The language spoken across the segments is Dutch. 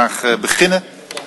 graag beginnen.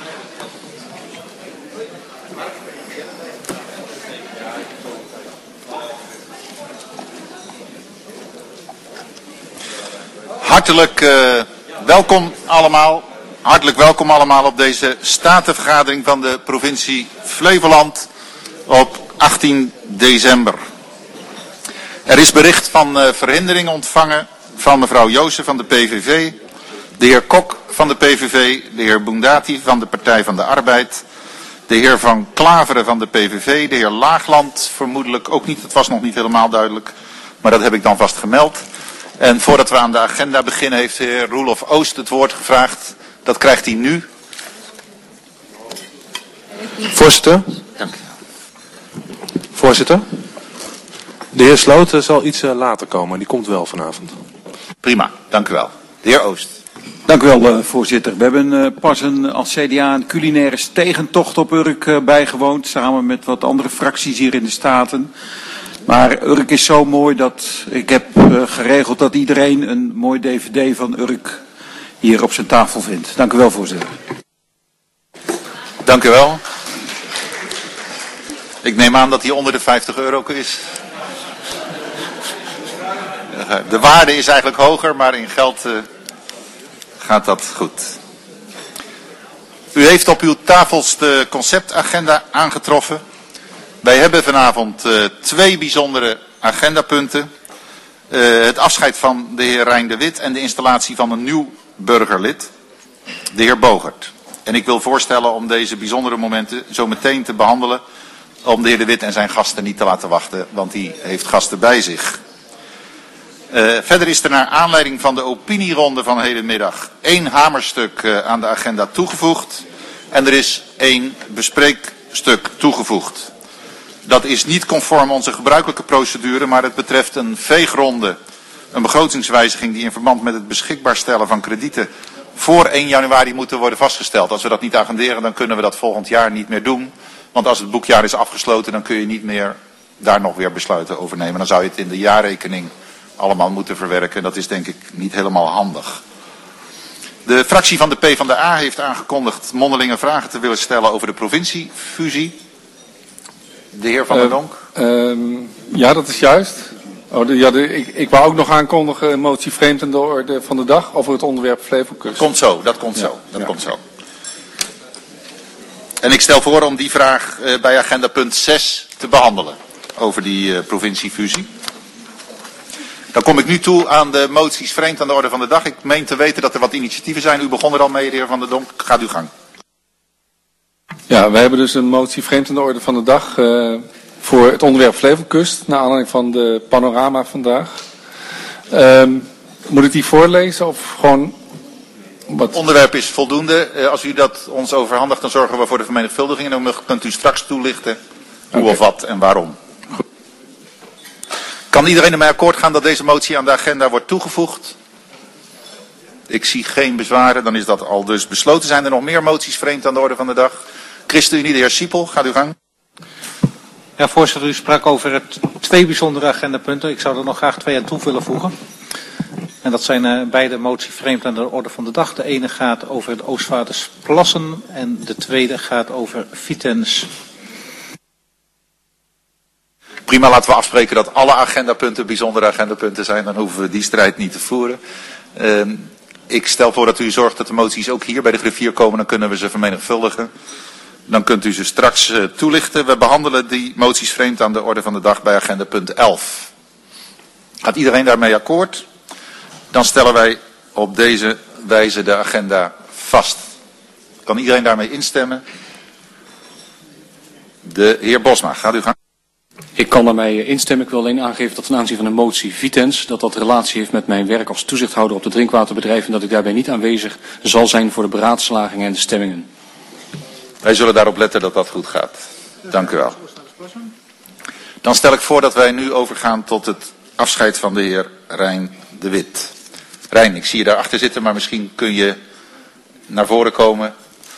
Hartelijk welkom allemaal. Hartelijk welkom allemaal op deze statenvergadering van de provincie Flevoland op 18 december. Er is bericht van verhindering ontvangen van mevrouw Joosen van de PVV, de heer Kok van de PVV, de heer Boendati van de Partij van de Arbeid, de heer Van Klaveren van de PVV, de heer Laagland vermoedelijk ook niet, het was nog niet helemaal duidelijk, maar dat heb ik dan vast gemeld. En voordat we aan de agenda beginnen heeft de heer Roelof Oost het woord gevraagd. Dat krijgt hij nu. Voorzitter. Dank u. Voorzitter. De heer Sloten zal iets later komen. Die komt wel vanavond. Prima, dank u wel. De heer Oost. Dank u wel, voorzitter. We hebben pas als CDA een culinaire stegentocht op Urk bijgewoond. Samen met wat andere fracties hier in de Staten. Maar Urk is zo mooi dat ik heb geregeld dat iedereen een mooi DVD van Urk hier op zijn tafel vindt. Dank u wel, voorzitter. Dank u wel. Ik neem aan dat die onder de €50 is. De waarde is eigenlijk hoger, maar in geld gaat dat goed. U heeft op uw tafels de conceptagenda aangetroffen. Wij hebben vanavond twee bijzondere agendapunten. Het afscheid van de heer Rijn de Wit en de installatie van een nieuw burgerlid, de heer Bogert. En ik wil voorstellen om deze bijzondere momenten zo meteen te behandelen, om de heer de Wit en zijn gasten niet te laten wachten, want die heeft gasten bij zich. Verder is er naar aanleiding van de opinieronde van hedenmiddag 1 hamerstuk aan de agenda toegevoegd. En er is 1 bespreekstuk toegevoegd. Dat is niet conform onze gebruikelijke procedure, maar het betreft een veegronde, een begrotingswijziging die in verband met het beschikbaar stellen van kredieten voor 1 januari moeten worden vastgesteld. Als we dat niet agenderen, dan kunnen we dat volgend jaar niet meer doen. Want als het boekjaar is afgesloten, dan kun je niet meer daar nog weer besluiten over nemen. Dan zou je het in de jaarrekening allemaal moeten verwerken. Dat is denk ik niet helemaal handig. De fractie van de PvdA heeft aangekondigd mondelinge vragen te willen stellen over de provinciefusie. De heer Van der Donk. Ja, dat is juist. Ik wou ook nog aankondigen een motie vreemd aan de orde van de dag over het onderwerp Flevokust. Komt zo, dat komt zo. Dat komt zo. En ik stel voor om die vraag bij agenda punt 6 te behandelen. Over die provinciefusie. Dan kom ik nu toe aan de moties vreemd aan de orde van de dag. Ik meen te weten dat er wat initiatieven zijn. U begon er al mee, de heer Van der Donk. Gaat uw gang. Ja, wij hebben dus een motie vreemd aan de orde van de dag voor het onderwerp Flevokust, naar aanleiding van de panorama vandaag. Moet ik die voorlezen of gewoon wat? Het onderwerp is voldoende. Als u dat ons overhandigt, dan zorgen we voor de vermenigvuldiging. En dan kunt u straks toelichten hoe of wat en waarom. Goed. Kan iedereen ermee akkoord gaan dat deze motie aan de agenda wordt toegevoegd? Ik zie geen bezwaren, dan is dat al dus besloten. Zijn er nog meer moties vreemd aan de orde van de dag? ChristenUnie, de heer Siepel, gaat uw gang. Ja, voorzitter, u sprak over 2 bijzondere agendapunten. Ik zou er nog graag 2 aan toe willen voegen. En dat zijn beide moties vreemd aan de orde van de dag. De ene gaat over het Oostvaardersplassen en de tweede gaat over Vitens. Prima, laten we afspreken dat alle agendapunten bijzondere agendapunten zijn. Dan hoeven we die strijd niet te voeren. Ik stel voor dat u zorgt dat de moties ook hier bij de griffier komen. Dan kunnen we ze vermenigvuldigen. Dan kunt u ze straks toelichten. We behandelen die moties vreemd aan de orde van de dag bij agenda punt 11. Gaat iedereen daarmee akkoord? Dan stellen wij op deze wijze de agenda vast. Kan iedereen daarmee instemmen? De heer Bosma, gaat u gang. Ik kan daarmee instemmen. Ik wil alleen aangeven dat ten aanzien van de motie Vitens, dat relatie heeft met mijn werk als toezichthouder op de drinkwaterbedrijven en dat ik daarbij niet aanwezig zal zijn voor de beraadslagingen en de stemmingen. Wij zullen daarop letten dat dat goed gaat. Dank u wel. Dan stel ik voor dat wij nu overgaan tot het afscheid van de heer Rijn de Wit. Rijn, ik zie je daarachter zitten, maar misschien kun je naar voren komen.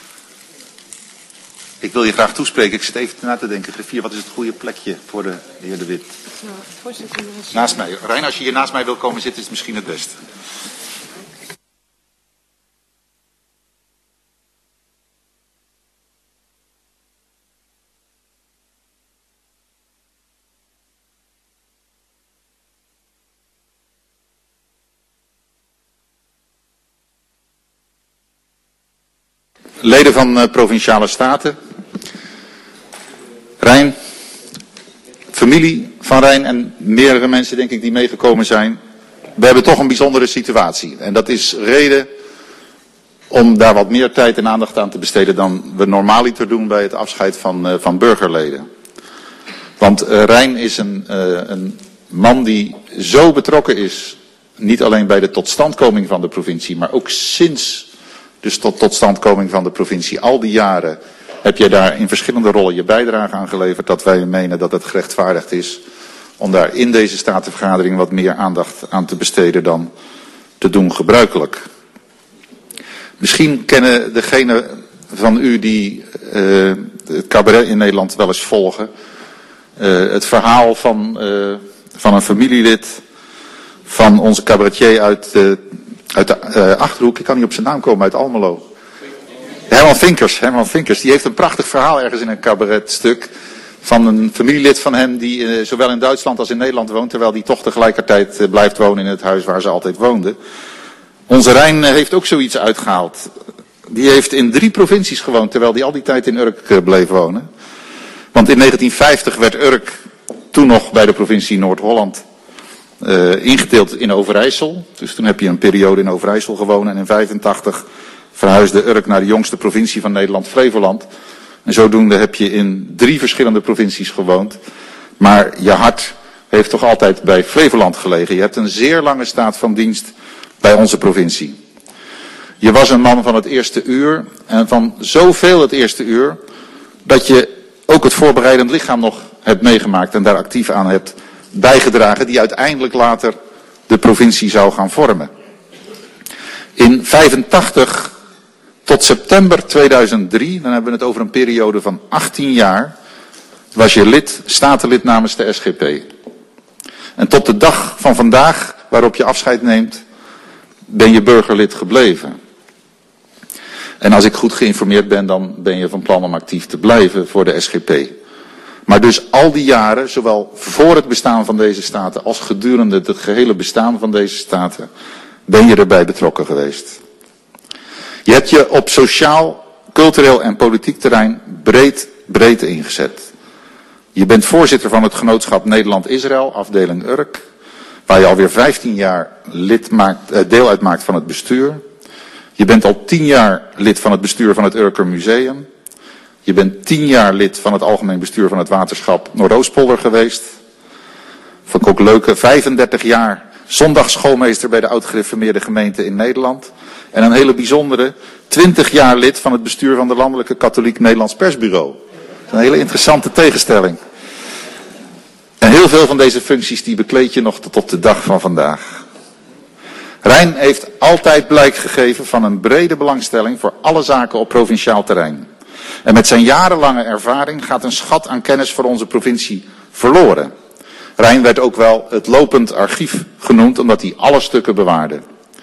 Ik wil je graag toespreken. Ik zit even na te denken. Griffier, wat is het goede plekje voor de heer De Wit? Naast mij. Rijn, als je hier naast mij wil komen zitten, is het misschien het beste. leden van Provinciale Staten. Rijn, familie van Rijn en meerdere mensen denk ik die meegekomen zijn. We hebben toch een bijzondere situatie. En dat is reden om daar wat meer tijd en aandacht aan te besteden dan we normaaliter doen bij het afscheid van burgerleden. Want Rijn is een man die zo betrokken is, niet alleen bij de totstandkoming van de provincie, maar ook sinds de totstandkoming van de provincie. Al die jaren heb jij daar in verschillende rollen je bijdrage aan geleverd, dat wij menen dat het gerechtvaardigd is om daar in deze statenvergadering wat meer aandacht aan te besteden dan te doen gebruikelijk. Misschien kennen degenen van u die het cabaret in Nederland wel eens volgen, het verhaal van een familielid van onze cabaretier uit de Achterhoek, ik kan niet op zijn naam komen, uit Almelo. Herman Vinkers, die heeft een prachtig verhaal ergens in een cabaretstuk van een familielid van hem die zowel in Duitsland als in Nederland woont, terwijl die toch tegelijkertijd blijft wonen in het huis waar ze altijd woonde. Onze Rijn heeft ook zoiets uitgehaald. Die heeft in 3 provincies gewoond, terwijl die al die tijd in Urk bleef wonen. Want in 1950 werd Urk, toen nog bij de provincie Noord-Holland, ingedeeld in Overijssel. Dus toen heb je een periode in Overijssel gewoond en in 1985 verhuisde Urk naar de jongste provincie van Nederland, Flevoland. En zodoende heb je in 3 verschillende provincies gewoond. Maar je hart heeft toch altijd bij Flevoland gelegen. Je hebt een zeer lange staat van dienst bij onze provincie. Je was een man van het eerste uur en van zoveel het eerste uur dat je ook het voorbereidend lichaam nog hebt meegemaakt en daar actief aan hebt bijgedragen, die uiteindelijk later de provincie zou gaan vormen. In 1985 tot september 2003, dan hebben we het over een periode van 18 jaar, was je statenlid namens de SGP. En tot de dag van vandaag, waarop je afscheid neemt, ben je burgerlid gebleven. En als ik goed geïnformeerd ben, dan ben je van plan om actief te blijven voor de SGP. Maar dus al die jaren, zowel voor het bestaan van deze staten als gedurende het gehele bestaan van deze staten, ben je erbij betrokken geweest. Je hebt je op sociaal, cultureel en politiek terrein breed ingezet. Je bent voorzitter van het genootschap Nederland-Israël, afdeling Urk, waar je alweer 15 jaar deel uitmaakt van het bestuur. Je bent al 10 jaar lid van het bestuur van het Urker Museum. Je bent 10 jaar lid van het algemeen bestuur van het waterschap Noordoostpolder geweest. Vond ik ook leuke 35 jaar zondagsschoolmeester bij de oud-gereformeerde gemeente in Nederland. En een hele bijzondere 20 jaar lid van het bestuur van de Landelijke Katholiek Nederlands Persbureau. Een hele interessante tegenstelling. En heel veel van deze functies die bekleed je nog tot op de dag van vandaag. Rijn heeft altijd blijk gegeven van een brede belangstelling voor alle zaken op provinciaal terrein. En met zijn jarenlange ervaring gaat een schat aan kennis voor onze provincie verloren. Rijn werd ook wel het lopend archief genoemd, omdat hij alle stukken bewaarde.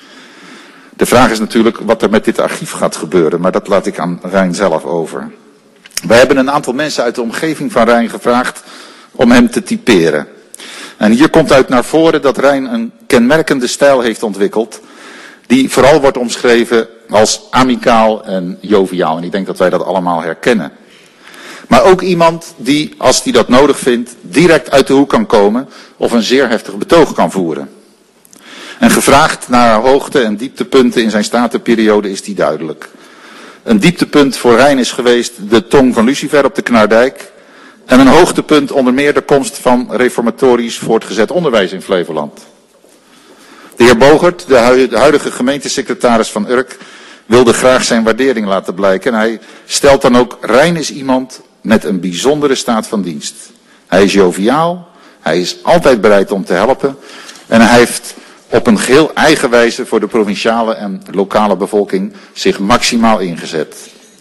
De vraag is natuurlijk wat er met dit archief gaat gebeuren, maar dat laat ik aan Rijn zelf over. Wij hebben een aantal mensen uit de omgeving van Rijn gevraagd om hem te typeren. En hier komt uit naar voren dat Rijn een kenmerkende stijl heeft ontwikkeld, die vooral wordt omschreven als amicaal en joviaal. En ik denk dat wij dat allemaal herkennen. Maar ook iemand die, als hij dat nodig vindt, direct uit de hoek kan komen of een zeer heftig betoog kan voeren. En gevraagd naar hoogte- en dieptepunten in zijn statenperiode is die duidelijk. Een dieptepunt voor Rijn is geweest de tong van Lucifer op de Knardijk. En een hoogtepunt onder meer de komst van reformatorisch voortgezet onderwijs in Flevoland. De heer Bogert, de huidige gemeentesecretaris van Urk, wilde graag zijn waardering laten blijken. En hij stelt dan ook, Rijn is iemand met een bijzondere staat van dienst. Hij is joviaal, hij is altijd bereid om te helpen. En hij heeft op een geheel eigen wijze voor de provinciale en lokale bevolking zich maximaal ingezet.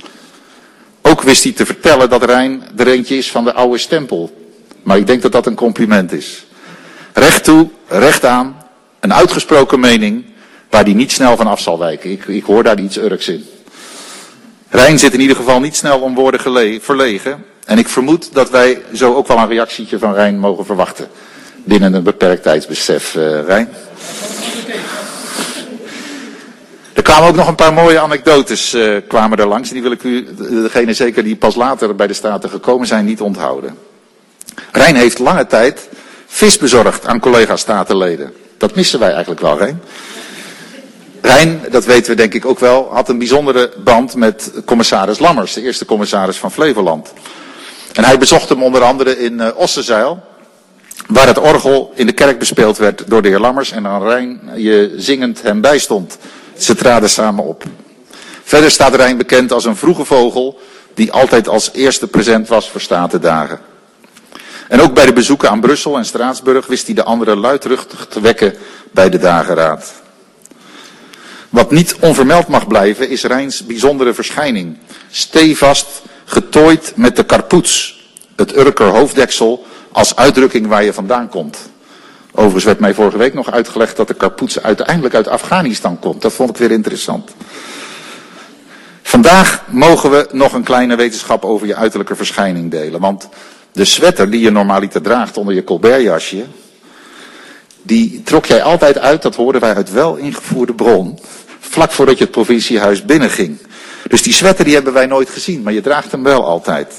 Ook wist hij te vertellen dat Rijn er eentje is van de oude stempel. Maar ik denk dat dat een compliment is. Recht toe, recht aan, een uitgesproken mening waar hij niet snel van af zal wijken. Ik hoor daar iets Urks in. Rijn zit in ieder geval niet snel om woorden verlegen. En ik vermoed dat wij zo ook wel een reactietje van Rijn mogen verwachten. Binnen een beperkt tijdsbesef, Rijn. kwamen ook nog een paar mooie anekdotes kwamen er langs. Die wil ik u, degene zeker die pas later bij de Staten gekomen zijn, niet onthouden. Rijn heeft lange tijd vis bezorgd aan collega-statenleden. Dat missen wij eigenlijk wel, Rijn. Rijn, dat weten we denk ik ook wel, had een bijzondere band met commissaris Lammers, de eerste commissaris van Flevoland. En hij bezocht hem onder andere in Ossenzeil, waar het orgel in de kerk bespeeld werd door de heer Lammers en dan Rijn je zingend hem bijstond. Ze traden samen op. Verder staat Rijn bekend als een vroege vogel die altijd als eerste present was voor statendagen. En ook bij de bezoeken aan Brussel en Straatsburg wist hij de anderen luidruchtig te wekken bij de dageraad. Wat niet onvermeld mag blijven is Rijns bijzondere verschijning. Stevast getooid met de karpoets, het Urker hoofddeksel, als uitdrukking waar je vandaan komt. Overigens werd mij vorige week nog uitgelegd dat de karpoets uiteindelijk uit Afghanistan komt. Dat vond ik weer interessant. Vandaag mogen we nog een kleine wetenschap over je uiterlijke verschijning delen. Want de sweater die je normaliter draagt onder je Colbertjasje, die trok jij altijd uit, dat hoorden wij uit wel ingevoerde bron, vlak voordat je het provinciehuis binnenging. Dus die sweater die hebben wij nooit gezien, maar je draagt hem wel altijd.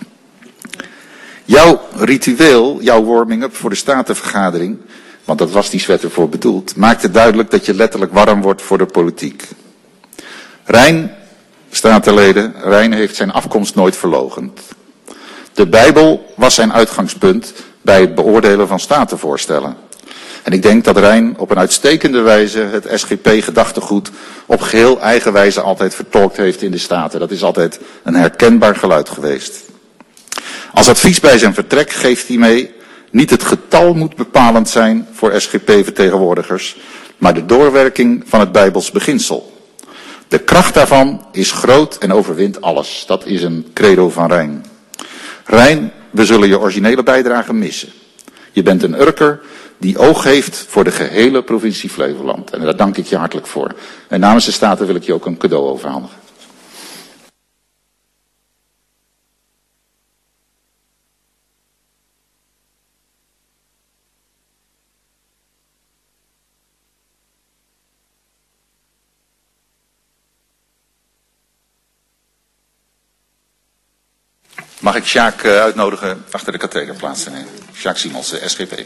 Jouw ritueel, jouw warming-up voor de statenvergadering, want dat was die sweater voor bedoeld, maakte duidelijk dat je letterlijk warm wordt voor de politiek. Rijn, statenleden, Rijn heeft zijn afkomst nooit verloochend. De Bijbel was zijn uitgangspunt bij het beoordelen van statenvoorstellen. En ik denk dat Rijn op een uitstekende wijze het SGP-gedachtegoed op geheel eigen wijze altijd vertolkt heeft in de Staten. Dat is altijd een herkenbaar geluid geweest. Als advies bij zijn vertrek geeft hij mee, niet het getal moet bepalend zijn voor SGP-vertegenwoordigers, maar de doorwerking van het Bijbels beginsel. De kracht daarvan is groot en overwint alles. Dat is een credo van Rijn. Rijn, we zullen je originele bijdrage missen. Je bent een Urker die oog heeft voor de gehele provincie Flevoland. En daar dank ik je hartelijk voor. En namens de Staten wil ik je ook een cadeau overhandigen. Mag ik Sjaak uitnodigen achter de kathedra plaats te nemen? Sjaak Simons, SGP.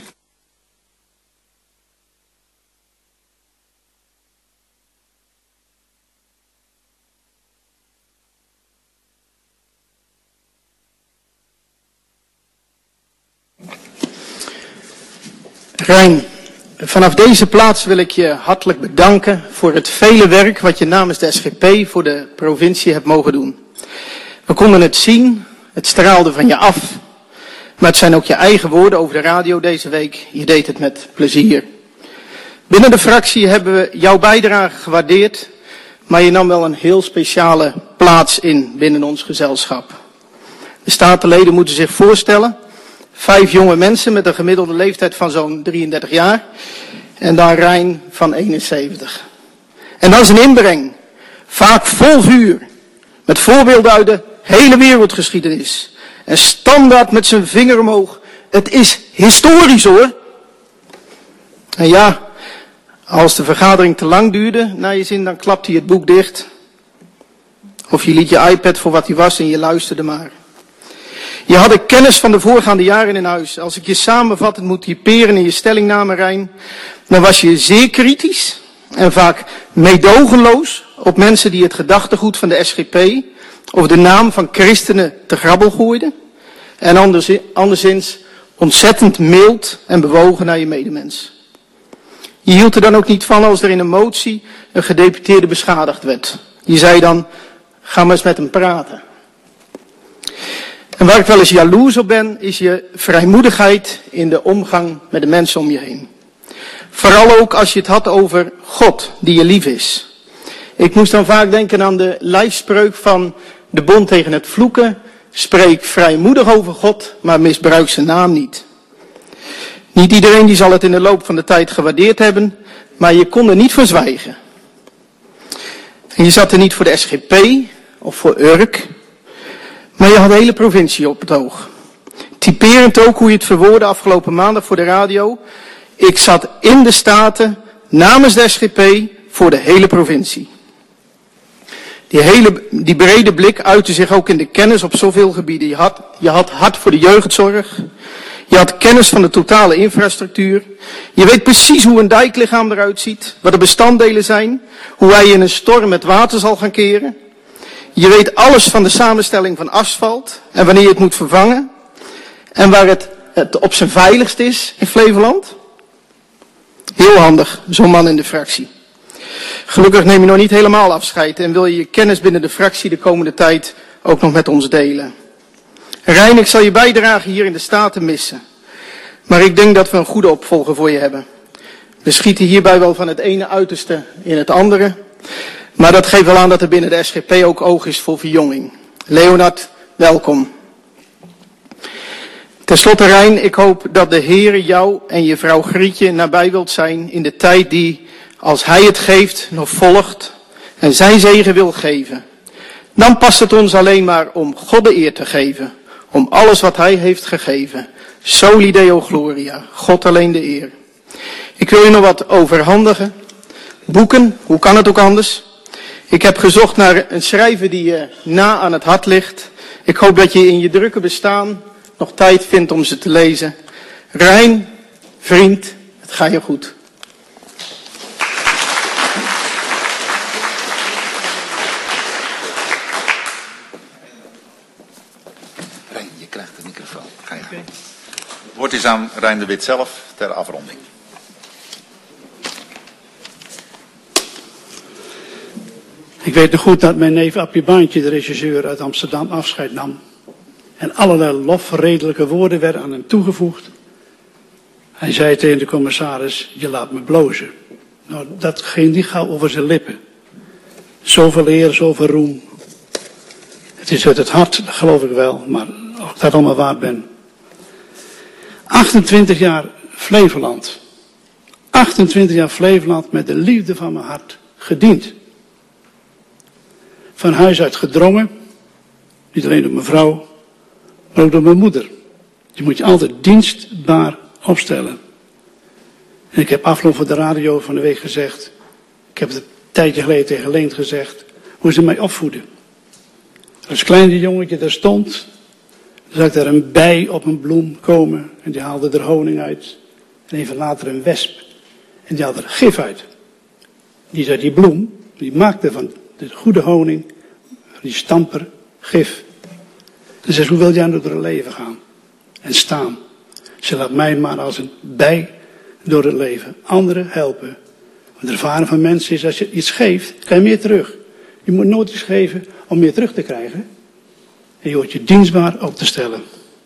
Rijn, vanaf deze plaats wil ik je hartelijk bedanken voor het vele werk wat je namens de SGP voor de provincie hebt mogen doen. We konden het zien, het straalde van je af, maar het zijn ook je eigen woorden over de radio deze week. Je deed het met plezier. Binnen de fractie hebben we jouw bijdrage gewaardeerd, maar je nam wel een heel speciale plaats in binnen ons gezelschap. De statenleden moeten zich voorstellen, 5 jonge mensen met een gemiddelde leeftijd van zo'n 33 jaar en dan Rijn van 71. En dat is een inbreng, vaak vol vuur, met voorbeelden uit de hele wereldgeschiedenis. En standaard met zijn vinger omhoog. Het is historisch hoor. En ja, als de vergadering te lang duurde, naar je zin, dan klapte je het boek dicht. Of je liet je iPad voor wat hij was en je luisterde maar. Je had de kennis van de voorgaande jaren in huis. Als ik je samenvattend moet typeren in je stellingname, Rijn, dan was je zeer kritisch en vaak meedogenloos op mensen die het gedachtegoed van de SGP of de naam van christenen te grabbel gooiden. En anderszins ontzettend mild en bewogen naar je medemens. Je hield er dan ook niet van als er in een motie een gedeputeerde beschadigd werd. Je zei dan, ga maar eens met hem praten. En waar ik wel eens jaloers op ben, is je vrijmoedigheid in de omgang met de mensen om je heen. Vooral ook als je het had over God, die je lief is. Ik moest dan vaak denken aan de lijfspreuk van de Bond tegen het vloeken. Spreek vrijmoedig over God, maar misbruik zijn naam niet. Niet iedereen die zal het in de loop van de tijd gewaardeerd hebben, maar je kon er niet voor zwijgen. En je zat er niet voor de SGP of voor Urk, maar je had de hele provincie op het oog. Typerend ook hoe je het verwoordde afgelopen maandag voor de radio. Ik zat in de Staten namens de SGP voor de hele provincie. Die brede blik uitte zich ook in de kennis op zoveel gebieden. Je had hart voor de jeugdzorg. Je had kennis van de totale infrastructuur. Je weet precies hoe een dijklichaam eruit ziet. Wat de bestanddelen zijn. Hoe hij in een storm het water zal gaan keren. Je weet alles van de samenstelling van asfalt. En wanneer je het moet vervangen. En waar het op zijn veiligst is in Flevoland. Heel handig, zo'n man in de fractie. Gelukkig neem je nog niet helemaal afscheid en wil je je kennis binnen de fractie de komende tijd ook nog met ons delen. Rijn, ik zal je bijdrage hier in de Staten missen. Maar ik denk dat we een goede opvolger voor je hebben. We schieten hierbij wel van het ene uiterste in het andere. Maar dat geeft wel aan dat er binnen de SGP ook oog is voor verjonging. Leonard, welkom. Ten slotte Rijn, ik hoop dat de Heer jou en je vrouw Grietje nabij wilt zijn in de tijd die, als Hij het geeft, nog volgt en zijn zegen wil geven. Dan past het ons alleen maar om God de eer te geven, om alles wat Hij heeft gegeven. Soli Deo Gloria, God alleen de eer. Ik wil je nog wat overhandigen. Boeken, hoe kan het ook anders? Ik heb gezocht naar een schrijver die je na aan het hart ligt. Ik hoop dat je in je drukke bestaan nog tijd vindt om ze te lezen. Rijn, vriend, het gaat je goed. Rijn, je krijgt de microfoon. Ga je gang. Het woord is aan Rijn de Wit zelf ter afronding. Ik weet nog goed dat mijn neef Appie Baantje, de regisseur uit Amsterdam, afscheid nam. En allerlei lofredelijke woorden werden aan hem toegevoegd. Hij zei tegen de commissaris, je laat me blozen. Nou, dat ging niet gauw over zijn lippen. Zoveel eer, zoveel roem. Het is uit het hart, dat geloof ik wel, maar of ik dat allemaal waard ben. 28 jaar Flevoland. 28 jaar Flevoland met de liefde van mijn hart gediend. Van huis uit gedrongen. Niet alleen door mijn vrouw, maar ook door mijn moeder. Je moet je altijd dienstbaar opstellen. En ik heb afgelopen voor de radio van de week gezegd. Ik heb het een tijdje geleden tegen Leent gezegd. Hoe ze mij opvoeden. Als kleine jongetje daar stond. Dan zag ik daar een bij op een bloem komen. En die haalde er honing uit. En even later een wesp. En die haalde er gif uit. Die zei die bloem. Die maakte van de goede honing. Die stamper gif. En zei, hoe wil jij door het leven gaan? En staan. Ze laat mij maar als een bij door het leven. Anderen helpen. Want de ervaring van mensen is, als je iets geeft, krijg je meer terug. Je moet nooit iets geven om meer terug te krijgen. En je hoort je dienstbaar op te stellen.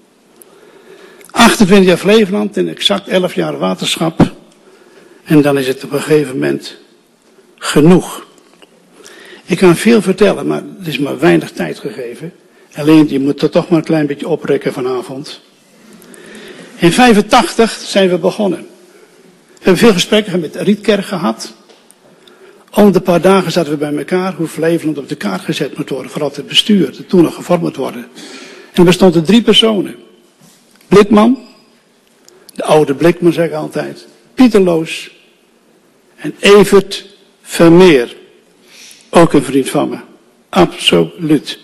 28 jaar Flevoland en exact 11 jaar waterschap. En dan is het op een gegeven moment genoeg. Ik kan veel vertellen, maar er is maar weinig tijd gegeven. Alleen, je moet er toch maar een klein beetje oprekken vanavond. In 85 zijn we begonnen. We hebben veel gesprekken met Rietkerk gehad. Om de paar dagen zaten we bij elkaar hoe Flevoland op de kaart gezet moet worden. Vooral het bestuur, dat toen nog gevormd moet worden. En er bestonden 3 personen. Blikman, de oude Blikman zeg ik altijd. Pieter Loos en Evert Vermeer. Ook een vriend van me. Absoluut.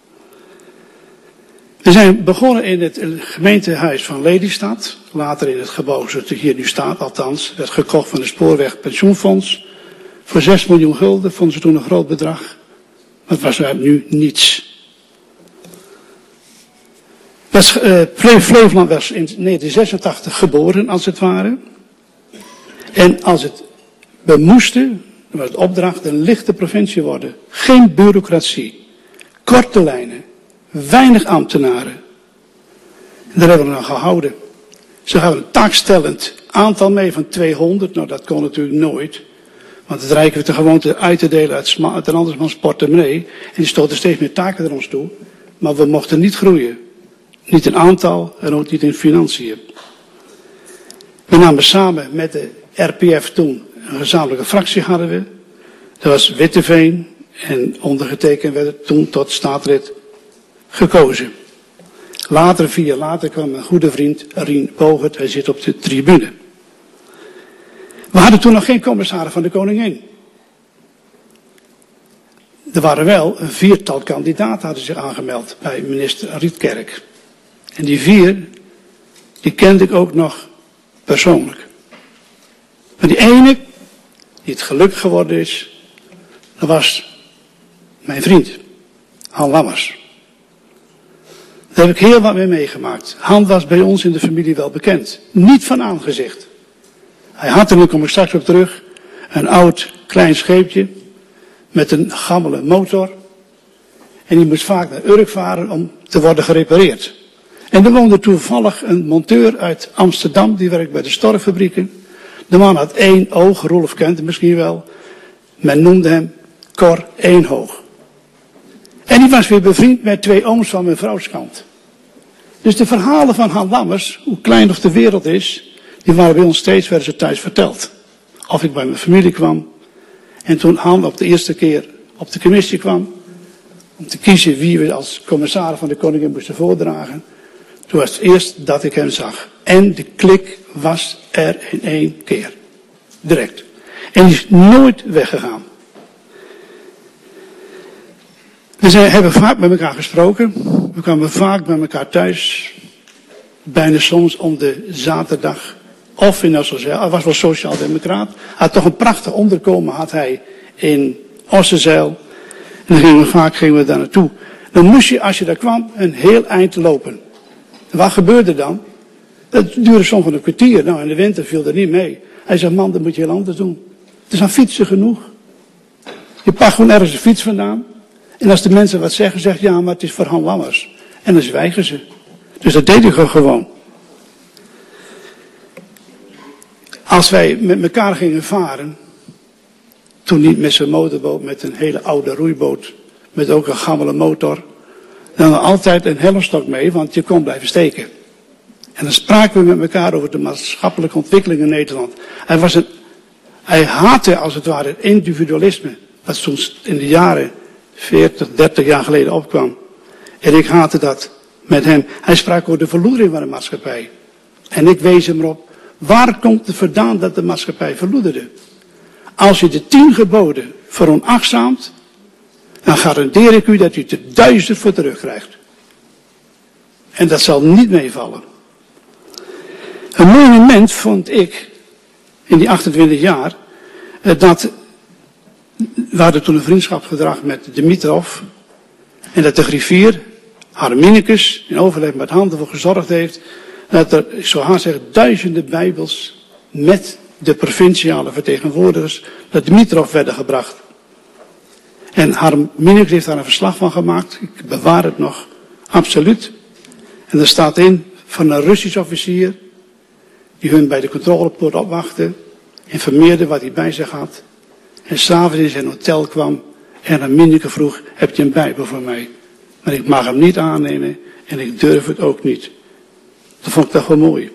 We zijn begonnen in het gemeentehuis van Lelystad. Later in het gebouw zoals het hier nu staat, althans. Werd gekocht van het Spoorweg Pensioenfonds. Voor 6 miljoen gulden vonden ze toen een groot bedrag. Maar het was nu niets. Flevoland was in 1986 geboren, als het ware. En als we moesten, was het opdracht, een lichte provincie worden. Geen bureaucratie. Korte lijnen. Weinig ambtenaren. En daar hebben we nog gehouden. Ze hadden een taakstellend aantal mee van 200. Nou, dat kon natuurlijk nooit. Want het Rijk heeft de gewoonte uit te delen uit een andermans portemonnee. En die stoten steeds meer taken naar ons toe. Maar we mochten niet groeien. Niet in aantal en ook niet in financiën. We namen samen met de RPF toen een gezamenlijke fractie hadden we. Dat was Witteveen en ondergetekend werd toen tot staatslid gekozen. Later, 4 jaar later, kwam mijn goede vriend Rien Bogert. Hij zit op de tribune. We hadden toen nog geen commissaris van de Koningin. er waren wel een 4-tal kandidaten hadden zich aangemeld bij minister Rietkerk. En die 4, die kende ik ook nog persoonlijk. Maar die ene, die het gelukkig geworden is, dat was mijn vriend, Han Lammers. Daar heb ik heel wat mee meegemaakt. Han was bij ons in de familie wel bekend. Niet van aangezicht. Hij had, en daar kom ik straks op terug, een oud klein scheepje met een gammele motor. En die moest vaak naar Urk varen om te worden gerepareerd. En er woonde toevallig een monteur uit Amsterdam, die werkt bij de Storkfabrieken. De man had 1 oog, Rolf kent hem misschien wel. Men noemde hem Cor Eenhoog. En die was weer bevriend met 2 ooms van mijn vrouwskant. Dus de verhalen van Han Lammers, hoe klein nog de wereld is, die waren bij ons steeds, werden ze thuis verteld. Of ik bij mijn familie kwam. En toen Han op de eerste keer op de commissie kwam, om te kiezen wie we als commissaris van de koningin moesten voordragen, toen was het eerst dat ik hem zag. En de klik was er in 1 keer. Direct. En die is nooit weggegaan. We hebben vaak met elkaar gesproken. We kwamen vaak bij elkaar thuis. Bijna soms om de zaterdag. Of in Ossenzeil. Hij was wel sociaal-democraat. Hij had toch een prachtig onderkomen had hij in Ossenzeil. En dan gingen we daar naartoe. Dan moest je, als je daar kwam, een heel eind lopen. En wat gebeurde dan? Dat duurde soms een kwartier. Nou, in de winter viel er niet mee. Hij zei, man, dat moet je heel anders doen. Het is aan fietsen genoeg. Je pakt gewoon ergens een fiets vandaan. En als de mensen wat zeggen, zegt ja, maar het is voor Han Lammers. En dan zwijgen ze. Dus dat deed ik gewoon. Als wij met elkaar gingen varen, toen niet met zijn motorboot, met een hele oude roeiboot, met ook een gammele motor, dan hadden we altijd een helmstok mee, want je kon blijven steken. En dan spraken we met elkaar over de maatschappelijke ontwikkeling in Nederland. Hij haatte als het ware het individualisme, wat soms in de jaren 40, 30 jaar geleden opkwam. En ik haatte dat met hem. Hij sprak over de verloedering van de maatschappij. En ik wees hem erop, waar komt het vandaan dat de maatschappij verloederde? Als je de 10 geboden veronachtzaamt, dan garandeer ik u dat u er 1000 voor terugkrijgt. En dat zal niet meevallen. Een mooi moment vond ik, in die 28 jaar, dat we hadden toen een vriendschapsverdrag met Dimitrov. En dat de griffier, Harminicus, in overleg met Han ervoor gezorgd heeft, dat er, ik zou haast zeggen, 1000 Bijbels met de provinciale vertegenwoordigers naar Dimitrov werden gebracht. En Harminicus heeft daar een verslag van gemaakt. Ik bewaar het nog, absoluut. En er staat in van een Russisch officier, die hun bij de controlepoort opwachtte, informeerde wat hij bij zich had. En s'avonds in zijn hotel kwam en Harminicus vroeg, heb je een Bijbel voor mij? Maar ik mag hem niet aannemen en ik durf het ook niet. Dat vond ik toch wel mooi.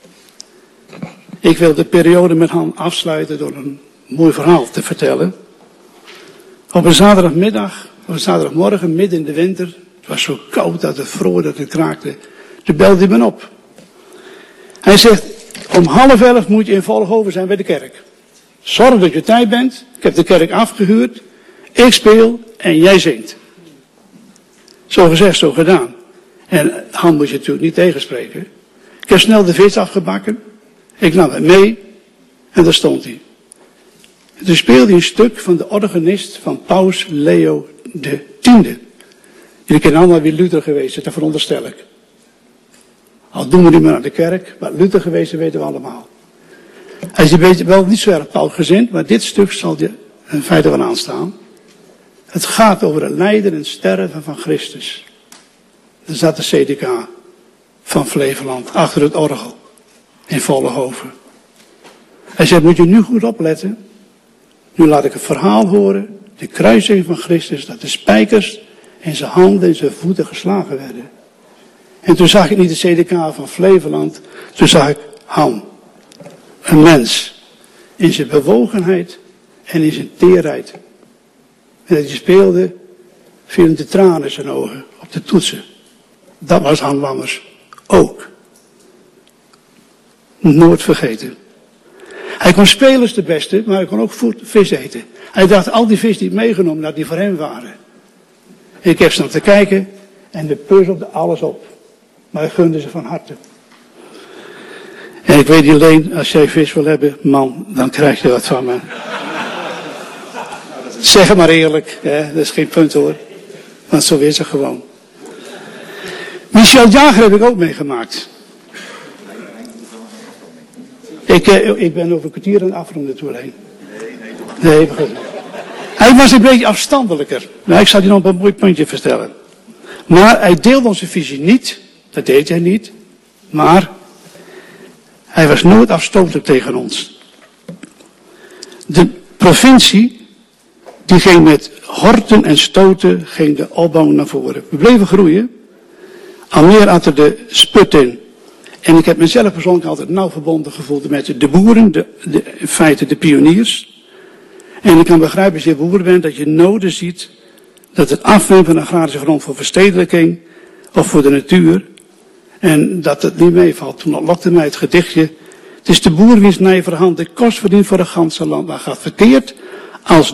Ik wil de periode met Han afsluiten door een mooi verhaal te vertellen. Op een zaterdagmiddag, of een zaterdagmorgen, midden in de winter, het was zo koud dat het vroor, dat het kraakte, toen belde hij me op. Hij zegt, om 10:30 moet je in Vollenhoven zijn bij de kerk. Zorg dat je tijd bent, ik heb de kerk afgehuurd, ik speel en jij zingt. Zo gezegd, zo gedaan. En Han moest je natuurlijk niet tegenspreken. Ik heb snel de vis afgebakken, ik nam het mee en daar stond hij. En toen speelde hij een stuk van de organist van Paus Leo X. Jullie kennen allemaal wie Luther geweest is, dat veronderstel ik. Al doen we niet meer naar de kerk, maar Luther geweest weten we allemaal. Hij is een beetje wel niet zo erg Paulgezind, maar dit stuk zal je in feite wel aanstaan. Het gaat over het lijden en sterven van Christus. Er zat de CDK van Flevoland achter het orgel in Vollenhoven. Hij zegt, moet je nu goed opletten. Nu laat ik het verhaal horen, de kruisiging van Christus, dat de spijkers in zijn handen en zijn voeten geslagen werden. En toen zag ik niet de CDK van Flevoland, toen zag ik Han. Een mens. In zijn bewogenheid en in zijn teerheid. En dat hij speelde, vielen de tranen in zijn ogen op de toetsen. Dat was Han Lammers ook. Nooit vergeten. Hij kon spelers de beste, maar hij kon ook vis eten. Hij dacht, al die vis die ik meegenomen, dat die voor hem waren. Ik heb staan te kijken en de puzzelde alles op. Maar ik gunde ze van harte. En ik weet niet alleen, als jij vis wil hebben, man, dan krijg je wat van me. Zeg het maar eerlijk, hè? Dat is geen punt hoor. Want zo is het gewoon. Michel Jager heb ik ook meegemaakt. Ik ben over een kwartier aan het afronden toe alleen. Nee, goed. Hij was een beetje afstandelijker. Nou, ik zal je nog een mooi puntje vertellen. Maar hij deelde onze visie niet. Dat deed hij niet. Maar hij was nooit afstotelijk tegen ons. De provincie, die ging met horten en stoten, ging de opbouw naar voren. We bleven groeien. Almere had er de sput in. En ik heb mezelf persoonlijk altijd nauw verbonden gevoeld met de boeren, in feite de pioniers. En ik kan begrijpen als je boer bent dat je noden ziet dat het afnemen van agrarische grond voor verstedelijking of voor de natuur. En dat het niet meevalt. Toen ontlokte mij het gedichtje. Het is de boer wiens nijverhand de kost verdient voor het ganse land. Maar gaat verkeerd als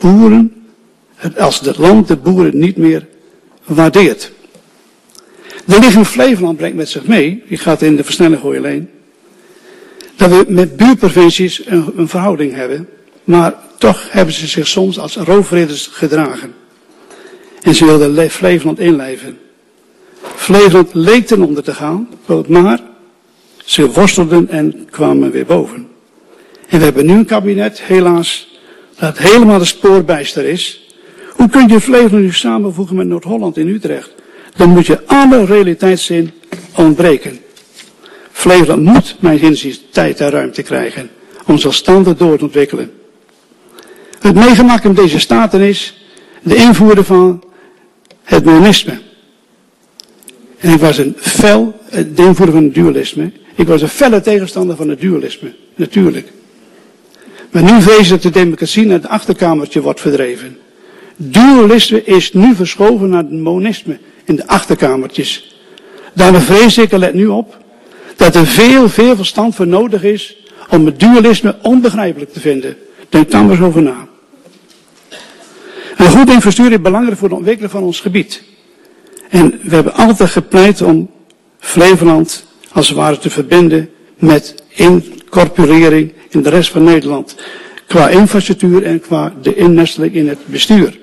het land de boeren niet meer waardeert. De ligging Flevoland brengt met zich mee, die gaat in de versnelling gooien alleen, dat we met buurprovincies een verhouding hebben, maar toch hebben ze zich soms als roofridders gedragen. En ze wilden Flevoland inlijven. Flevoland leek ten onder te gaan, maar ze worstelden en kwamen weer boven. En we hebben nu een kabinet, helaas, dat helemaal de spoorbijster is. Hoe kun je Flevoland nu samenvoegen met Noord-Holland in Utrecht? Dan moet je alle realiteitszin ontbreken. Flevoland moet, mijn inziens, tijd en ruimte krijgen om zelfstandig door te ontwikkelen. Het meegemaakt in deze staten is de invoering van het monisme. En ik was de invoering van het dualisme. Ik was een felle tegenstander van het dualisme, natuurlijk. Maar nu vrees ik dat de democratie naar het achterkamertje wordt verdreven. Dualisme is nu verschoven naar het monisme in de achterkamertjes. Daarom vrees ik, en let nu op, dat er veel verstand voor nodig is om het dualisme onbegrijpelijk te vinden. Denk daar maar eens over na. Een goed infrastructuur is belangrijk voor de ontwikkeling van ons gebied. En we hebben altijd gepleit om Flevoland als het ware te verbinden met incorporering in de rest van Nederland. Qua infrastructuur en qua de innesteling in het bestuur.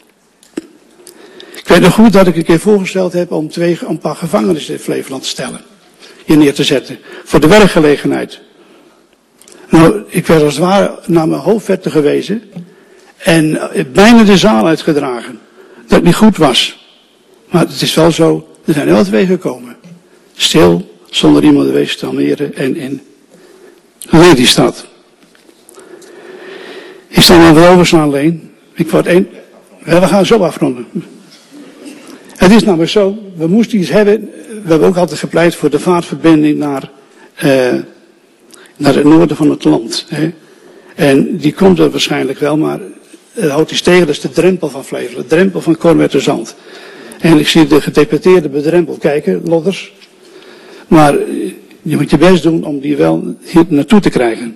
Ik weet nog goed dat ik een keer voorgesteld heb om een paar gevangenissen in Flevoland te stellen. Hier neer te zetten. Voor de werkgelegenheid. Nou, ik werd als het ware naar mijn hoofdwetten gewezen. En bijna de zaal uitgedragen. Dat het niet goed was. Maar het is wel zo, er zijn wel twee gekomen. Stil, zonder iemand te wezen te Almere en in Lelystad. Ik sta maar weer overslaan alleen. We gaan zo afronden. Het is namelijk zo, we moesten iets hebben. We hebben ook altijd gepleit voor de vaartverbinding naar het noorden van het land. Hè. En die komt er waarschijnlijk wel, maar het houdt iets tegen. Dat is de drempel van Flevoland, de drempel van Kornwerderzand. En ik zie de gedeputeerde bedrempel kijken, Lodders. Maar je moet je best doen om die wel hier naartoe te krijgen.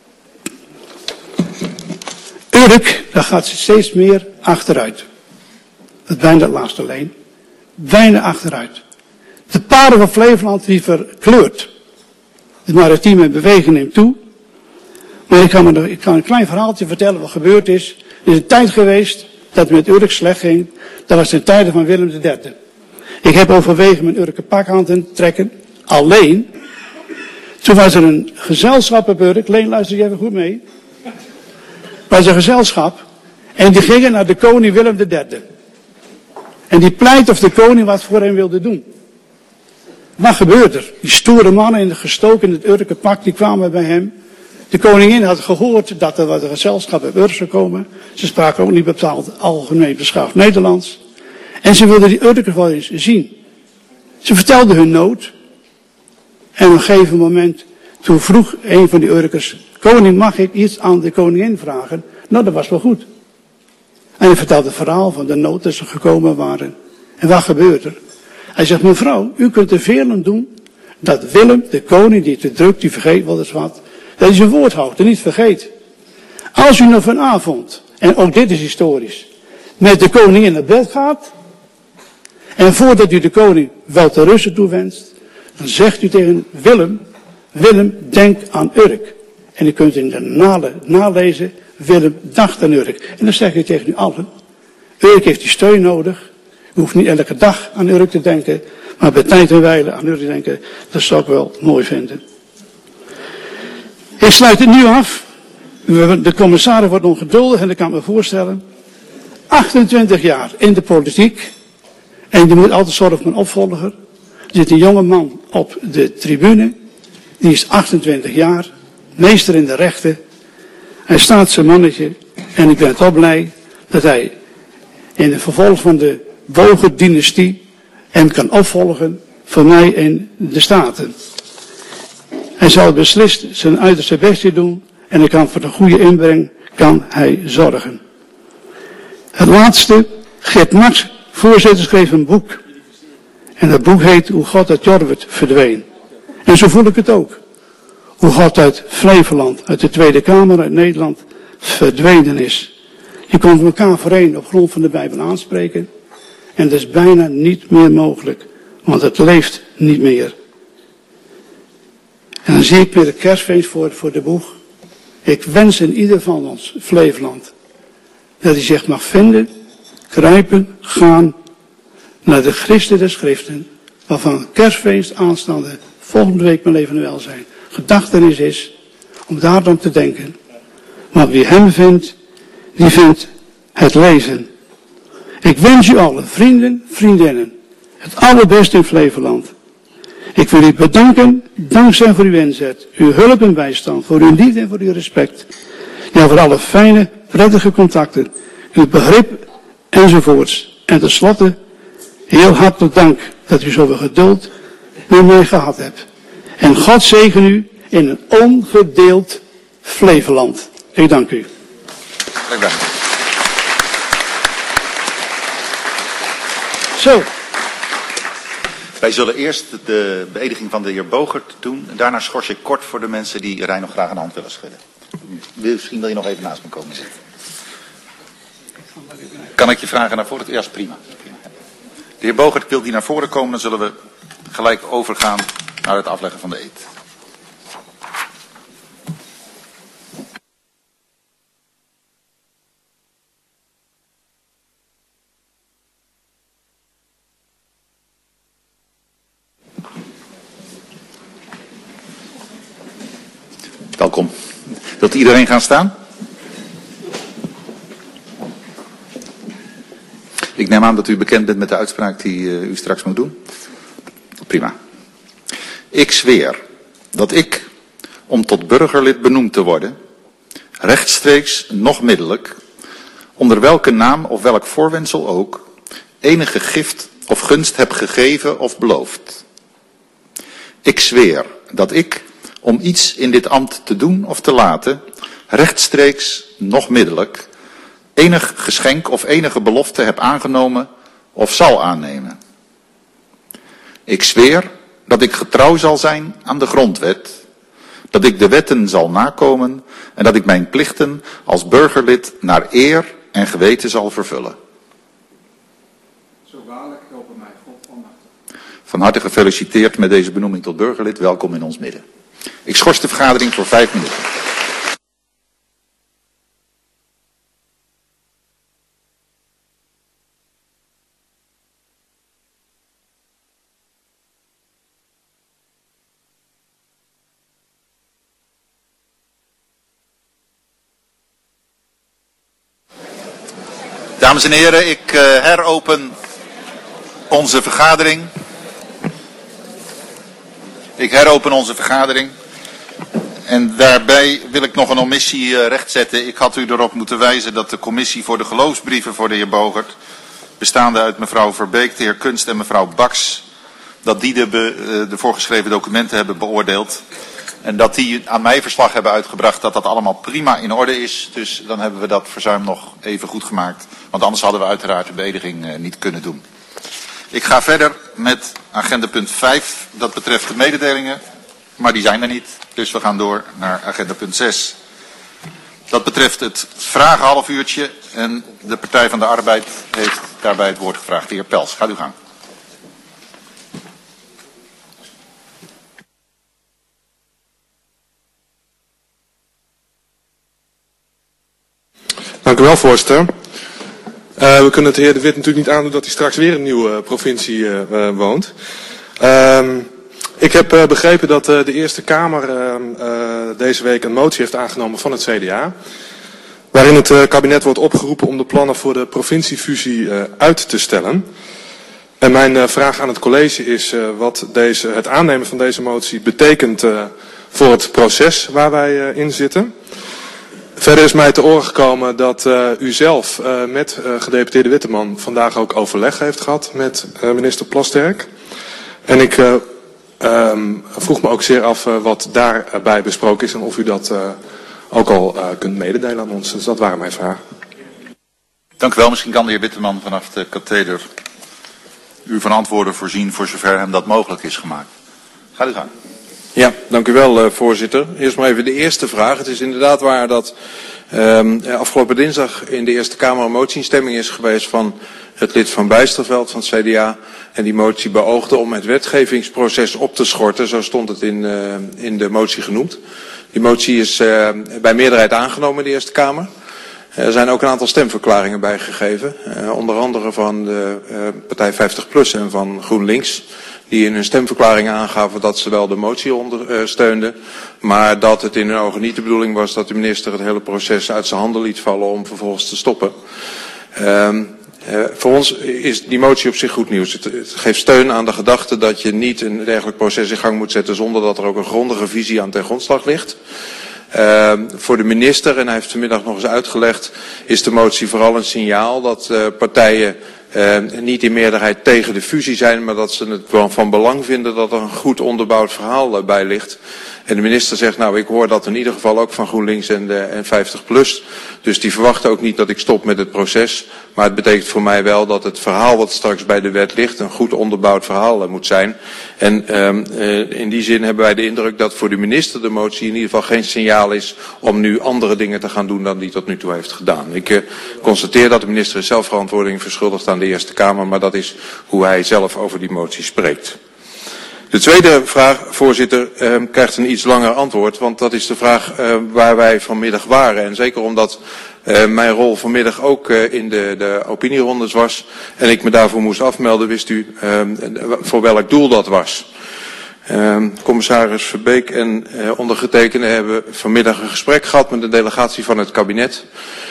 Urk, daar gaat ze steeds meer achteruit. Dat is bijna de laatste lijn. Bijna achteruit. De paden van Flevoland die verkleurt. De maritieme beweging neemt toe. Maar ik kan een klein verhaaltje vertellen wat gebeurd is. Er is een tijd geweest dat het met Urk slecht ging. Dat was ten tijde van Willem III. Ik heb overwegen mijn Urker pak aan te trekken. Alleen. Toen was er een gezelschap op Urk. Leen, luister je even goed mee. Er was een gezelschap. En die gingen naar de koning Willem III. En die pleit of de koning wat voor hem wilde doen. Wat gebeurt er? Die stoere mannen gestoken in het Urker pak, die kwamen bij hem. De koningin had gehoord dat er wat een gezelschap uit Urk zou komen. Ze spraken ook niet bepaald algemeen beschaafd Nederlands. En ze wilden die Urkers wel eens zien. Ze vertelden hun nood. En op een gegeven moment, toen vroeg een van die Urkers, koning, mag ik iets aan de koningin vragen? Nou, dat was wel goed. En hij vertelde het verhaal van de nood dat ze gekomen waren. En wat gebeurt er? Hij zegt, mevrouw, u kunt er veel aan doen dat Willem, de koning, die te druk, die vergeet wel eens wat, Dat hij zijn woord houdt en niet vergeet. Als u nog vanavond, en ook dit is historisch, met de koningin naar bed gaat, en voordat u de koning wel te rusten toewenst, dan zegt u tegen Willem, Willem, denk aan Urk. En u kunt in de nalezen, Willem dacht aan Urk. En dan zeg ik tegen u allen, Urk heeft die steun nodig. U hoeft niet elke dag aan Urk te denken, maar bij tijd en wijle aan Urk te denken, dat zou ik wel mooi vinden. Ik sluit het nu af. De commissaris wordt ongeduldig en ik kan me voorstellen. 28 jaar in de politiek. En je moet altijd zorgen voor een opvolger. Er zit een jonge man op de tribune. Die is 28 jaar. Meester in de rechten. Hij staat zijn mannetje. En ik ben toch blij dat hij in het vervolg van de Bogen-dynastie hem kan opvolgen voor mij in de Staten. Hij zal beslist zijn uiterste best doen. En hij kan voor de goede inbreng kan hij zorgen. Het laatste, Gert Max, voorzitter, schreef een boek. En dat boek heet Hoe God uit Jorwert verdween. En zo voel ik het ook. Hoe God uit Flevoland, uit de Tweede Kamer, uit Nederland, verdwenen is. Je komt elkaar voorheen op grond van de Bijbel aanspreken. En dat is bijna niet meer mogelijk. Want het leeft niet meer. En dan zie ik weer de kerstfeest voor de boeg. Ik wens in ieder van ons, Flevoland, dat hij zich mag vinden, grijpen, gaan naar de Christen der Schriften, waarvan het kerstfeest aanstaande volgende week mijn leven en welzijn gedachtenis is, om daar dan te denken. Maar wie hem vindt, die vindt het leven. Ik wens u allen, vrienden, vriendinnen, het allerbeste in Flevoland. Ik wil u bedanken, dankzij voor uw inzet, uw hulp en bijstand, voor uw liefde en voor uw respect. Ja, voor alle fijne, prettige contacten, uw begrip enzovoorts. En tenslotte, heel hartelijk dank dat u zoveel geduld met mij gehad hebt. En God zegen u in een ongedeeld Flevoland. Ik dank u. Dank u. Zo. Wij zullen eerst de beëdiging van de heer Bogert doen. En daarna schors ik kort voor de mensen die Rijn nog graag een hand willen schudden. Misschien wil je nog even naast me komen zitten. Kan ik je vragen naar voren? Ja, is prima. De heer Bogert, wil die naar voren komen? Dan zullen we gelijk overgaan naar het afleggen van de eed. Welkom. Wilt iedereen gaan staan? Ik neem aan dat u bekend bent met de uitspraak die u straks moet doen. Prima. Ik zweer dat ik, om tot burgerlid benoemd te worden, rechtstreeks noch middelijk, onder welke naam of welk voorwendsel ook, enige gift of gunst heb gegeven of beloofd. Ik zweer dat ik, om iets in dit ambt te doen of te laten, rechtstreeks noch middelijk, enig geschenk of enige belofte heb aangenomen of zal aannemen. Ik zweer dat ik getrouw zal zijn aan de grondwet, dat ik de wetten zal nakomen en dat ik mijn plichten als burgerlid naar eer en geweten zal vervullen. Zo waarlijk helpen mij God van harte. Van harte gefeliciteerd met deze benoeming tot burgerlid. Welkom in ons midden. Ik schors de vergadering voor 5 minuten. Dames en heren, ik heropen onze vergadering. Ik heropen onze vergadering. En daarbij wil ik nog een omissie rechtzetten. Ik had u erop moeten wijzen dat de commissie voor de geloofsbrieven voor de heer Bogert, bestaande uit mevrouw Verbeek, de heer Kunst en mevrouw Baks, dat die de voorgeschreven documenten hebben beoordeeld. En dat die aan mij verslag hebben uitgebracht dat dat allemaal prima in orde is. Dus dan hebben we dat verzuim nog even goed gemaakt. Want anders hadden we uiteraard de beëdiging niet kunnen doen. Ik ga verder met agenda punt 5. Dat betreft de mededelingen. maar die zijn er niet. Dus we gaan door naar agenda punt 6. Dat betreft het vragenhalfuurtje en de Partij van de Arbeid heeft daarbij het woord gevraagd. De heer Pels, gaat u gang. Dank u wel, voorzitter. We kunnen het de heer De Wit natuurlijk niet aandoen dat hij straks weer in een nieuwe provincie woont. Ik heb begrepen dat de Eerste Kamer deze week een motie heeft aangenomen van het CDA. Waarin het kabinet wordt opgeroepen om de plannen voor de provinciefusie uit te stellen. En mijn vraag aan het college is wat het aannemen van deze motie betekent voor het proces waar wij in zitten. Verder is mij te oren gekomen dat u zelf met gedeputeerde Witteman vandaag ook overleg heeft gehad met minister Plasterk. En ik vroeg me ook zeer af wat daarbij besproken is en of u dat ook al kunt mededelen aan ons. Dus dat waren mijn vragen. Dank u wel. Misschien kan de heer Witteman vanaf de katheder u van antwoorden voorzien voor zover hem dat mogelijk is gemaakt. Gaat u gang. Ja, dank u wel, voorzitter. Eerst maar even de eerste vraag. Het is inderdaad waar dat afgelopen dinsdag in de Eerste Kamer een motieinstemming is geweest van het lid van Bijsterveld van het CDA. En die motie beoogde om het wetgevingsproces op te schorten. Zo stond het in de motie genoemd. Die motie is bij meerderheid aangenomen in de Eerste Kamer. Er zijn ook een aantal stemverklaringen bijgegeven. Onder andere van de partij 50PLUS en van GroenLinks. Die in hun stemverklaring aangaven dat ze wel de motie ondersteunden. Maar dat het in hun ogen niet de bedoeling was dat de minister het hele proces uit zijn handen liet vallen om vervolgens te stoppen. Voor ons is die motie op zich goed nieuws. Het geeft steun aan de gedachte dat je niet een dergelijk proces in gang moet zetten zonder dat er ook een grondige visie aan ten grondslag ligt. Voor de minister, en hij heeft vanmiddag nog eens uitgelegd, is de motie vooral een signaal dat partijen niet in meerderheid tegen de fusie zijn, maar dat ze het van belang vinden dat er een goed onderbouwd verhaal bij ligt. En de minister zegt, nou, ik hoor dat in ieder geval ook van GroenLinks en 50PLUS. Dus die verwachten ook niet dat ik stop met het proces. Maar het betekent voor mij wel dat het verhaal wat straks bij de wet ligt een goed onderbouwd verhaal moet zijn. En in die zin hebben wij de indruk dat voor de minister de motie in ieder geval geen signaal is om nu andere dingen te gaan doen dan die tot nu toe heeft gedaan. Ik constateer dat de minister zelf verantwoording verschuldigt aan de Eerste Kamer, maar dat is hoe hij zelf over die motie spreekt. De tweede vraag, voorzitter, krijgt een iets langer antwoord, want dat is de vraag waar wij vanmiddag waren. En zeker omdat mijn rol vanmiddag ook in de opinierondes was en ik me daarvoor moest afmelden, wist u voor welk doel dat was. Commissaris Verbeek en ondergetekende hebben vanmiddag een gesprek gehad met een delegatie van het kabinet.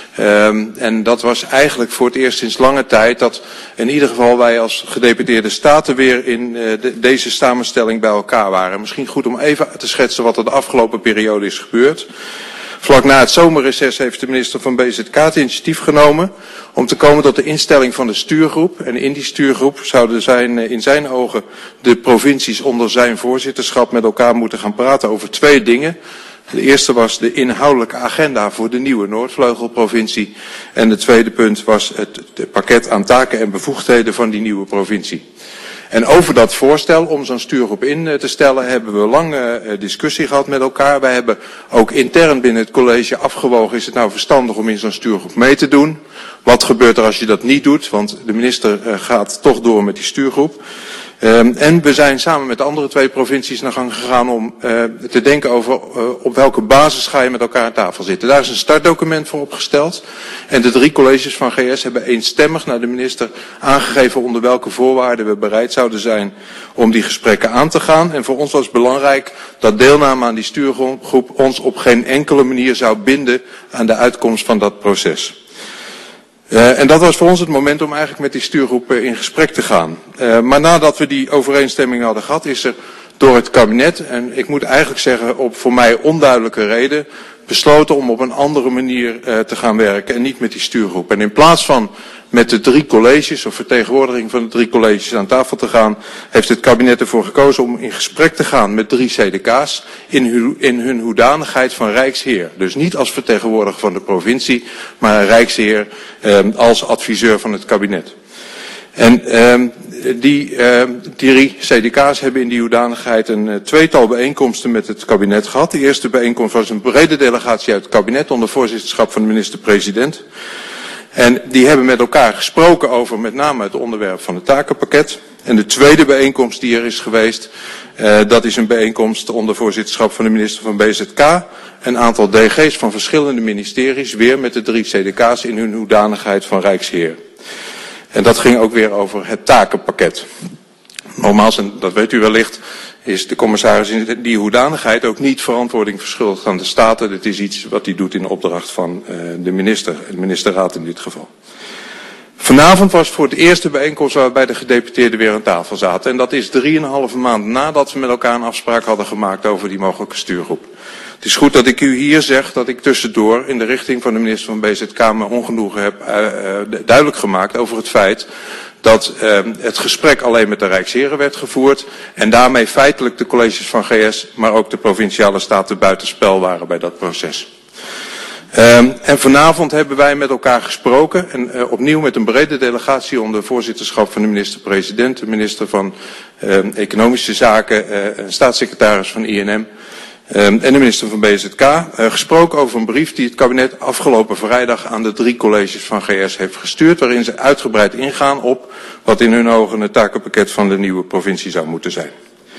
En dat was eigenlijk voor het eerst sinds lange tijd dat in ieder geval wij als gedeputeerde staten weer in deze samenstelling bij elkaar waren. Misschien goed om even te schetsen wat er de afgelopen periode is gebeurd. Vlak na het zomerreces heeft de minister van BZK het initiatief genomen om te komen tot de instelling van de stuurgroep. En in die stuurgroep zouden in zijn ogen de provincies onder zijn voorzitterschap met elkaar moeten gaan praten over twee dingen. De eerste was de inhoudelijke agenda voor de nieuwe Noordvleugelprovincie. En het tweede punt was het pakket aan taken en bevoegdheden van die nieuwe provincie. En over dat voorstel om zo'n stuurgroep in te stellen hebben we lange discussie gehad met elkaar. Wij hebben ook intern binnen het college afgewogen, is het nou verstandig om in zo'n stuurgroep mee te doen? Wat gebeurt er als je dat niet doet? Want de minister gaat toch door met die stuurgroep. En we zijn samen met de andere twee provincies naar gang gegaan om te denken over op welke basis ga je met elkaar aan tafel zitten. Daar is een startdocument voor opgesteld. En de 3 colleges van GS hebben eenstemmig naar de minister aangegeven onder welke voorwaarden we bereid zouden zijn om die gesprekken aan te gaan. En voor ons was belangrijk dat deelname aan die stuurgroep ons op geen enkele manier zou binden aan de uitkomst van dat proces. En dat was voor ons het moment om eigenlijk met die stuurgroep in gesprek te gaan. Maar nadat we die overeenstemming hadden gehad, is er door het kabinet, en ik moet eigenlijk zeggen op voor mij onduidelijke reden, besloten om op een andere manier te gaan werken en niet met die stuurgroep. En in plaats van met de 3 colleges of vertegenwoordiging van de 3 colleges aan tafel te gaan, heeft het kabinet ervoor gekozen om in gesprek te gaan met 3 CDK's in hun hoedanigheid van Rijksheer. Dus niet als vertegenwoordiger van de provincie, maar Rijksheer als adviseur van het kabinet. En Die drie CDK's hebben in die hoedanigheid een tweetal bijeenkomsten met het kabinet gehad. De eerste bijeenkomst was een brede delegatie uit het kabinet onder voorzitterschap van de minister-president. En die hebben met elkaar gesproken over met name het onderwerp van het takenpakket. En de tweede bijeenkomst die er is geweest, dat is een bijeenkomst onder voorzitterschap van de minister van BZK. Een aantal DG's van verschillende ministeries, weer met de drie CDK's in hun hoedanigheid van Rijksheer. En dat ging ook weer over het takenpakket. Nogmaals, en dat weet u wellicht, is de commissaris in die hoedanigheid ook niet verantwoording verschuldigd aan de Staten. Dit is iets wat hij doet in opdracht van de ministerraad in dit geval. Vanavond was voor het eerste bijeenkomst waarbij de gedeputeerden weer aan tafel zaten. En dat is 3,5 maand nadat we met elkaar een afspraak hadden gemaakt over die mogelijke stuurgroep. Het is goed dat ik u hier zeg dat ik tussendoor in de richting van de minister van BZK mijn ongenoegen heb duidelijk gemaakt over het feit dat het gesprek alleen met de Rijksheren werd gevoerd en daarmee feitelijk de colleges van GS, maar ook de provinciale staten buitenspel waren bij dat proces. En vanavond hebben wij met elkaar gesproken en opnieuw met een brede delegatie onder voorzitterschap van de minister-president, de minister van Economische Zaken, staatssecretaris van INM en de minister van BZK, gesproken over een brief die het kabinet afgelopen vrijdag aan de 3 colleges van GS heeft gestuurd, waarin ze uitgebreid ingaan op wat in hun ogen het takenpakket van de nieuwe provincie zou moeten zijn.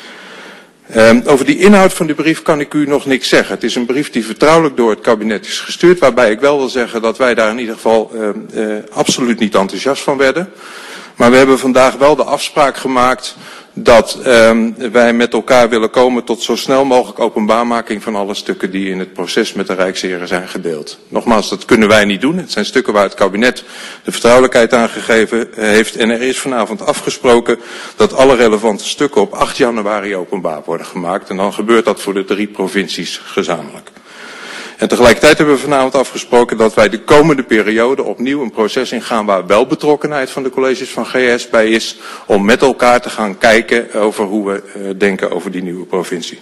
Over die inhoud van de brief kan ik u nog niks zeggen. Het is een brief die vertrouwelijk door het kabinet is gestuurd, waarbij ik wel wil zeggen dat wij daar in ieder geval absoluut niet enthousiast van werden. Maar we hebben vandaag wel de afspraak gemaakt dat wij met elkaar willen komen tot zo snel mogelijk openbaarmaking van alle stukken die in het proces met de Rijksheren zijn gedeeld. Nogmaals, dat kunnen wij niet doen. Het zijn stukken waar het kabinet de vertrouwelijkheid aan gegeven heeft. En er is vanavond afgesproken dat alle relevante stukken op 8 januari openbaar worden gemaakt. En dan gebeurt dat voor de 3 provincies gezamenlijk. En tegelijkertijd hebben we vanavond afgesproken dat wij de komende periode opnieuw een proces ingaan waar wel betrokkenheid van de colleges van GS bij is, om met elkaar te gaan kijken over hoe we denken over die nieuwe provincie.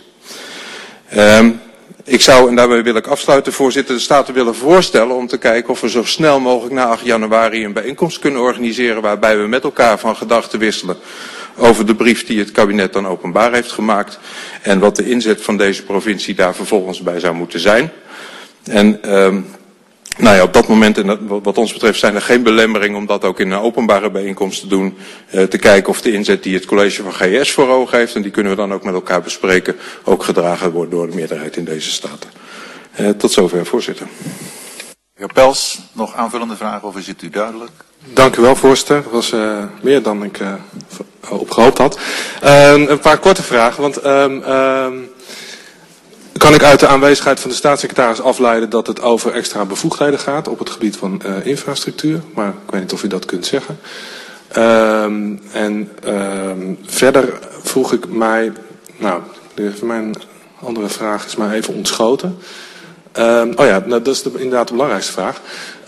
Ik zou, en daarmee wil ik afsluiten, voorzitter, de Staten willen voorstellen om te kijken of we zo snel mogelijk na 8 januari een bijeenkomst kunnen organiseren waarbij we met elkaar van gedachten wisselen over de brief die het kabinet dan openbaar heeft gemaakt en wat de inzet van deze provincie daar vervolgens bij zou moeten zijn. En nou ja, op dat moment, en wat ons betreft, zijn er geen belemmeringen om dat ook in een openbare bijeenkomst te doen. Te kijken of de inzet die het college van GS voor ogen heeft, en die kunnen we dan ook met elkaar bespreken, ook gedragen wordt door de meerderheid in deze staten. Tot zover, voorzitter. Heer Pels, nog aanvullende vragen of is het u duidelijk? Dank u wel, voorzitter. Dat was meer dan ik op gehoopt had. Een paar korte vragen, want kan ik uit de aanwezigheid van de staatssecretaris afleiden dat het over extra bevoegdheden gaat op het gebied van infrastructuur, maar ik weet niet of u dat kunt zeggen. Verder vroeg ik mij, nou, mijn andere vraag is mij even ontschoten. Dat is inderdaad de belangrijkste vraag.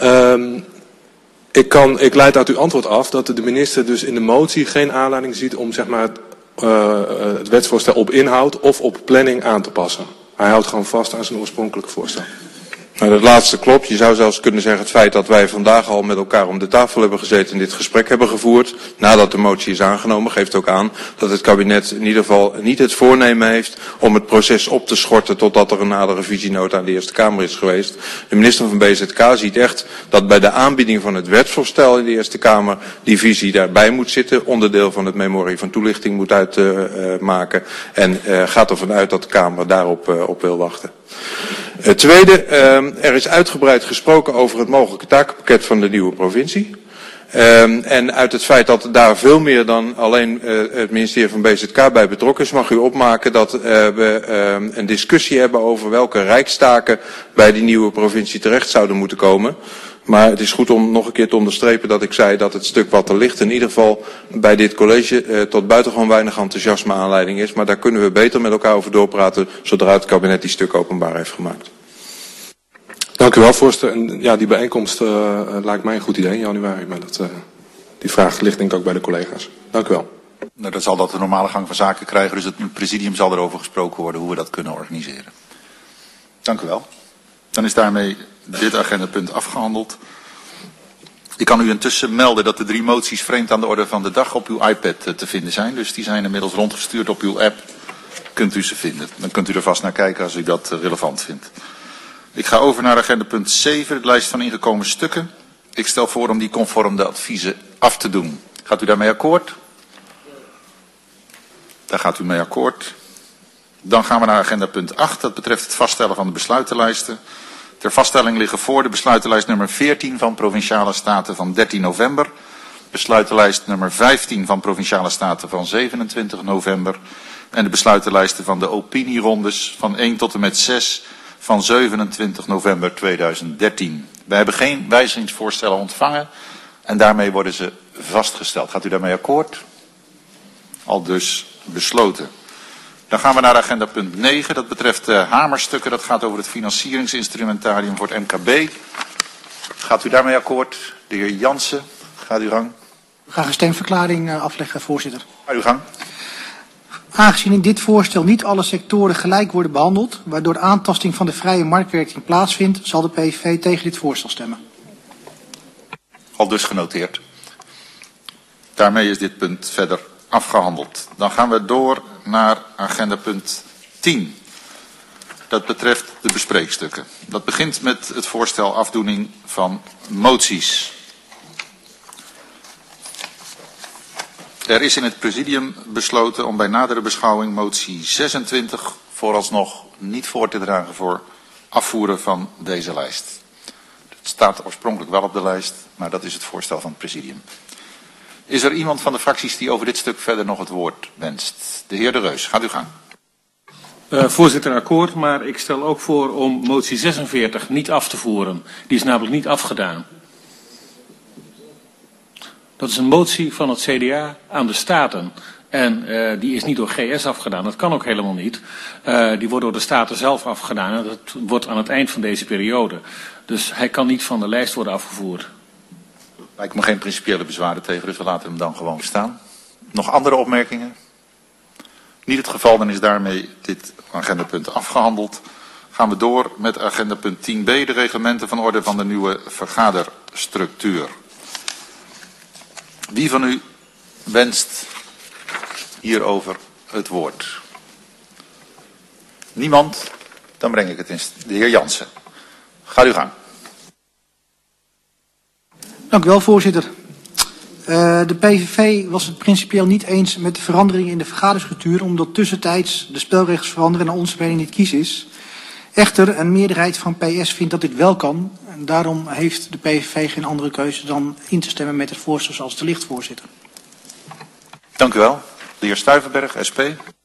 Ik leid uit uw antwoord af dat de minister dus in de motie geen aanleiding ziet om zeg maar het wetsvoorstel op inhoud of op planning aan te passen. Hij houdt gewoon vast aan zijn oorspronkelijke voorstel. Nou, dat laatste klopt. Je zou zelfs kunnen zeggen het feit dat wij vandaag al met elkaar om de tafel hebben gezeten en dit gesprek hebben gevoerd, nadat de motie is aangenomen, geeft ook aan dat het kabinet in ieder geval niet het voornemen heeft om het proces op te schorten totdat er een nadere visienota aan de Eerste Kamer is geweest. De minister van BZK ziet echt dat bij de aanbieding van het wetsvoorstel in de Eerste Kamer die visie daarbij moet zitten, onderdeel van het memorie van toelichting moet uitmaken en gaat ervan uit dat de Kamer daarop op wil wachten. Het tweede, er is uitgebreid gesproken over het mogelijke takenpakket van de nieuwe provincie. En uit het feit dat daar veel meer dan alleen het ministerie van BZK bij betrokken is, mag u opmaken dat we een discussie hebben over welke rijkstaken bij die nieuwe provincie terecht zouden moeten komen. Maar het is goed om nog een keer te onderstrepen dat ik zei dat het stuk wat er ligt in ieder geval bij dit college tot buitengewoon weinig enthousiasme aanleiding is. Maar daar kunnen we beter met elkaar over doorpraten zodra het kabinet die stuk openbaar heeft gemaakt. Dank u wel, voorzitter. En ja, die bijeenkomst lijkt mij een goed idee in januari, maar die vraag ligt denk ik ook bij de collega's. Dank u wel. Nou, dat zal dat de normale gang van zaken krijgen, dus het presidium zal erover gesproken worden hoe we dat kunnen organiseren. Dank u wel. Dan is daarmee dit agendapunt afgehandeld. Ik kan u intussen melden dat de 3 moties vreemd aan de orde van de dag op uw iPad te vinden zijn. Dus die zijn inmiddels rondgestuurd op uw app. Kunt u ze vinden. Dan kunt u er vast naar kijken als u dat relevant vindt. Ik ga over naar agenda punt 7, de lijst van ingekomen stukken. Ik stel voor om die conform de adviezen af te doen. Gaat u daarmee akkoord? Daar gaat u mee akkoord. Dan gaan we naar agenda punt 8. Dat betreft het vaststellen van de besluitenlijsten. Ter vaststelling liggen voor de besluitenlijst nummer 14 van Provinciale Staten van 13 november. Besluitenlijst nummer 15 van Provinciale Staten van 27 november. En de besluitenlijsten van de opinierondes van 1 tot en met 6 van 27 november 2013. Wij hebben geen wijzigingsvoorstellen ontvangen en daarmee worden ze vastgesteld. Gaat u daarmee akkoord? Al dus besloten. Dan gaan we naar agenda punt 9. Dat betreft de hamerstukken. Dat gaat over het financieringsinstrumentarium voor het MKB. Gaat u daarmee akkoord? De heer Jansen, gaat uw gang. Graag een stemverklaring afleggen, voorzitter. Ga uw gang. Aangezien in dit voorstel niet alle sectoren gelijk worden behandeld, waardoor aantasting van de vrije marktwerking plaatsvindt, zal de PVV tegen dit voorstel stemmen. Al dus genoteerd. Daarmee is dit punt verder afgehandeld. Dan gaan we door naar agenda punt 10. Dat betreft de bespreekstukken. Dat begint met het voorstel afdoening van moties. Er is in het presidium besloten om bij nadere beschouwing motie 26 vooralsnog niet voor te dragen voor afvoeren van deze lijst. Het staat oorspronkelijk wel op de lijst, maar dat is het voorstel van het presidium. Is er iemand van de fracties die over dit stuk verder nog het woord wenst? De heer De Reus, gaat u gang. Voorzitter, akkoord, maar ik stel ook voor om motie 46 niet af te voeren. Die is namelijk niet afgedaan. Dat is een motie van het CDA aan de Staten. En die is niet door GS afgedaan. Dat kan ook helemaal niet. Die wordt door de Staten zelf afgedaan. En dat wordt aan het eind van deze periode. Dus hij kan niet van de lijst worden afgevoerd. Lijkt me geen principiële bezwaren tegen, dus we laten hem dan gewoon staan. Nog andere opmerkingen? Niet het geval, dan is daarmee dit agendapunt afgehandeld. Gaan we door met agendapunt 10b, de reglementen van orde van de nieuwe vergaderstructuur. Wie van u wenst hierover het woord? Niemand? Dan breng ik het in. De heer Jansen. Ga u gang. Dank u wel, voorzitter. De PVV was het principieel niet eens met de veranderingen in de vergaderstructuur, omdat tussentijds de spelregels veranderen en naar onze mening niet kies is. Echter, een meerderheid van PS vindt dat dit wel kan. En daarom heeft de PVV geen andere keuze dan in te stemmen met het voorstel zoals het er ligt, voorzitter. Dank u wel. De heer Stuyvenberg, SP.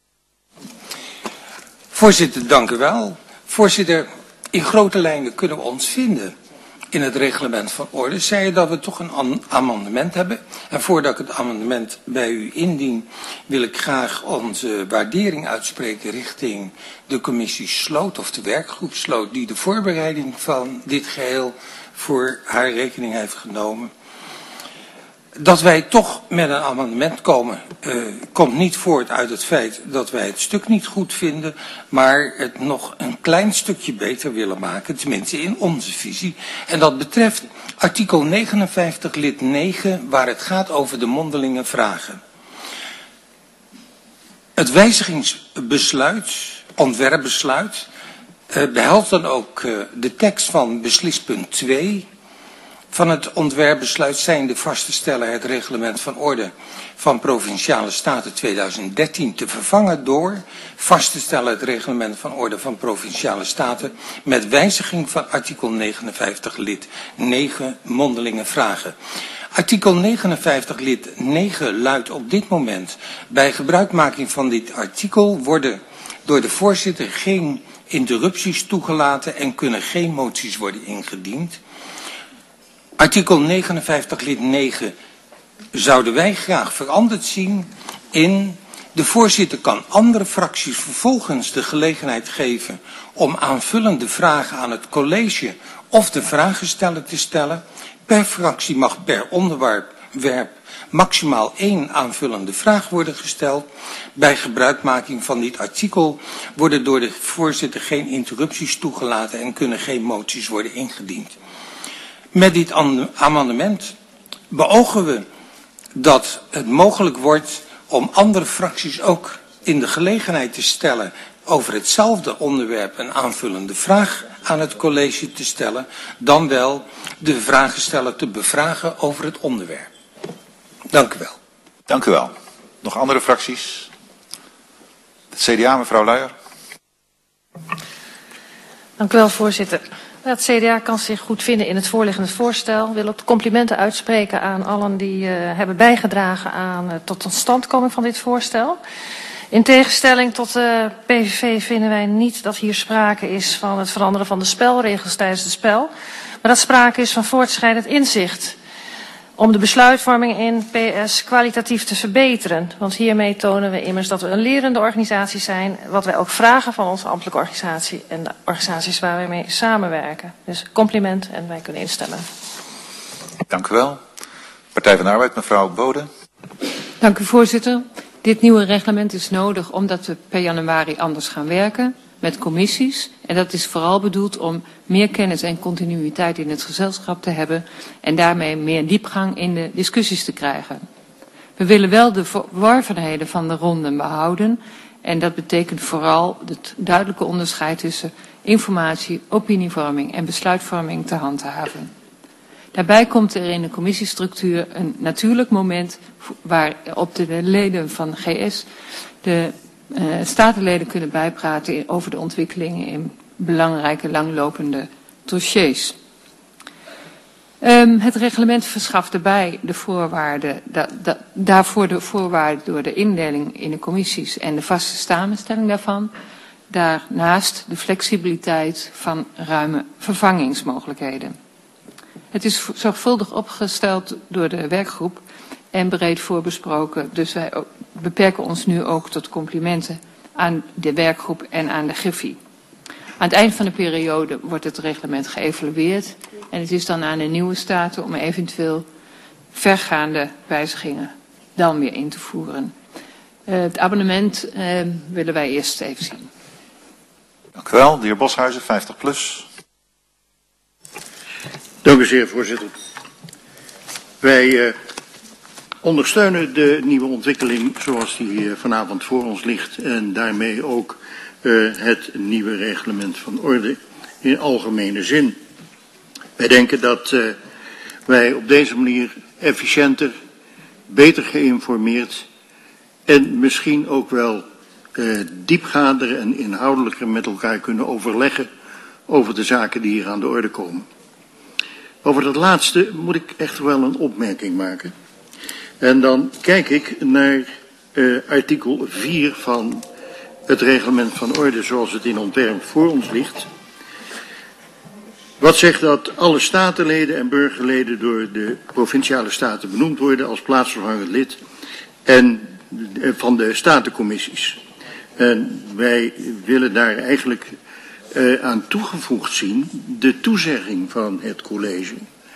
Voorzitter, dank u wel. Voorzitter, in grote lijnen kunnen we ons vinden in het reglement van orde. Zei je dat we toch een amendement hebben. En voordat ik het amendement bij u indien, wil ik graag onze waardering uitspreken richting de commissie Sloot of de werkgroep Sloot, die de voorbereiding van dit geheel voor haar rekening heeft genomen. Dat wij toch met een amendement komen, komt niet voort uit het feit dat wij het stuk niet goed vinden, maar het nog een klein stukje beter willen maken, tenminste in onze visie. En dat betreft artikel 59 lid 9, waar het gaat over de mondelinge vragen. Het wijzigingsbesluit, ontwerpbesluit, behelst dan ook de tekst van beslispunt 2... van het ontwerpbesluit zijnde vast te stellen het reglement van orde van Provinciale Staten 2013 te vervangen door vast te stellen het reglement van orde van Provinciale Staten met wijziging van artikel 59 lid 9 mondelinge vragen. Artikel 59 lid 9 luidt op dit moment: bij gebruikmaking van dit artikel worden door de voorzitter geen interrupties toegelaten en kunnen geen moties worden ingediend. Artikel 59 lid 9 zouden wij graag veranderd zien in: de voorzitter kan andere fracties vervolgens de gelegenheid geven om aanvullende vragen aan het college of de vragensteller te stellen. Per fractie mag per onderwerp maximaal 1 aanvullende vraag worden gesteld. Bij gebruikmaking van dit artikel worden door de voorzitter geen interrupties toegelaten en kunnen geen moties worden ingediend. Met dit amendement beogen we dat het mogelijk wordt om andere fracties ook in de gelegenheid te stellen over hetzelfde onderwerp een aanvullende vraag aan het college te stellen, dan wel de vragensteller te bevragen over het onderwerp. Dank u wel. Dank u wel. Nog andere fracties? Het CDA, mevrouw Luijer. Dank u wel, voorzitter. Het CDA kan zich goed vinden in het voorliggende voorstel. Wil ook de complimenten uitspreken aan allen die hebben bijgedragen aan tot totstandkoming van dit voorstel. In tegenstelling tot de PVV vinden wij niet dat hier sprake is van het veranderen van de spelregels tijdens het spel, maar dat sprake is van voortschrijdend inzicht om de besluitvorming in PS kwalitatief te verbeteren. Want hiermee tonen we immers dat we een lerende organisatie zijn, wat wij ook vragen van onze ambtelijke organisatie en de organisaties waar wij mee samenwerken. Dus compliment en wij kunnen instemmen. Dank u wel. Partij van de Arbeid, mevrouw Bode. Dank u, voorzitter. Dit nieuwe reglement is nodig omdat we per januari anders gaan werken met commissies. En dat is vooral bedoeld om meer kennis en continuïteit in het gezelschap te hebben en daarmee meer diepgang in de discussies te krijgen. We willen wel de verworvenheden van de ronden behouden en dat betekent vooral het duidelijke onderscheid tussen informatie, opinievorming en besluitvorming te handhaven. Daarbij komt er in de commissiestructuur een natuurlijk moment waarop de leden van GS de statenleden kunnen bijpraten over de ontwikkelingen in belangrijke langlopende dossiers. Het reglement verschaft daarbij de voorwaarden, daarvoor de voorwaarden door de indeling in de commissies en de vaste samenstelling daarvan. Daarnaast de flexibiliteit van ruime vervangingsmogelijkheden. Het is zorgvuldig opgesteld door de werkgroep en breed voorbesproken. Dus wij beperken ons nu ook tot complimenten aan de werkgroep en aan de Griffie. Aan het eind van de periode wordt het reglement geëvalueerd. En het is dan aan de nieuwe staten om eventueel vergaande wijzigingen dan weer in te voeren. Het abonnement willen wij eerst even zien. Dank u wel. De heer Boshuizen, 50+. Dank u zeer, voorzitter. Wij ondersteunen de nieuwe ontwikkeling zoals die vanavond voor ons ligt en daarmee ook het nieuwe reglement van orde in algemene zin. Wij denken dat wij op deze manier efficiënter, beter geïnformeerd en misschien ook wel diepgaander en inhoudelijker met elkaar kunnen overleggen over de zaken die hier aan de orde komen. Over dat laatste moet ik echt wel een opmerking maken. En dan kijk ik naar artikel 4 van het reglement van orde zoals het in ontwerp voor ons ligt. Wat zegt dat alle statenleden en burgerleden door de provinciale staten benoemd worden als plaatsvervangend lid en van de statencommissies. En wij willen daar eigenlijk aan toegevoegd zien de toezegging van het college.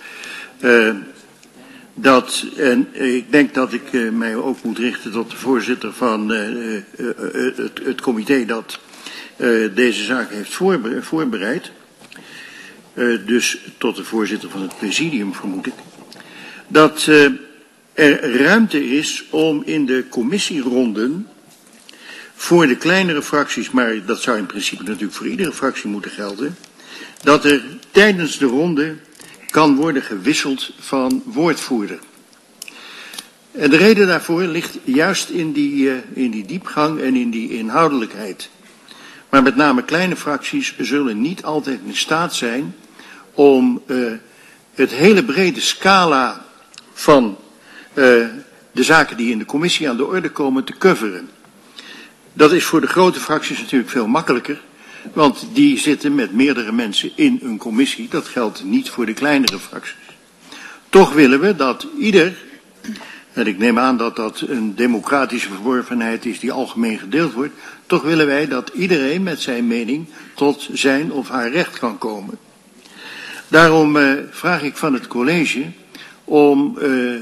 En ik denk dat ik mij ook moet richten tot de voorzitter van het comité dat deze zaak heeft voorbereid. Dus tot de voorzitter van het presidium vermoed ik. Dat er ruimte is om in de commissieronden voor de kleinere fracties, maar dat zou in principe natuurlijk voor iedere fractie moeten gelden, dat er tijdens de ronde kan worden gewisseld van woordvoerder. En de reden daarvoor ligt juist in die diepgang en in die inhoudelijkheid. Maar met name kleine fracties zullen niet altijd in staat zijn om het hele brede scala van de zaken die in de commissie aan de orde komen te coveren. Dat is voor de grote fracties natuurlijk veel makkelijker, want die zitten met meerdere mensen in een commissie. Dat geldt niet voor de kleinere fracties. Toch willen we dat ieder, en ik neem aan dat dat een democratische verworvenheid is die algemeen gedeeld wordt, toch willen wij dat iedereen met zijn mening tot zijn of haar recht kan komen. Daarom vraag ik van het college om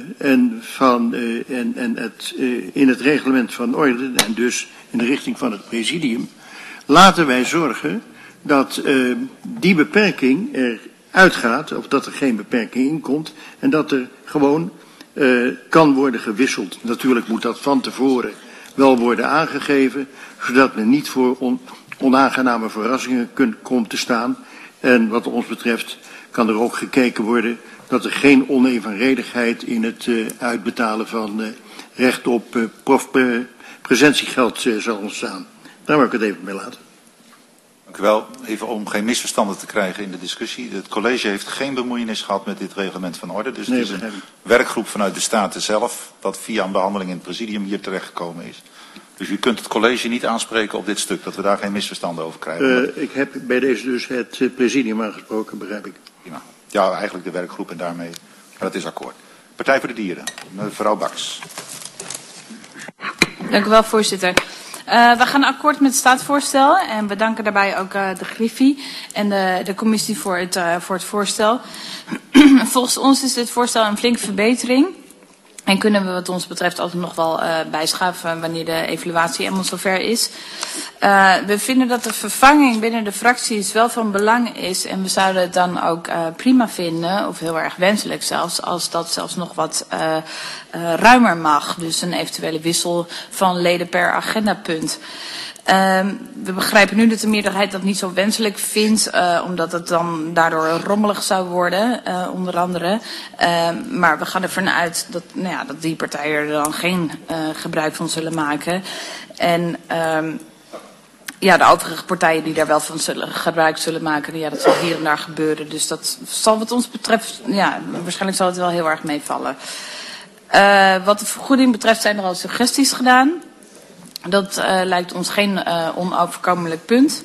in het reglement van orde en dus in de richting van het presidium, laten wij zorgen dat die beperking er uitgaat, of dat er geen beperking in komt, en dat er gewoon kan worden gewisseld. Natuurlijk moet dat van tevoren wel worden aangegeven, zodat men niet voor onaangename verrassingen komt te staan. En wat ons betreft kan er ook gekeken worden dat er geen onevenredigheid in het uitbetalen van recht op presentiegeld zal ontstaan. Daar wil ik het even bij laten. Dank u wel. Even om geen misverstanden te krijgen in de discussie. Het college heeft geen bemoeienis gehad met dit reglement van orde. Dus het is een werkgroep vanuit de Staten zelf, dat via een behandeling in het presidium hier terechtgekomen is. Dus u kunt het college niet aanspreken op dit stuk, dat we daar geen misverstanden over krijgen. Ik heb bij deze dus het presidium aangesproken, begrijp ik. Prima. Ja, eigenlijk de werkgroep en daarmee. Maar dat is akkoord. Partij voor de Dieren, mevrouw Baks. Dank u wel, voorzitter. We gaan akkoord met het staatsvoorstel en we danken daarbij ook de Griffie en de commissie voor het voorstel. Volgens ons is dit voorstel een flinke verbetering. En kunnen we wat ons betreft altijd nog wel bijschaven wanneer de evaluatie helemaal zover is. We vinden dat de vervanging binnen de fracties wel van belang is. En we zouden het dan ook prima vinden, of heel erg wenselijk zelfs, als dat zelfs nog wat ruimer mag. Dus een eventuele wissel van leden per agendapunt. We begrijpen nu dat de meerderheid dat niet zo wenselijk vindt, omdat het dan daardoor rommelig zou worden, onder andere. Maar we gaan ervan uit dat, dat die partijen er dan geen gebruik van zullen maken. En de overige partijen die daar wel van gebruik zullen maken, dat zal hier en daar gebeuren. Dus dat zal wat ons betreft, waarschijnlijk zal het wel heel erg meevallen. Wat de vergoeding betreft zijn er al suggesties gedaan. Dat lijkt ons geen onoverkomelijk punt.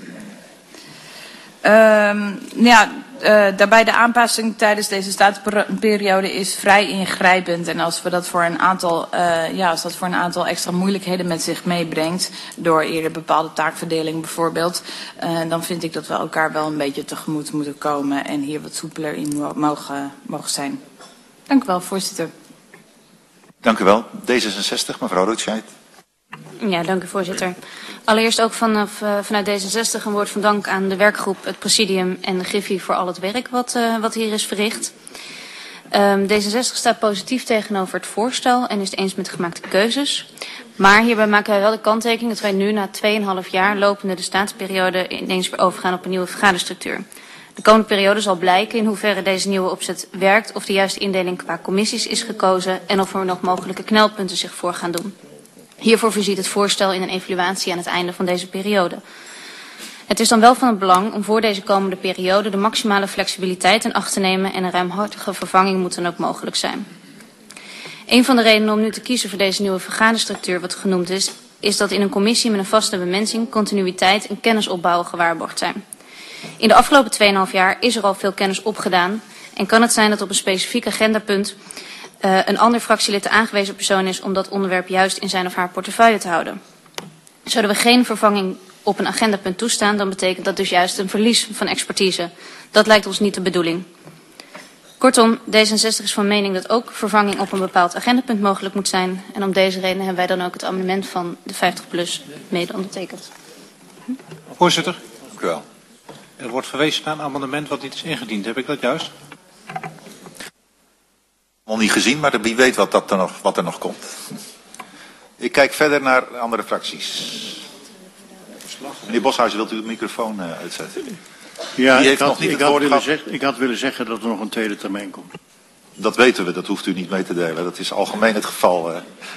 Daarbij de aanpassing tijdens deze staatsperiode is vrij ingrijpend. En als we dat voor een aantal, extra moeilijkheden met zich meebrengt, door eerder bepaalde taakverdeling bijvoorbeeld, dan vind ik dat we elkaar wel een beetje tegemoet moeten komen en hier wat soepeler in mogen zijn. Dank u wel, voorzitter. Dank u wel. D66, mevrouw Roetscheid. Ja, dank u, voorzitter. Allereerst ook vanuit D66 een woord van dank aan de werkgroep, het presidium en de Griffie voor al het werk wat hier is verricht. D66 staat positief tegenover het voorstel en is het eens met de gemaakte keuzes. Maar hierbij maken wij wel de kanttekening dat wij nu na 2,5 jaar lopende de staatsperiode ineens weer overgaan op een nieuwe vergaderstructuur. De komende periode zal blijken in hoeverre deze nieuwe opzet werkt, of de juiste indeling qua commissies is gekozen en of er nog mogelijke knelpunten zich voor gaan doen. Hiervoor voorziet het voorstel in een evaluatie aan het einde van deze periode. Het is dan wel van het belang om voor deze komende periode de maximale flexibiliteit in acht te nemen en een ruimhartige vervanging moet dan ook mogelijk zijn. Een van de redenen om nu te kiezen voor deze nieuwe vergaderstructuur wat genoemd is dat in een commissie met een vaste bemensing continuïteit en kennisopbouw gewaarborgd zijn. In de afgelopen 2,5 jaar is er al veel kennis opgedaan en kan het zijn dat op een specifiek agendapunt een ander fractielid de aangewezen persoon is om dat onderwerp juist in zijn of haar portefeuille te houden. Zouden we geen vervanging op een agendapunt toestaan, dan betekent dat dus juist een verlies van expertise. Dat lijkt ons niet de bedoeling. Kortom, D66 is van mening dat ook vervanging op een bepaald agendapunt mogelijk moet zijn. En om deze reden hebben wij dan ook het amendement van de 50PLUS mede ondertekend. Voorzitter. Dank u wel. Er wordt verwezen naar een amendement wat niet is ingediend. Heb ik dat juist? Nog niet gezien, maar wie weet wat er nog komt. Ik kijk verder naar andere fracties. Meneer Boshuizen, wilt u de microfoon uitzetten? Ja, ik had willen zeggen dat er nog een tweede termijn komt. Dat weten we, dat hoeft u niet mee te delen. Dat is algemeen het geval.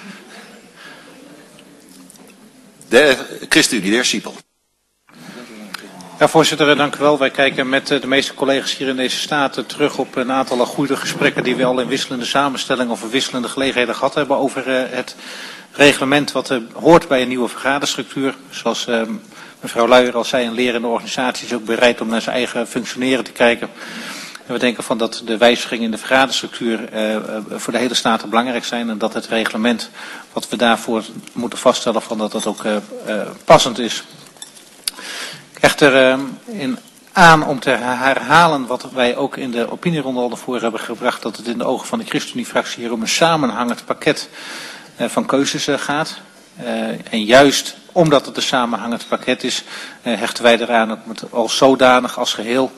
De ChristenUnie, de heer Siepel. Ja, voorzitter, dank u wel. Wij kijken met de meeste collega's hier in deze staten terug op een aantal goede gesprekken die we al in wisselende samenstellingen of in wisselende gelegenheden gehad hebben over het reglement wat hoort bij een nieuwe vergaderstructuur. Zoals mevrouw Luijer al zei, een lerende organisatie is ook bereid om naar zijn eigen functioneren te kijken. En we denken van dat de wijzigingen in de vergaderstructuur voor de hele staten belangrijk zijn en dat het reglement wat we daarvoor moeten vaststellen van dat ook passend is. Echter aan om te herhalen wat wij ook in de opinieronde al naar voren hebben gebracht, dat het in de ogen van de ChristenUnie-fractie hier om een samenhangend pakket van keuzes gaat. En juist omdat het een samenhangend pakket is, hechten wij eraan om het al zodanig als geheel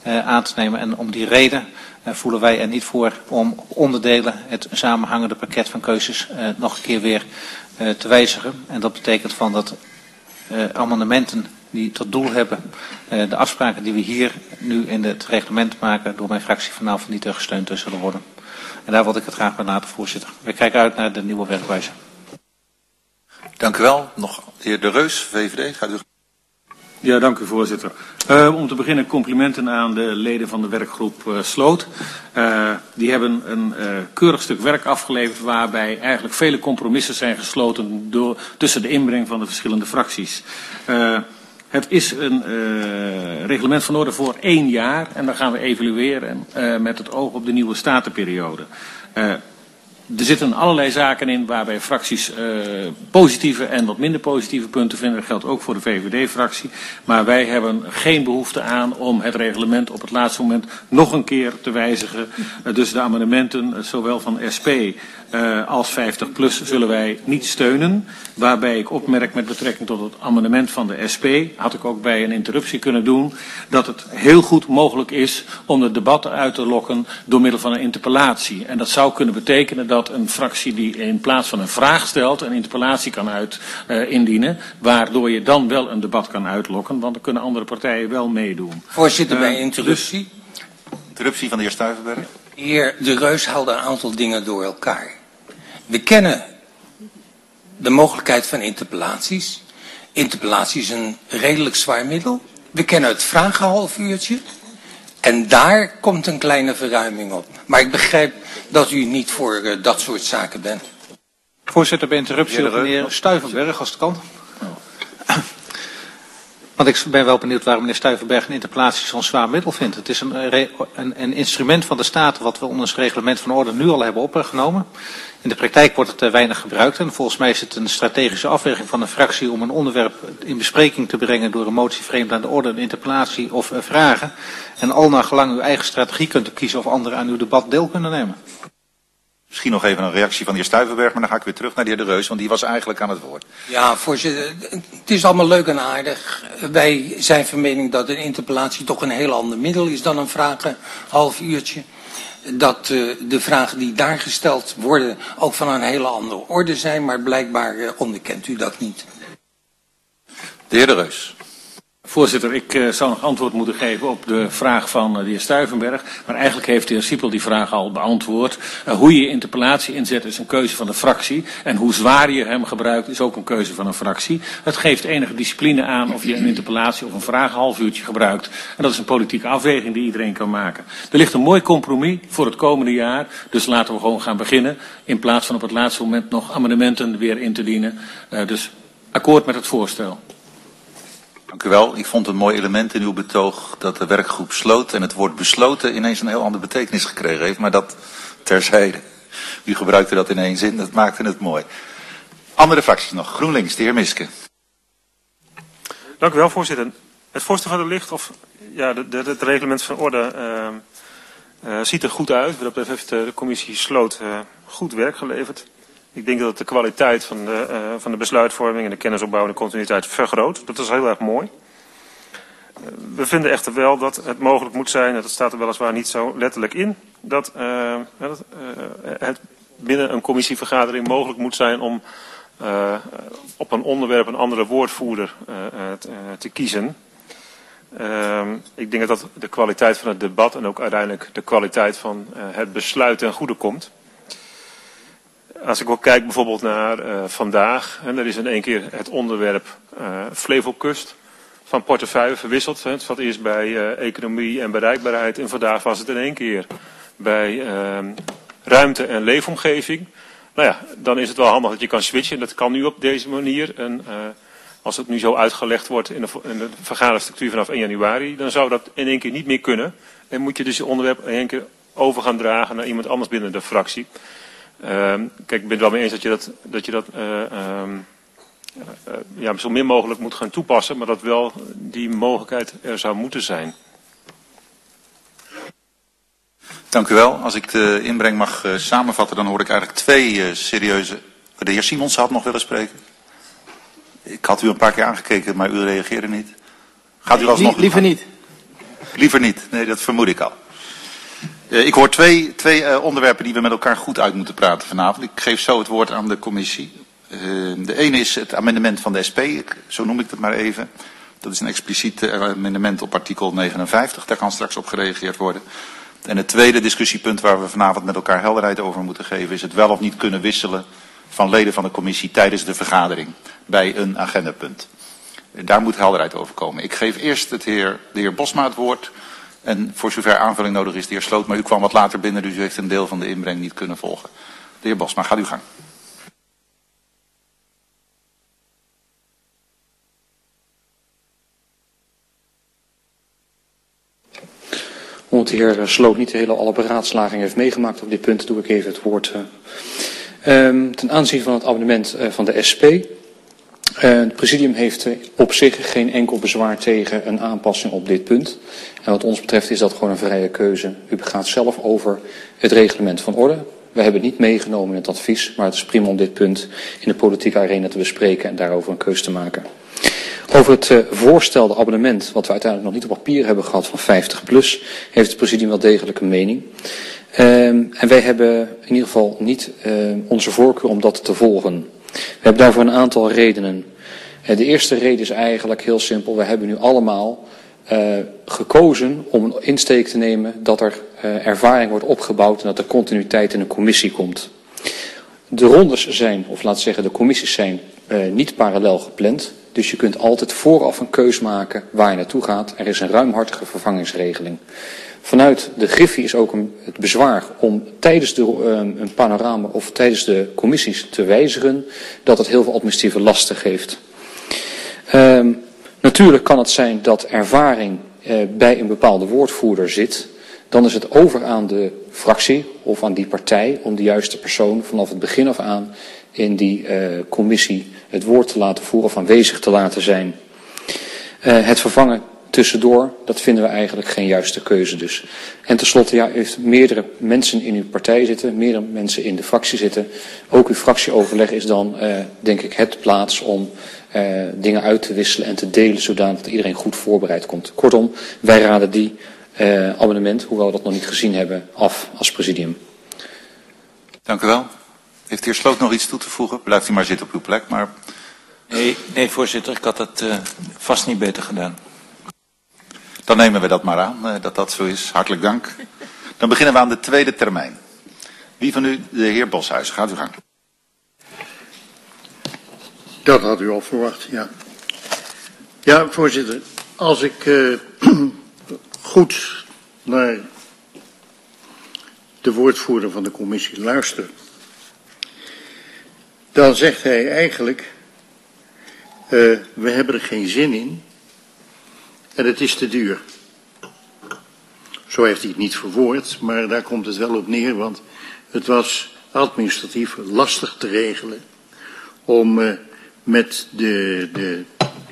aan te nemen. En om die reden voelen wij er niet voor om onderdelen, het samenhangende pakket van keuzes, nog een keer weer te wijzigen. En dat betekent van dat amendementen die tot doel hebben de afspraken die we hier nu in het reglement maken door mijn fractie vanavond niet gesteund zullen worden. En daar wil ik het graag bij laten, voorzitter. We kijken uit naar de nieuwe werkwijze. Dank u wel. Nog de heer De Reus, VVD. Gaat u... Ja, dank u voorzitter. Om te beginnen complimenten aan de leden van de werkgroep Sloot. Die hebben een keurig stuk werk afgeleverd waarbij eigenlijk vele compromissen zijn gesloten tussen de inbreng van de verschillende fracties. Het is een reglement van orde voor 1 jaar en dan gaan we evalueren met het oog op de nieuwe statenperiode. Er zitten allerlei zaken in waarbij fracties positieve en wat minder positieve punten vinden. Dat geldt ook voor de VVD-fractie. Maar wij hebben geen behoefte aan om het reglement op het laatste moment nog een keer te wijzigen. Dus de amendementen, zowel van SP als 50PLUS, zullen wij niet steunen. Waarbij ik opmerk met betrekking tot het amendement van de SP, had ik ook bij een interruptie kunnen doen, dat het heel goed mogelijk is om het debat uit te lokken door middel van een interpellatie. En dat zou kunnen betekenen dat een fractie die in plaats van een vraag stelt, een interpellatie kan indienen, waardoor je dan wel een debat kan uitlokken, want dan kunnen andere partijen wel meedoen. Voorzitter, bij interruptie. Interruptie van de heer Stuyvenberg. De heer De Reus haalde een aantal dingen door elkaar. We kennen de mogelijkheid van interpellaties. Interpellatie is een redelijk zwaar middel. We kennen het vragenhalfuurtje. En daar komt een kleine verruiming op. Maar ik begrijp dat u niet voor dat soort zaken bent. Voorzitter, bij interruptie op meneer Stuyvenberg, als het kan. Want ik ben wel benieuwd waarom meneer Stuyvenberg een interpellatie zo'n zwaar middel vindt. Het is een instrument van de Staten wat we onder ons reglement van orde nu al hebben opgenomen. In de praktijk wordt het weinig gebruikt en volgens mij is het een strategische afweging van een fractie om een onderwerp in bespreking te brengen door een motie vreemd aan de orde, een interpellatie of vragen. En al naar gelang uw eigen strategie kunt u kiezen of anderen aan uw debat deel kunnen nemen. Misschien nog even een reactie van de heer Stuyvenberg, maar dan ga ik weer terug naar de heer De Reus, want die was eigenlijk aan het woord. Ja, voorzitter, het is allemaal leuk en aardig. Wij zijn van mening dat een interpellatie toch een heel ander middel is dan een vragenhalfuurtje. Dat de vragen die daar gesteld worden ook van een hele andere orde zijn, maar blijkbaar onderkent u dat niet. De heer De Reus. Voorzitter, ik zou nog antwoord moeten geven op de vraag van de heer Stuyvenberg. Maar eigenlijk heeft de heer Siepel die vraag al beantwoord. Hoe je interpellatie inzet is een keuze van de fractie. En hoe zwaar je hem gebruikt is ook een keuze van een fractie. Het geeft enige discipline aan of je een interpellatie of een vraag een half uurtje gebruikt. En dat is een politieke afweging die iedereen kan maken. Er ligt een mooi compromis voor het komende jaar. Dus laten we gewoon gaan beginnen. In plaats van op het laatste moment nog amendementen weer in te dienen. Dus akkoord met het voorstel. Dank u wel. Ik vond een mooi element in uw betoog dat de werkgroep Sloot en het woord besloten ineens een heel andere betekenis gekregen heeft. Maar dat terzijde. U gebruikte dat in één zin, dat maakte het mooi. Andere fracties nog. GroenLinks, de heer Miske. Dank u wel, voorzitter. Het voorstel van de licht, of ja, het reglement van orde ziet er goed uit. Wat dat betreft heeft de commissie Sloot goed werk geleverd. Ik denk dat het de kwaliteit van de besluitvorming en de kennisopbouw en de continuïteit vergroot. Dat is heel erg mooi. We vinden echter wel dat het mogelijk moet zijn, dat staat er weliswaar niet zo letterlijk in, dat het binnen een commissievergadering mogelijk moet zijn om op een onderwerp een andere woordvoerder te kiezen. Ik denk dat de kwaliteit van het debat en ook uiteindelijk de kwaliteit van het besluit ten goede komt. Als ik ook kijk bijvoorbeeld naar vandaag, en er is in één keer het onderwerp Flevolkust van portefeuille verwisseld. Het zat eerst bij economie en bereikbaarheid en vandaag was het in één keer bij ruimte en leefomgeving. Nou ja, dan is het wel handig dat je kan switchen. Dat kan nu op deze manier. En als het nu zo uitgelegd wordt in de vergaderstructuur vanaf 1 januari, dan zou dat in één keer niet meer kunnen. En moet je dus je onderwerp in één keer over gaan dragen naar iemand anders binnen de fractie. Kijk, ik ben het wel mee eens dat je dat ja, zo min mogelijk moet gaan toepassen, maar dat wel die mogelijkheid er zou moeten zijn. Dank u wel. Als ik de inbreng mag samenvatten, dan hoor ik eigenlijk 2 serieuze... De heer Simons had nog willen spreken. Ik had u een paar keer aangekeken, maar u reageerde niet. Gaat u alsnog... Liever niet. Liever niet. Nee, dat vermoed ik al. Ik hoor twee onderwerpen die we met elkaar goed uit moeten praten vanavond. Ik geef zo het woord aan de commissie. De ene is het amendement van de SP, zo noem ik het maar even. Dat is een expliciet amendement op artikel 59. Daar kan straks op gereageerd worden. En het tweede discussiepunt waar we vanavond met elkaar helderheid over moeten geven is het wel of niet kunnen wisselen van leden van de commissie tijdens de vergadering bij een agendapunt. Daar moet helderheid over komen. Ik geef eerst de heer Bosma het woord. En voor zover aanvulling nodig is de heer Sloot. Maar u kwam wat later binnen, dus u heeft een deel van de inbreng niet kunnen volgen. De heer Bosma, gaat uw gang. Omdat de heer Sloot niet de hele alle beraadslaging heeft meegemaakt op dit punt, doe ik even het woord. Ten aanzien van het amendement van de SP. Het presidium heeft op zich geen enkel bezwaar tegen een aanpassing op dit punt. En wat ons betreft is dat gewoon een vrije keuze. U gaat zelf over het reglement van orde. We hebben het niet meegenomen in het advies, maar het is prima om dit punt in de politieke arena te bespreken en daarover een keuze te maken. Over het voorstelde abonnement, wat we uiteindelijk nog niet op papier hebben gehad van 50+, heeft het presidium wel degelijk een mening. En wij hebben in ieder geval niet onze voorkeur om dat te volgen. We hebben daarvoor een aantal redenen. De eerste reden is eigenlijk heel simpel. We hebben nu allemaal gekozen om een insteek te nemen dat er ervaring wordt opgebouwd en dat er continuïteit in een commissie komt. De rondes zijn, of laat zeggen de commissies zijn, niet parallel gepland. Dus je kunt altijd vooraf een keus maken waar je naartoe gaat. Er is een ruimhartige vervangingsregeling. Vanuit de Griffie is ook het bezwaar om tijdens een panorama of tijdens de commissies te wijzigen, dat het heel veel administratieve lasten geeft. Natuurlijk kan het zijn dat ervaring bij een bepaalde woordvoerder zit. Dan is het over aan de fractie of aan die partij om de juiste persoon vanaf het begin af aan in die commissie het woord te laten voeren of aanwezig te laten zijn. Het vervangen tussendoor, dat vinden we eigenlijk geen juiste keuze dus. En tenslotte, ja, u heeft meerdere mensen in uw partij zitten, meerdere mensen in de fractie zitten. Ook uw fractieoverleg is dan, denk ik, het plaats om dingen uit te wisselen en te delen, zodat iedereen goed voorbereid komt. Kortom, wij raden die amendement, hoewel we dat nog niet gezien hebben, af als presidium. Dank u wel. Heeft de heer Sloot nog iets toe te voegen? Blijft u maar zitten op uw plek, maar... Nee, voorzitter, ik had het vast niet beter gedaan. Dan nemen we dat maar aan, dat dat zo is. Hartelijk dank. Dan beginnen we aan de tweede termijn. Wie van u? De heer Boshuis. Gaat u gang. Dat had u al verwacht, ja. Ja, voorzitter. Als ik goed naar de woordvoerder van de commissie luister, dan zegt hij eigenlijk, we hebben er geen zin in en het is te duur. Zo heeft hij het niet verwoord, maar daar komt het wel op neer, want het was administratief lastig te regelen om met de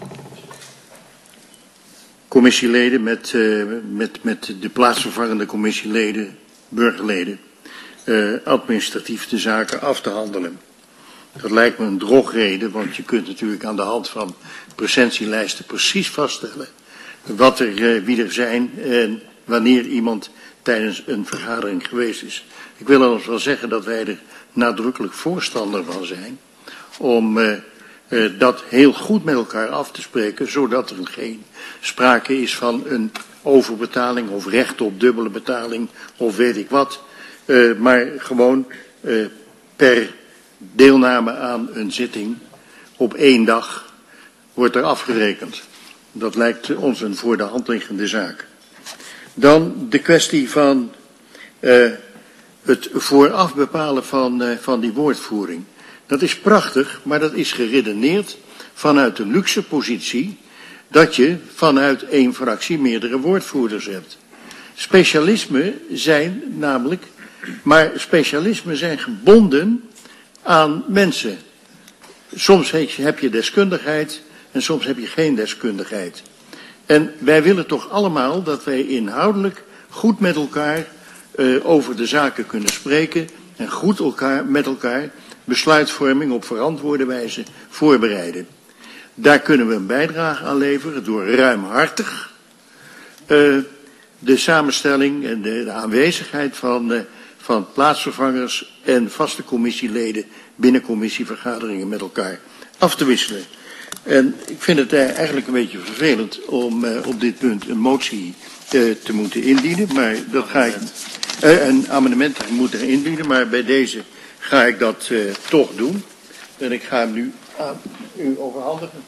commissieleden, met de plaatsvervangende commissieleden, burgerleden, administratief de zaken af te handelen. Dat lijkt me een drogreden, want je kunt natuurlijk aan de hand van presentielijsten precies vaststellen wie er zijn en wanneer iemand tijdens een vergadering geweest is. Ik wil alles wel zeggen dat wij er nadrukkelijk voorstander van zijn om dat heel goed met elkaar af te spreken, zodat er geen sprake is van een overbetaling of recht op dubbele betaling of weet ik wat, maar gewoon per deelname aan een zitting op 1 dag wordt er afgerekend. Dat lijkt ons een voor de hand liggende zaak. Dan de kwestie van het vooraf bepalen van die woordvoering. Dat is prachtig, maar dat is geredeneerd vanuit de luxe positie dat je vanuit 1 fractie meerdere woordvoerders hebt. Specialismen zijn namelijk, maar specialismen zijn gebonden aan mensen. Soms heb je deskundigheid en soms heb je geen deskundigheid. En wij willen toch allemaal dat wij inhoudelijk goed met elkaar over de zaken kunnen spreken en goed met elkaar besluitvorming op verantwoorde wijze voorbereiden. Daar kunnen we een bijdrage aan leveren door ruimhartig de samenstelling en de aanwezigheid van plaatsvervangers en vaste commissieleden binnen commissievergaderingen met elkaar af te wisselen. En ik vind het eigenlijk een beetje vervelend om op dit punt een motie te moeten indienen, maar dat ga ik, een amendement te moeten indienen, maar bij deze ga ik dat toch doen. En ik ga hem nu aan u overhandigen.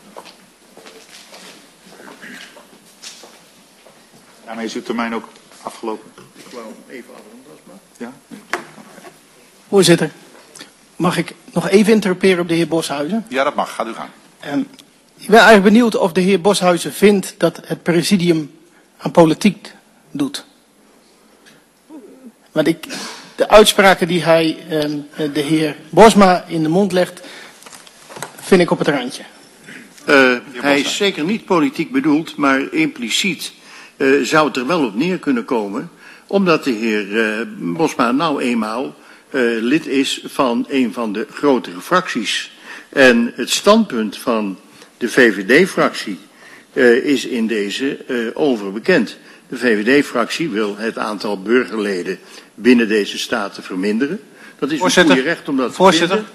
Daarmee is uw termijn ook afgelopen. Ik wou even afronden, als het mag. Ja? Voorzitter, mag ik nog even interroperen op de heer Boshuizen? Ja, dat mag. Gaat u gang. Ik ben eigenlijk benieuwd of de heer Boshuizen vindt dat het presidium aan politiek doet. Want de uitspraken die hij de heer Bosma in de mond legt, vind ik op het randje. Hij is zeker niet politiek bedoeld, maar impliciet zou het er wel op neer kunnen komen, omdat de heer Bosma nou eenmaal lid is van een van de grotere fracties. En het standpunt van de VVD-fractie is in deze overbekend. De VVD-fractie wil het aantal burgerleden binnen deze staten verminderen. Dat is een goede recht om dat te vinden.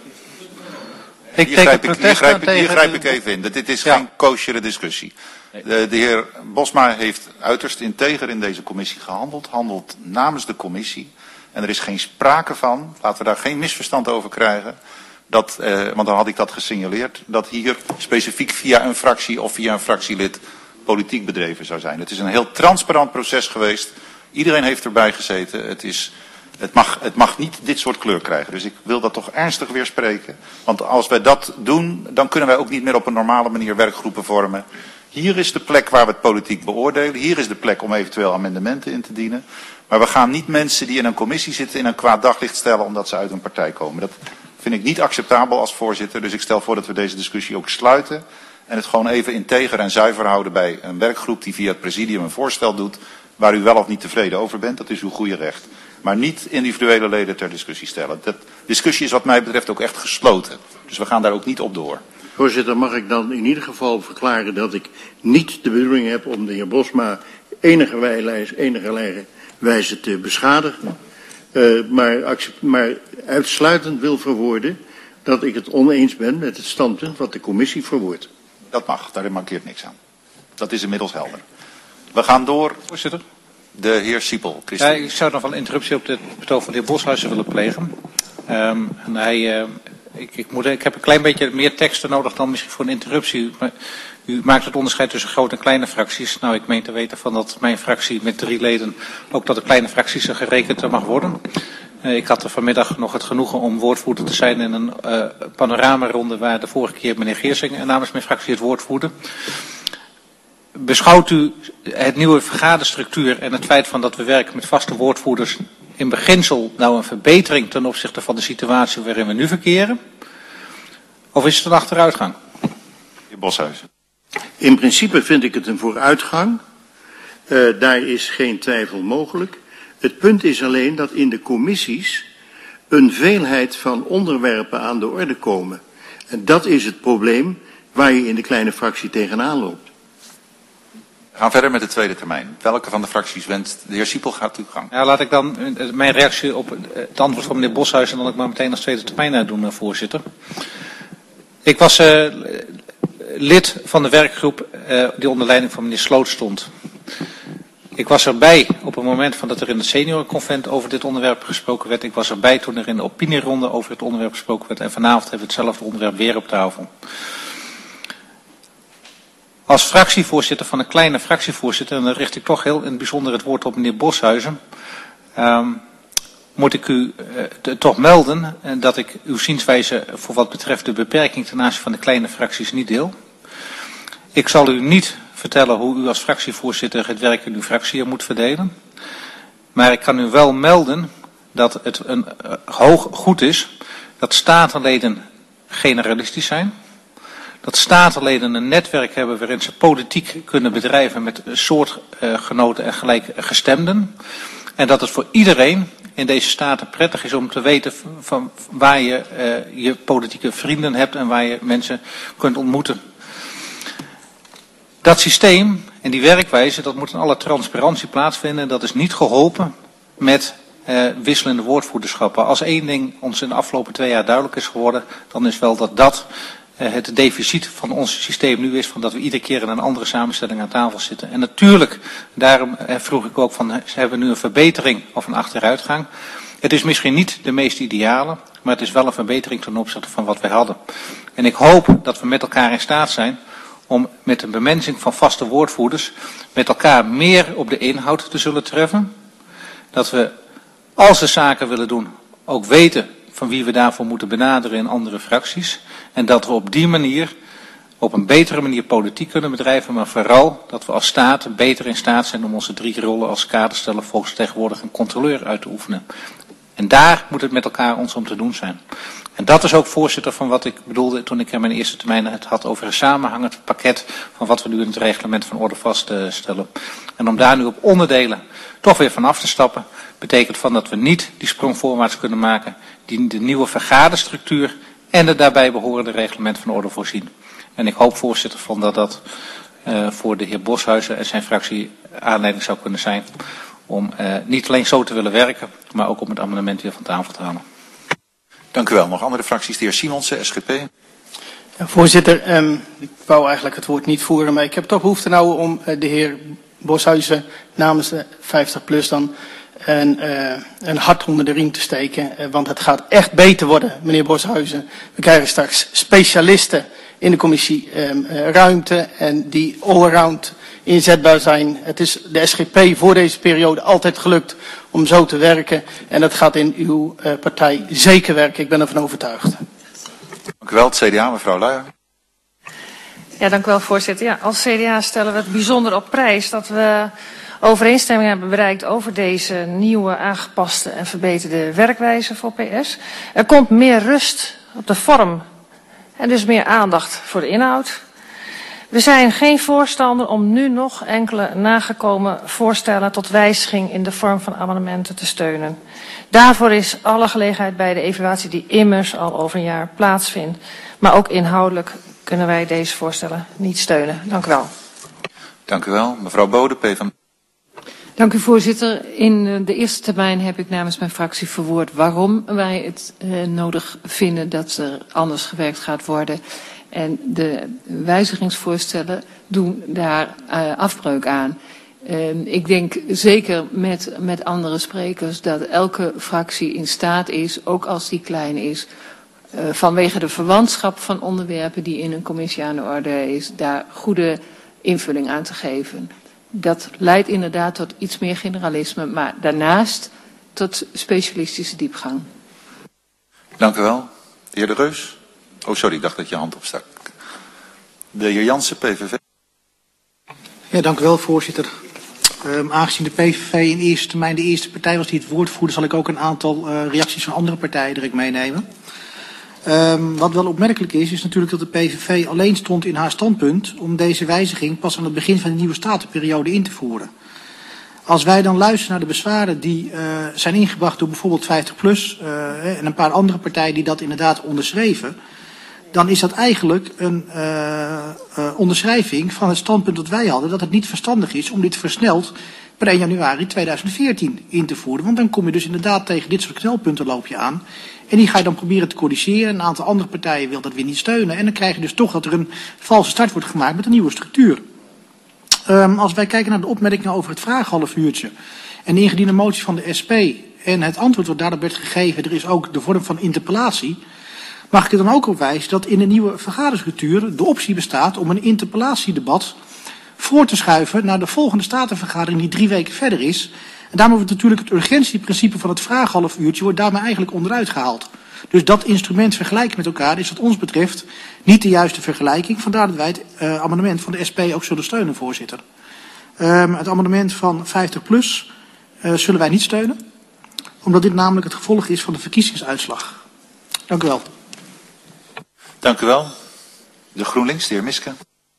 Hier grijp ik even in. Dit is geen koosjere discussie. De heer Bosma heeft uiterst integer in deze commissie gehandeld. Handelt namens de commissie. En er is geen sprake van, laten we daar geen misverstand over krijgen, dat, want dan had ik dat gesignaleerd, dat hier specifiek via een fractie of via een fractielid politiek bedreven zou zijn. Het is een heel transparant proces geweest. Iedereen heeft erbij gezeten. Het mag niet dit soort kleur krijgen. Dus ik wil dat toch ernstig weerspreken. Want als wij dat doen, dan kunnen wij ook niet meer op een normale manier werkgroepen vormen. Hier is de plek waar we het politiek beoordelen. Hier is de plek om eventueel amendementen in te dienen. Maar we gaan niet mensen die in een commissie zitten in een kwaad daglicht stellen omdat ze uit een partij komen. Dat vind ik niet acceptabel als voorzitter. Dus ik stel voor dat we deze discussie ook sluiten. En het gewoon even integer en zuiver houden bij een werkgroep die via het presidium een voorstel doet. Waar u wel of niet tevreden over bent. Dat is uw goede recht. Maar niet individuele leden ter discussie stellen. De discussie is wat mij betreft ook echt gesloten. Dus we gaan daar ook niet op door. Voorzitter, mag ik dan in ieder geval verklaren dat ik niet de bedoeling heb om de heer Bosma enige wijze te beschadigen. Maar uitsluitend wil verwoorden dat ik het oneens ben met het standpunt wat de commissie verwoordt. Dat mag, daar markeert niks aan. Dat is inmiddels helder. We gaan door. Voorzitter. De heer Siepel. Ja, ik zou nog wel een interruptie op het betoog van de heer Boshuizen willen plegen. Ik heb een klein beetje meer teksten nodig dan misschien voor een interruptie. Maar u maakt het onderscheid tussen grote en kleine fracties. Nou, ik meen te weten van dat mijn fractie met 3 leden ook tot de kleine fracties gerekend mag worden. Ik had er vanmiddag nog het genoegen om woordvoerder te zijn in een panoramaronde waar de vorige keer meneer Geersing namens mijn fractie het woord voerde. Beschouwt u het nieuwe vergaderstructuur en het feit van dat we werken met vaste woordvoerders in beginsel nou een verbetering ten opzichte van de situatie waarin we nu verkeren? Of is het een achteruitgang? Heer Boshuizen. In principe vind ik het een vooruitgang. Daar is geen twijfel mogelijk. Het punt is alleen dat in de commissies een veelheid van onderwerpen aan de orde komen. En dat is het probleem waar je in de kleine fractie tegenaan loopt. We gaan verder met de tweede termijn. Welke van de fracties wenst? De heer Siepel gaat uw gang. Ja, laat ik dan mijn reactie op het antwoord van meneer Boshuizen dan ook maar meteen als tweede termijn doen, voorzitter. Ik was lid van de werkgroep die onder leiding van meneer Sloot stond. Ik was erbij op het moment van dat er in het seniorenconvent over dit onderwerp gesproken werd. Ik was erbij toen er in de opinieronde over het onderwerp gesproken werd. En vanavond hebben we hetzelfde onderwerp weer op tafel. Als fractievoorzitter van een kleine fractievoorzitter, en dan richt ik toch heel in het bijzonder het woord op meneer Boshuizen, moet ik u toch melden dat ik uw zienswijze voor wat betreft de beperking ten aanzien van de kleine fracties niet deel. Ik zal u niet vertellen hoe u als fractievoorzitter het werk in uw fractie moet verdelen. Maar ik kan u wel melden dat het een hoog goed is dat statenleden generalistisch zijn. Dat statenleden een netwerk hebben waarin ze politiek kunnen bedrijven met soortgenoten en gelijkgestemden. En dat het voor iedereen in deze staten prettig is om te weten van waar je je politieke vrienden hebt en waar je mensen kunt ontmoeten. Dat systeem en die werkwijze, dat moet in alle transparantie plaatsvinden. Dat is niet geholpen met wisselende woordvoerderschappen. Als één ding ons in de afgelopen 2 jaar duidelijk is geworden, dan is wel dat het deficit van ons systeem nu is, van dat we iedere keer in een andere samenstelling aan tafel zitten. En natuurlijk, daarom vroeg ik ook van, hebben we nu een verbetering of een achteruitgang? Het is misschien niet de meest ideale, maar het is wel een verbetering ten opzichte van wat wij hadden. En ik hoop dat we met elkaar in staat zijn om met een bemensing van vaste woordvoerders met elkaar meer op de inhoud te zullen treffen. Dat we, als we zaken willen doen, ook weten van wie we daarvoor moeten benaderen in andere fracties. En dat we op die manier, op een betere manier politiek kunnen bedrijven, maar vooral dat we als staat beter in staat zijn om onze 3 rollen als kadersteller, volksvertegenwoordiger en controleur uit te oefenen. En daar moet het met elkaar ons om te doen zijn. En dat is ook, voorzitter, van wat ik bedoelde toen ik in mijn eerste termijn het had over een samenhangend pakket van wat we nu in het reglement van orde vaststellen. En om daar nu op onderdelen toch weer van af te stappen, betekent van dat we niet die sprong voorwaarts kunnen maken die de nieuwe vergaderstructuur en het daarbij behorende reglement van orde voorzien. En ik hoop, voorzitter, van dat voor de heer Boshuizen en zijn fractie aanleiding zou kunnen zijn om niet alleen zo te willen werken, maar ook om het amendement weer van tafel te halen. Dank u wel. Nog andere fracties? De heer Simonsen, SGP. Ja, voorzitter, ik wou eigenlijk het woord niet voeren, maar ik heb toch behoefte nou om de heer Boshuizen namens de 50PLUS dan een hart onder de riem te steken. Want het gaat echt beter worden, meneer Boshuizen. We krijgen straks specialisten in de commissie ruimte en die allround inzetbaar zijn. Het is de SGP voor deze periode altijd gelukt om zo te werken. En dat gaat in uw partij zeker werken. Ik ben ervan overtuigd. Dank u wel. Het CDA, mevrouw Luijer. Ja, dank u wel, voorzitter. Ja, als CDA stellen we het bijzonder op prijs dat we overeenstemming hebben bereikt over deze nieuwe, aangepaste en verbeterde werkwijze voor PS. Er komt meer rust op de vorm en dus meer aandacht voor de inhoud. We zijn geen voorstander om nu nog enkele nagekomen voorstellen tot wijziging in de vorm van amendementen te steunen. Daarvoor is alle gelegenheid bij de evaluatie die immers al over een jaar plaatsvindt. Maar ook inhoudelijk kunnen wij deze voorstellen niet steunen. Dank u wel. Dank u wel. Mevrouw Bode, PvdA. Dank u, voorzitter. In de eerste termijn heb ik namens mijn fractie verwoord waarom wij het nodig vinden dat er anders gewerkt gaat worden. En de wijzigingsvoorstellen doen daar afbreuk aan. Ik denk zeker met andere sprekers dat elke fractie in staat is, ook als die klein is, vanwege de verwantschap van onderwerpen die in een commissie aan de orde is, daar goede invulling aan te geven. Dat leidt inderdaad tot iets meer generalisme, maar daarnaast tot specialistische diepgang. Dank u wel. De heer De Reus. Oh, sorry, ik dacht dat je hand opstak. De heer Jansen, PVV. Ja, dank u wel, voorzitter. Aangezien de PVV in eerste termijn de eerste partij was die het woord voerde, zal ik ook een aantal reacties van andere partijen direct meenemen. Wat wel opmerkelijk is natuurlijk dat de PVV alleen stond in haar standpunt om deze wijziging pas aan het begin van de nieuwe statenperiode in te voeren. Als wij dan luisteren naar de bezwaren die zijn ingebracht door bijvoorbeeld 50PLUS en een paar andere partijen die dat inderdaad onderschreven, dan is dat eigenlijk een onderschrijving van het standpunt dat wij hadden, dat het niet verstandig is om dit versneld per 1 januari 2014 in te voeren. Want dan kom je dus inderdaad tegen dit soort knelpunten loop je aan. En die ga je dan proberen te corrigeren. Een aantal andere partijen wil dat weer niet steunen. En dan krijg je dus toch dat er een valse start wordt gemaakt met een nieuwe structuur. Als wij kijken naar de opmerkingen over het vraaghalfuurtje en de ingediende motie van de SP en het antwoord wat daarop werd gegeven, er is ook de vorm van interpellatie, mag ik er dan ook op wijzen dat in de nieuwe vergaderstructuur de optie bestaat om een interpellatiedebat voor te schuiven naar de volgende statenvergadering die 3 weken verder is. En daarom wordt natuurlijk het urgentieprincipe van het vraaghalfuurtje wordt daarmee eigenlijk onderuit gehaald. Dus dat instrument vergelijken met elkaar is wat ons betreft niet de juiste vergelijking. Vandaar dat wij het amendement van de SP ook zullen steunen, voorzitter. Het amendement van 50PLUS zullen wij niet steunen, omdat dit namelijk het gevolg is van de verkiezingsuitslag. Dank u wel. Dank u wel. De GroenLinks, de heer Miske.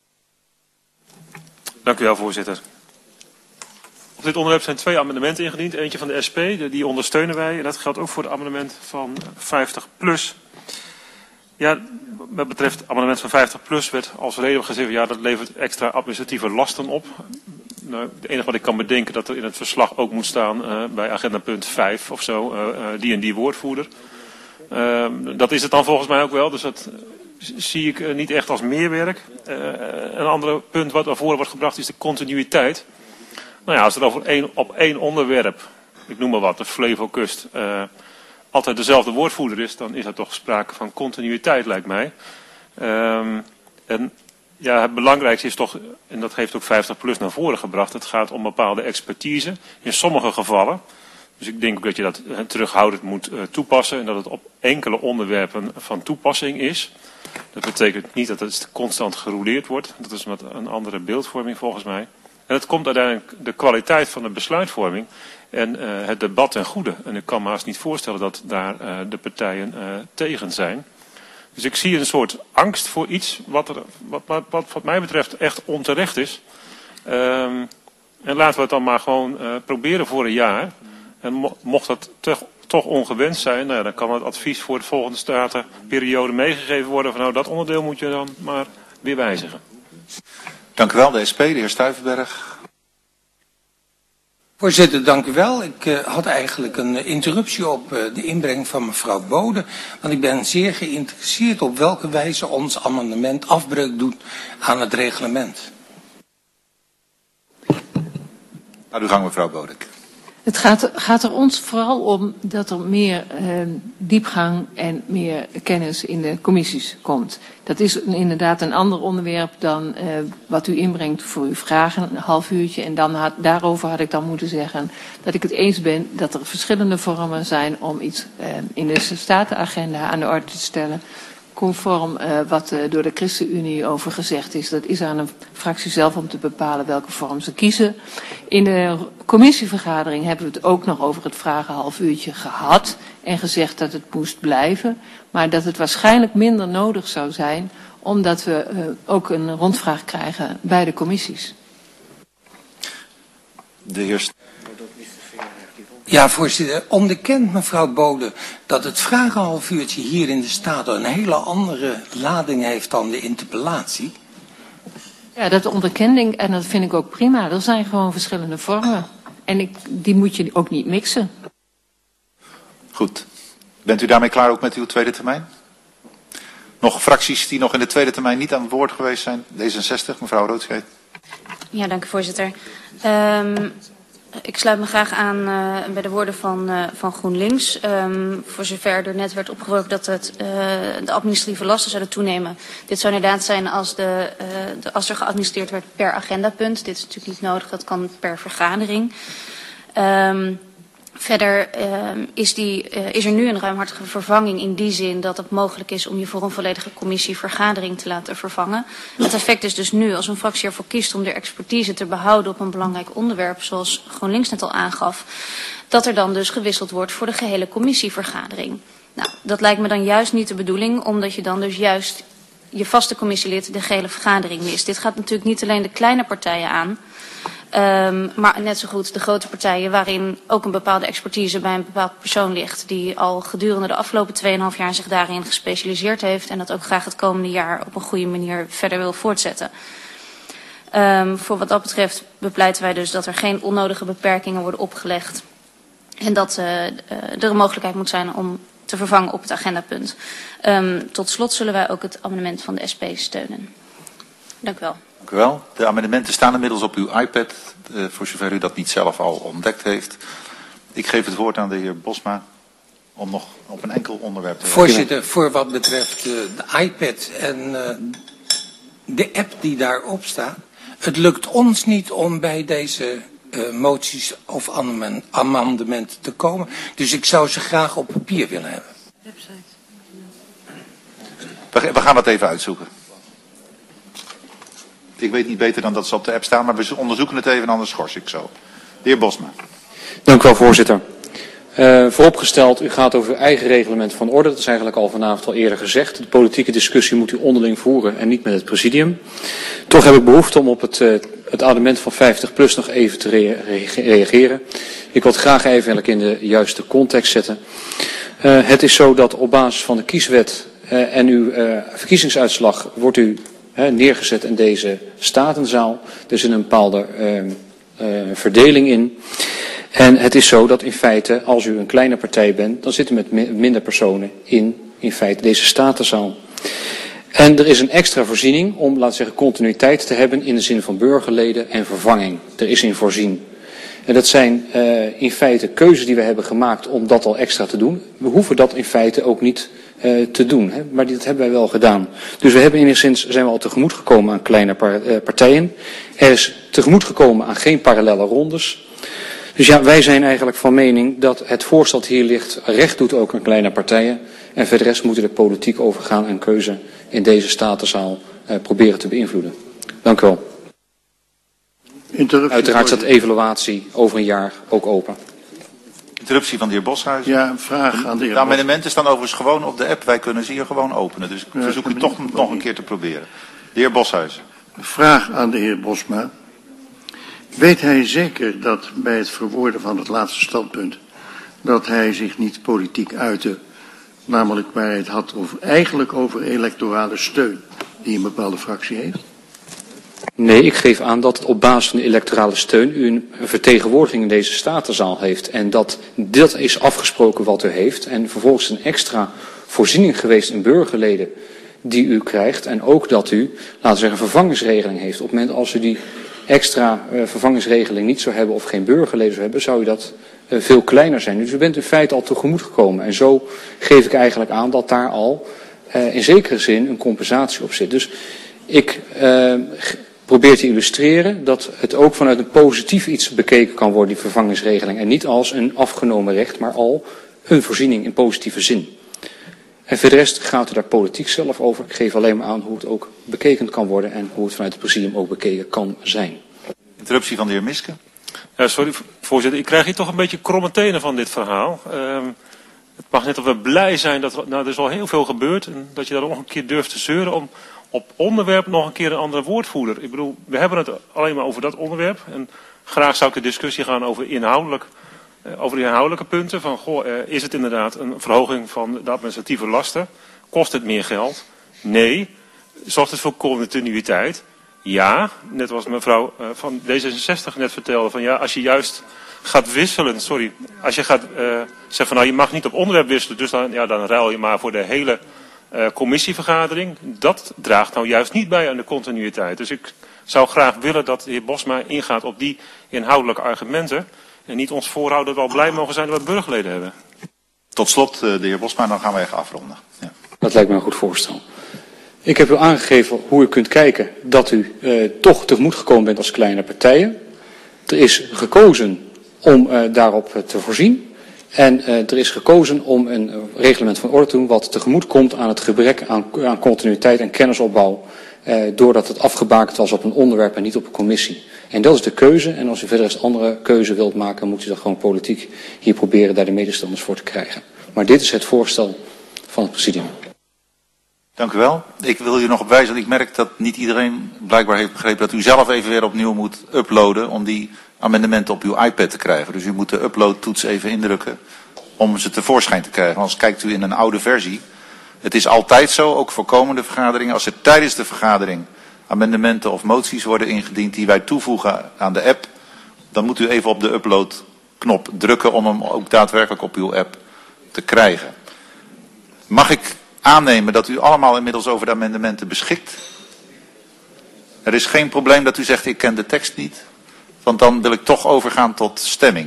Dank u wel, voorzitter. Op dit onderwerp zijn 2 amendementen ingediend. Eentje van de SP, die ondersteunen wij. En dat geldt ook voor het amendement van 50PLUS. Ja, wat betreft amendement van 50PLUS werd als reden gegeven, ja, dat levert extra administratieve lasten op. Nou, het enige wat ik kan bedenken dat er in het verslag ook moet staan bij agenda punt 5 of zo, die en die woordvoerder. Dat is het dan volgens mij ook wel, dus dat zie ik niet echt als meerwerk. Een ander punt wat naar voren wordt gebracht is de continuïteit. Nou ja, als er op één onderwerp, ik noem maar wat, de Flevokust, altijd dezelfde woordvoerder is, dan is er toch sprake van continuïteit, lijkt mij. En ja, het belangrijkste is toch, en dat heeft ook 50PLUS naar voren gebracht, het gaat om bepaalde expertise in sommige gevallen. Dus ik denk ook dat je dat terughoudend moet toepassen en dat het op enkele onderwerpen van toepassing is. Dat betekent niet dat het constant gerouleerd wordt. Dat is met een andere beeldvorming volgens mij. En het komt uiteindelijk de kwaliteit van de besluitvorming en het debat ten goede. En ik kan me haast niet voorstellen dat daar de partijen tegen zijn. Dus ik zie een soort angst voor iets wat mij betreft echt onterecht is. En laten we het dan maar gewoon proberen voor een jaar. En mocht dat toch ongewenst zijn, nou ja, dan kan het advies voor de volgende statenperiode meegegeven worden van nou, dat onderdeel moet je dan maar weer wijzigen. Dank u wel, de SP, de heer Stuyvenberg. Voorzitter, dank u wel. Ik had eigenlijk een interruptie op de inbreng van mevrouw Bode. Want ik ben zeer geïnteresseerd op welke wijze ons amendement afbreuk doet aan het reglement. Nou, uw gang mevrouw Bodek. Het gaat er ons vooral om dat er meer diepgang en meer kennis in de commissies komt. Dat is inderdaad een ander onderwerp dan wat u inbrengt voor uw vragen, een half uurtje. En dan daarover had ik dan moeten zeggen dat ik het eens ben dat er verschillende vormen zijn om iets in de statenagenda aan de orde te stellen. Conform wat door de ChristenUnie over gezegd is. Dat is aan een fractie zelf om te bepalen welke vorm ze kiezen. In de commissievergadering hebben we het ook nog over het vragen half uurtje gehad. En gezegd dat het moest blijven. Maar dat het waarschijnlijk minder nodig zou zijn. Omdat we ook een rondvraag krijgen bij de commissies. De heer... Ja, voorzitter. Onderkent mevrouw Bode dat het vragenhalfuurtje hier in de Staten een hele andere lading heeft dan de interpellatie? Ja, dat onderken ik en dat vind ik ook prima. Er zijn gewoon verschillende vormen. En die moet je ook niet mixen. Goed. Bent u daarmee klaar ook met uw tweede termijn? Nog fracties die nog in de tweede termijn niet aan het woord geweest zijn? D66, mevrouw Roodscheid. Ja, dank u voorzitter. Ik sluit me graag aan bij de woorden van GroenLinks. Voor zover er net werd opgeworpen dat de administratieve lasten zouden toenemen. Dit zou inderdaad zijn als er geadministreerd werd per agendapunt. Dit is natuurlijk niet nodig, dat kan per vergadering. Verder is er nu een ruimhartige vervanging in die zin dat het mogelijk is om je voor een volledige commissievergadering te laten vervangen. Het effect is dus nu, als een fractie ervoor kiest om de expertise te behouden op een belangrijk onderwerp, zoals GroenLinks net al aangaf, dat er dan dus gewisseld wordt voor de gehele commissievergadering. Nou, dat lijkt me dan juist niet de bedoeling, omdat je dan dus juist je vaste commissielid de gehele vergadering mist. Dit gaat natuurlijk niet alleen de kleine partijen aan. Maar net zo goed de grote partijen waarin ook een bepaalde expertise bij een bepaald persoon ligt. Die al gedurende de afgelopen 2,5 jaar zich daarin gespecialiseerd heeft. En dat ook graag het komende jaar op een goede manier verder wil voortzetten. Voor wat dat betreft bepleiten wij dus dat er geen onnodige beperkingen worden opgelegd. En dat er een mogelijkheid moet zijn om te vervangen op het agendapunt. Tot slot zullen wij ook het amendement van de SP steunen. Dank u wel. Dank u wel. De amendementen staan inmiddels op uw iPad, voor zover u dat niet zelf al ontdekt heeft. Ik geef het woord aan de heer Bosma om nog op een enkel onderwerp te reageren. Voorzitter, voor wat betreft de iPad en de app die daarop staat. Het lukt ons niet om bij deze moties of amendementen te komen. Dus ik zou ze graag op papier willen hebben. We gaan dat even uitzoeken. Ik weet niet beter dan dat ze op de app staan, maar we onderzoeken het even en anders schors ik zo. De heer Bosma. Dank u wel, voorzitter. Vooropgesteld, u gaat over uw eigen reglement van orde. Dat is eigenlijk al vanavond al eerder gezegd. De politieke discussie moet u onderling voeren en niet met het presidium. Toch heb ik behoefte om op het amendement van 50PLUS nog even te reageren. Ik wil het graag even in de juiste context zetten. Het is zo dat op basis van de kieswet En uw verkiezingsuitslag wordt u neergezet in deze statenzaal. Er zit een bepaalde verdeling in. En het is zo dat in feite, als u een kleine partij bent, dan zitten met minder personen in feite deze statenzaal. En er is een extra voorziening om, laten we zeggen, continuïteit te hebben in de zin van burgerleden en vervanging. Er is in voorzien. En dat zijn in feite keuzes die we hebben gemaakt om dat al extra te doen. We hoeven dat in feite ook niet te doen, hè? Maar dat hebben wij wel gedaan. Dus we hebben enigszins, zijn we al tegemoet gekomen aan kleine partijen. Er is tegemoet gekomen aan geen parallelle rondes. Dus ja, wij zijn eigenlijk van mening dat het voorstel dat hier ligt recht doet ook aan kleine partijen. En verder rest moeten de politiek overgaan en keuze in deze statenzaal proberen te beïnvloeden. Dank u wel. Uiteraard staat de evaluatie over een jaar ook open. Interruptie van de heer Boshuizen. Ja, een vraag aan de heer De amendementen staan overigens gewoon op de app. Wij kunnen ze hier gewoon openen. Dus ik verzoek u toch nog een keer te proberen. De heer Boshuizen. Een vraag aan de heer Bosma. Weet hij zeker dat bij het verwoorden van het laatste standpunt, dat hij zich niet politiek uitte, namelijk waar hij het had eigenlijk over electorale steun die een bepaalde fractie heeft? Nee, ik geef aan dat op basis van de electorale steun u een vertegenwoordiging in deze statenzaal heeft. En dat is afgesproken wat u heeft. En vervolgens een extra voorziening geweest in burgerleden die u krijgt. En ook dat u, laten we zeggen, een vervangingsregeling heeft. Op het moment als u die extra vervangingsregeling niet zou hebben of geen burgerleden zou hebben, zou u dat veel kleiner zijn. Dus u bent in feite al tegemoet gekomen. En zo geef ik eigenlijk aan dat daar al in zekere zin een compensatie op zit. Dus ik probeer te illustreren dat het ook vanuit een positief iets bekeken kan worden, die vervangingsregeling. En niet als een afgenomen recht, maar al een voorziening in positieve zin. En voor de rest gaat u daar politiek zelf over. Ik geef alleen maar aan hoe het ook bekeken kan worden en hoe het vanuit het presidium ook bekeken kan zijn. Interruptie van de heer Miske. Ja, sorry voorzitter, ik krijg hier toch een beetje kromme tenen van dit verhaal. Het mag net dat we blij zijn dat er is al heel veel gebeurd en dat je daar nog een keer durft te zeuren om op onderwerp nog een keer een andere woordvoerder. Ik bedoel, we hebben het alleen maar over dat onderwerp en graag zou ik de discussie gaan over de inhoudelijke punten. Van, is het inderdaad een verhoging van de administratieve lasten? Kost het meer geld? Nee. Zorgt het voor continuïteit? Ja. Net zoals mevrouw van D66 net vertelde. Van ja, als je juist gaat wisselen, als je gaat zeggen van nou je mag niet op onderwerp wisselen, dus dan ruil je maar voor de hele commissievergadering. Dat draagt nou juist niet bij aan de continuïteit. Dus ik zou graag willen dat de heer Bosma ingaat op die inhoudelijke argumenten. En niet ons voorhouden dat we al blij mogen zijn dat we burgerleden hebben. Tot slot de heer Bosma, dan gaan we even afronden. Ja. Dat lijkt me een goed voorstel. Ik heb u aangegeven hoe u kunt kijken dat u toch tegemoet gekomen bent als kleine partijen. Er is gekozen om daarop te voorzien. En er is gekozen om een reglement van orde te doen wat tegemoet komt aan het gebrek aan continuïteit en kennisopbouw. Doordat het afgebakend was op een onderwerp en niet op een commissie. En dat is de keuze. En als u verder eens andere keuze wilt maken, moet u dat gewoon politiek hier proberen daar de medestanders voor te krijgen. Maar dit is het voorstel van het presidium. Dank u wel. Ik wil u nog op wijzen, want ik merk dat niet iedereen blijkbaar heeft begrepen dat u zelf even weer opnieuw moet uploaden om die amendementen op uw iPad te krijgen. Dus u moet de uploadtoets even indrukken om ze tevoorschijn te krijgen. Anders kijkt u in een oude versie. Het is altijd zo, ook voor komende vergaderingen, als er tijdens de vergadering amendementen of moties worden ingediend die wij toevoegen aan de app, dan moet u even op de uploadknop drukken om hem ook daadwerkelijk op uw app te krijgen. Mag ik aannemen dat u allemaal inmiddels over de amendementen beschikt? Er is geen probleem dat u zegt ik ken de tekst niet, want dan wil ik toch overgaan tot stemming.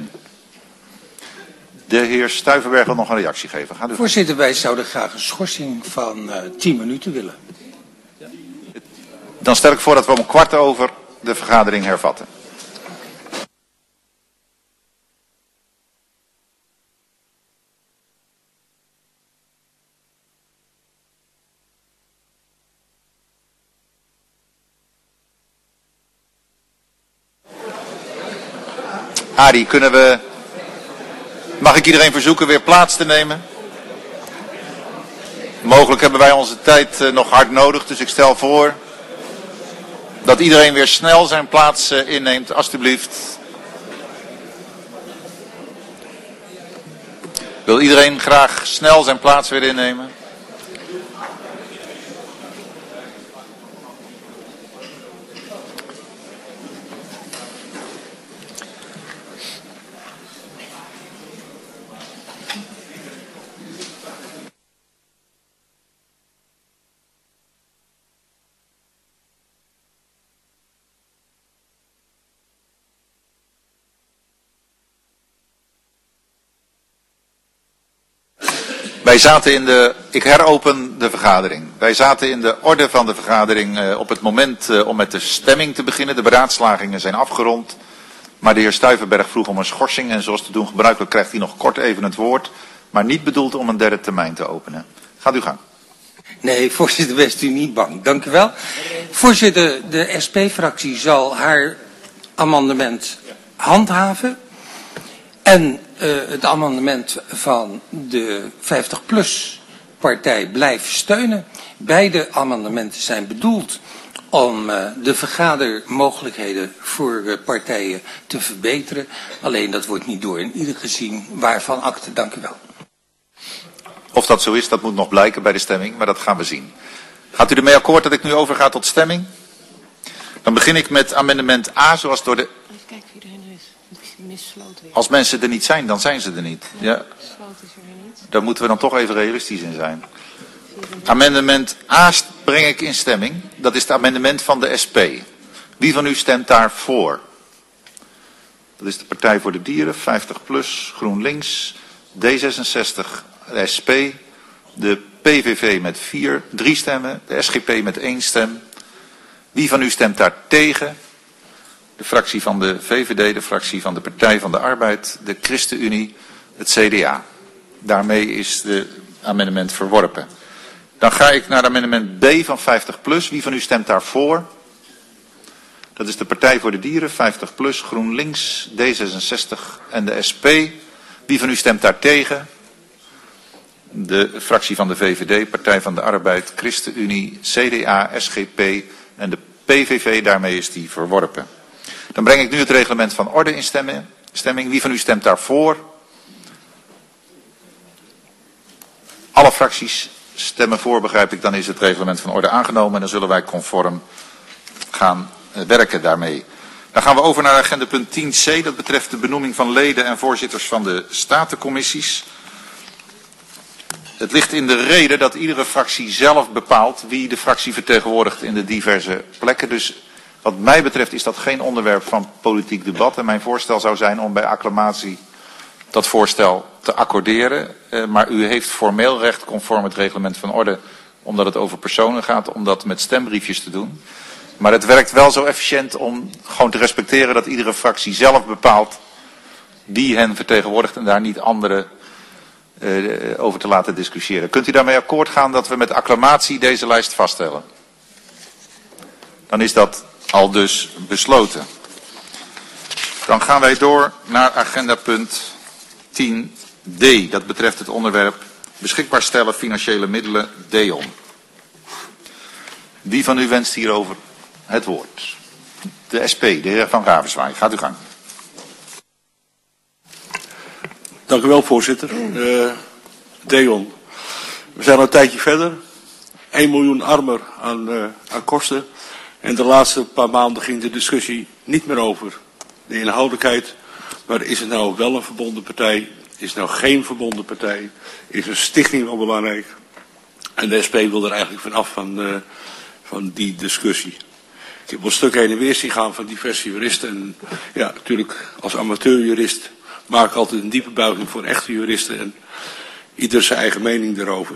De heer Stuyvenberg wil nog een reactie geven. Gaat u. Voorzitter, wij zouden graag een schorsing van 10 minuten willen. Dan stel ik voor dat we om 15:15 de vergadering hervatten. Arie, mag ik iedereen verzoeken weer plaats te nemen? Mogelijk hebben wij onze tijd nog hard nodig, dus ik stel voor dat iedereen weer snel zijn plaats inneemt, alstublieft. Wil iedereen graag snel zijn plaats weer innemen? Ik heropen de vergadering. Wij zaten in de orde van de vergadering op het moment om met de stemming te beginnen. De beraadslagingen zijn afgerond. Maar de heer Stuyvenberg vroeg om een schorsing. En zoals te doen gebruikelijk krijgt hij nog kort even het woord. Maar niet bedoeld om een derde termijn te openen. Gaat u gang. Nee, voorzitter, wees u niet bang. Dank u wel. Voorzitter, de SP-fractie zal haar amendement handhaven. En het amendement van de 50PLUS-partij blijft steunen. Beide amendementen zijn bedoeld om de vergadermogelijkheden voor partijen te verbeteren. Alleen dat wordt niet door in ieder gezien. Waarvan akte. Dank u wel. Of dat zo is, dat moet nog blijken bij de stemming, maar dat gaan we zien. Gaat u ermee akkoord dat ik nu overga tot stemming? Dan begin ik met amendement A, zoals door de... Kijk wie erin is. Het is missloten. Als mensen er niet zijn, dan zijn ze er niet. Ja. Daar moeten we dan toch even realistisch in zijn. Amendement A breng ik in stemming. Dat is het amendement van de SP. Wie van u stemt daar voor? Dat is de Partij voor de Dieren, 50PLUS, GroenLinks, D66, de SP, de PVV met 3 stemmen, de SGP met 1 stem. Wie van u stemt daar tegen? De fractie van de VVD, de fractie van de Partij van de Arbeid, de ChristenUnie, het CDA. Daarmee is de amendement verworpen. Dan ga ik naar amendement B van 50PLUS. Wie van u stemt daarvoor? Dat is de Partij voor de Dieren, 50PLUS, GroenLinks, D66 en de SP. Wie van u stemt daar tegen? De fractie van de VVD, Partij van de Arbeid, ChristenUnie, CDA, SGP en de PVV. Daarmee is die verworpen. Dan breng ik nu het reglement van orde in stemming. Wie van u stemt daarvoor? Alle fracties stemmen voor, begrijp ik. Dan is het reglement van orde aangenomen en dan zullen wij conform gaan werken daarmee. Dan gaan we over naar agenda punt 10c. Dat betreft de benoeming van leden en voorzitters van de statencommissies. Het ligt in de reden dat iedere fractie zelf bepaalt wie de fractie vertegenwoordigt in de diverse plekken. Dus wat mij betreft is dat geen onderwerp van politiek debat. En mijn voorstel zou zijn om bij acclamatie dat voorstel te accorderen. Maar u heeft formeel recht, conform het reglement van orde, omdat het over personen gaat, om dat met stembriefjes te doen. Maar het werkt wel zo efficiënt om gewoon te respecteren dat iedere fractie zelf bepaalt wie hen vertegenwoordigt en daar niet anderen over te laten discussiëren. Kunt u daarmee akkoord gaan dat we met acclamatie deze lijst vaststellen? Dan is dat al dus besloten. Dan gaan wij door naar agenda punt 10d. Dat betreft het onderwerp beschikbaar stellen financiële middelen DEON. Wie van u wenst hierover het woord? De SP, de heer Van Ravenswaay. Gaat u gang. Dank u wel, voorzitter. DEON. We zijn al een tijdje verder. 1 miljoen armer aan kosten. En de laatste paar maanden ging de discussie niet meer over de inhoudelijkheid. Maar is het nou wel een verbonden partij? Is het nou geen verbonden partij? Is een stichting wel belangrijk? En de SP wil er eigenlijk vanaf van die discussie. Ik heb wel een stuk heen en weer zien gaan van diverse juristen. En ja, natuurlijk als amateurjurist maak ik altijd een diepe buiging voor echte juristen. En ieder zijn eigen mening daarover.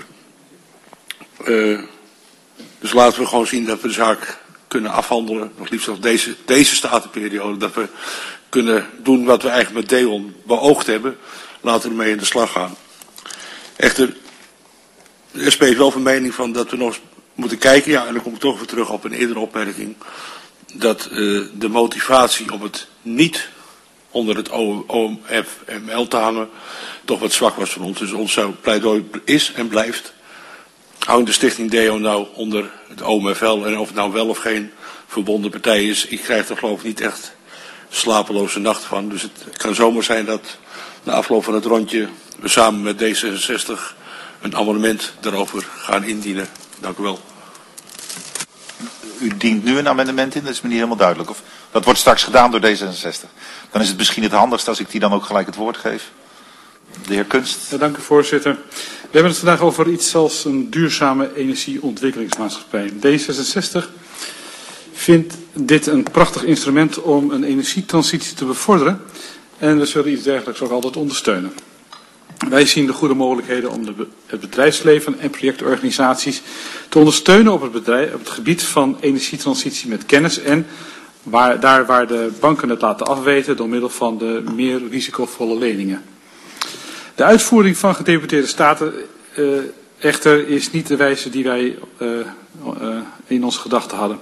Dus laten we gewoon zien dat we de zaak kunnen afhandelen. Nog liefst nog deze statenperiode. Dat we kunnen doen wat we eigenlijk met DEON beoogd hebben. Laten we ermee in de slag gaan. Echter, de SP is wel van mening van dat we nog eens moeten kijken. Ja, en dan kom ik toch weer terug op een eerdere opmerking. Dat de motivatie om het niet onder het OMFML te hangen toch wat zwak was van ons. Dus ons pleidooi is en blijft. Hangt de stichting DEON nou onder het OMFL en of het nou wel of geen verbonden partij is. Ik krijg er geloof ik niet echt slapeloze nacht van. Dus het kan zomaar zijn dat na afloop van het rondje we samen met D66 een amendement daarover gaan indienen. Dank u wel. U dient nu een amendement in, dat is me niet helemaal duidelijk. Of dat wordt straks gedaan door D66. Dan is het misschien het handigst als ik die dan ook gelijk het woord geef. De heer Kunst. Ja, dank u voorzitter. We hebben het vandaag over iets als een duurzame energieontwikkelingsmaatschappij. D66 vindt dit een prachtig instrument om een energietransitie te bevorderen. En we zullen iets dergelijks ook altijd ondersteunen. Wij zien de goede mogelijkheden om het bedrijfsleven en projectorganisaties te ondersteunen op het gebied van energietransitie met kennis en waar de banken het laten afweten door middel van de meer risicovolle leningen. De uitvoering van gedeputeerde staten echter is niet de wijze die wij in onze gedachten hadden.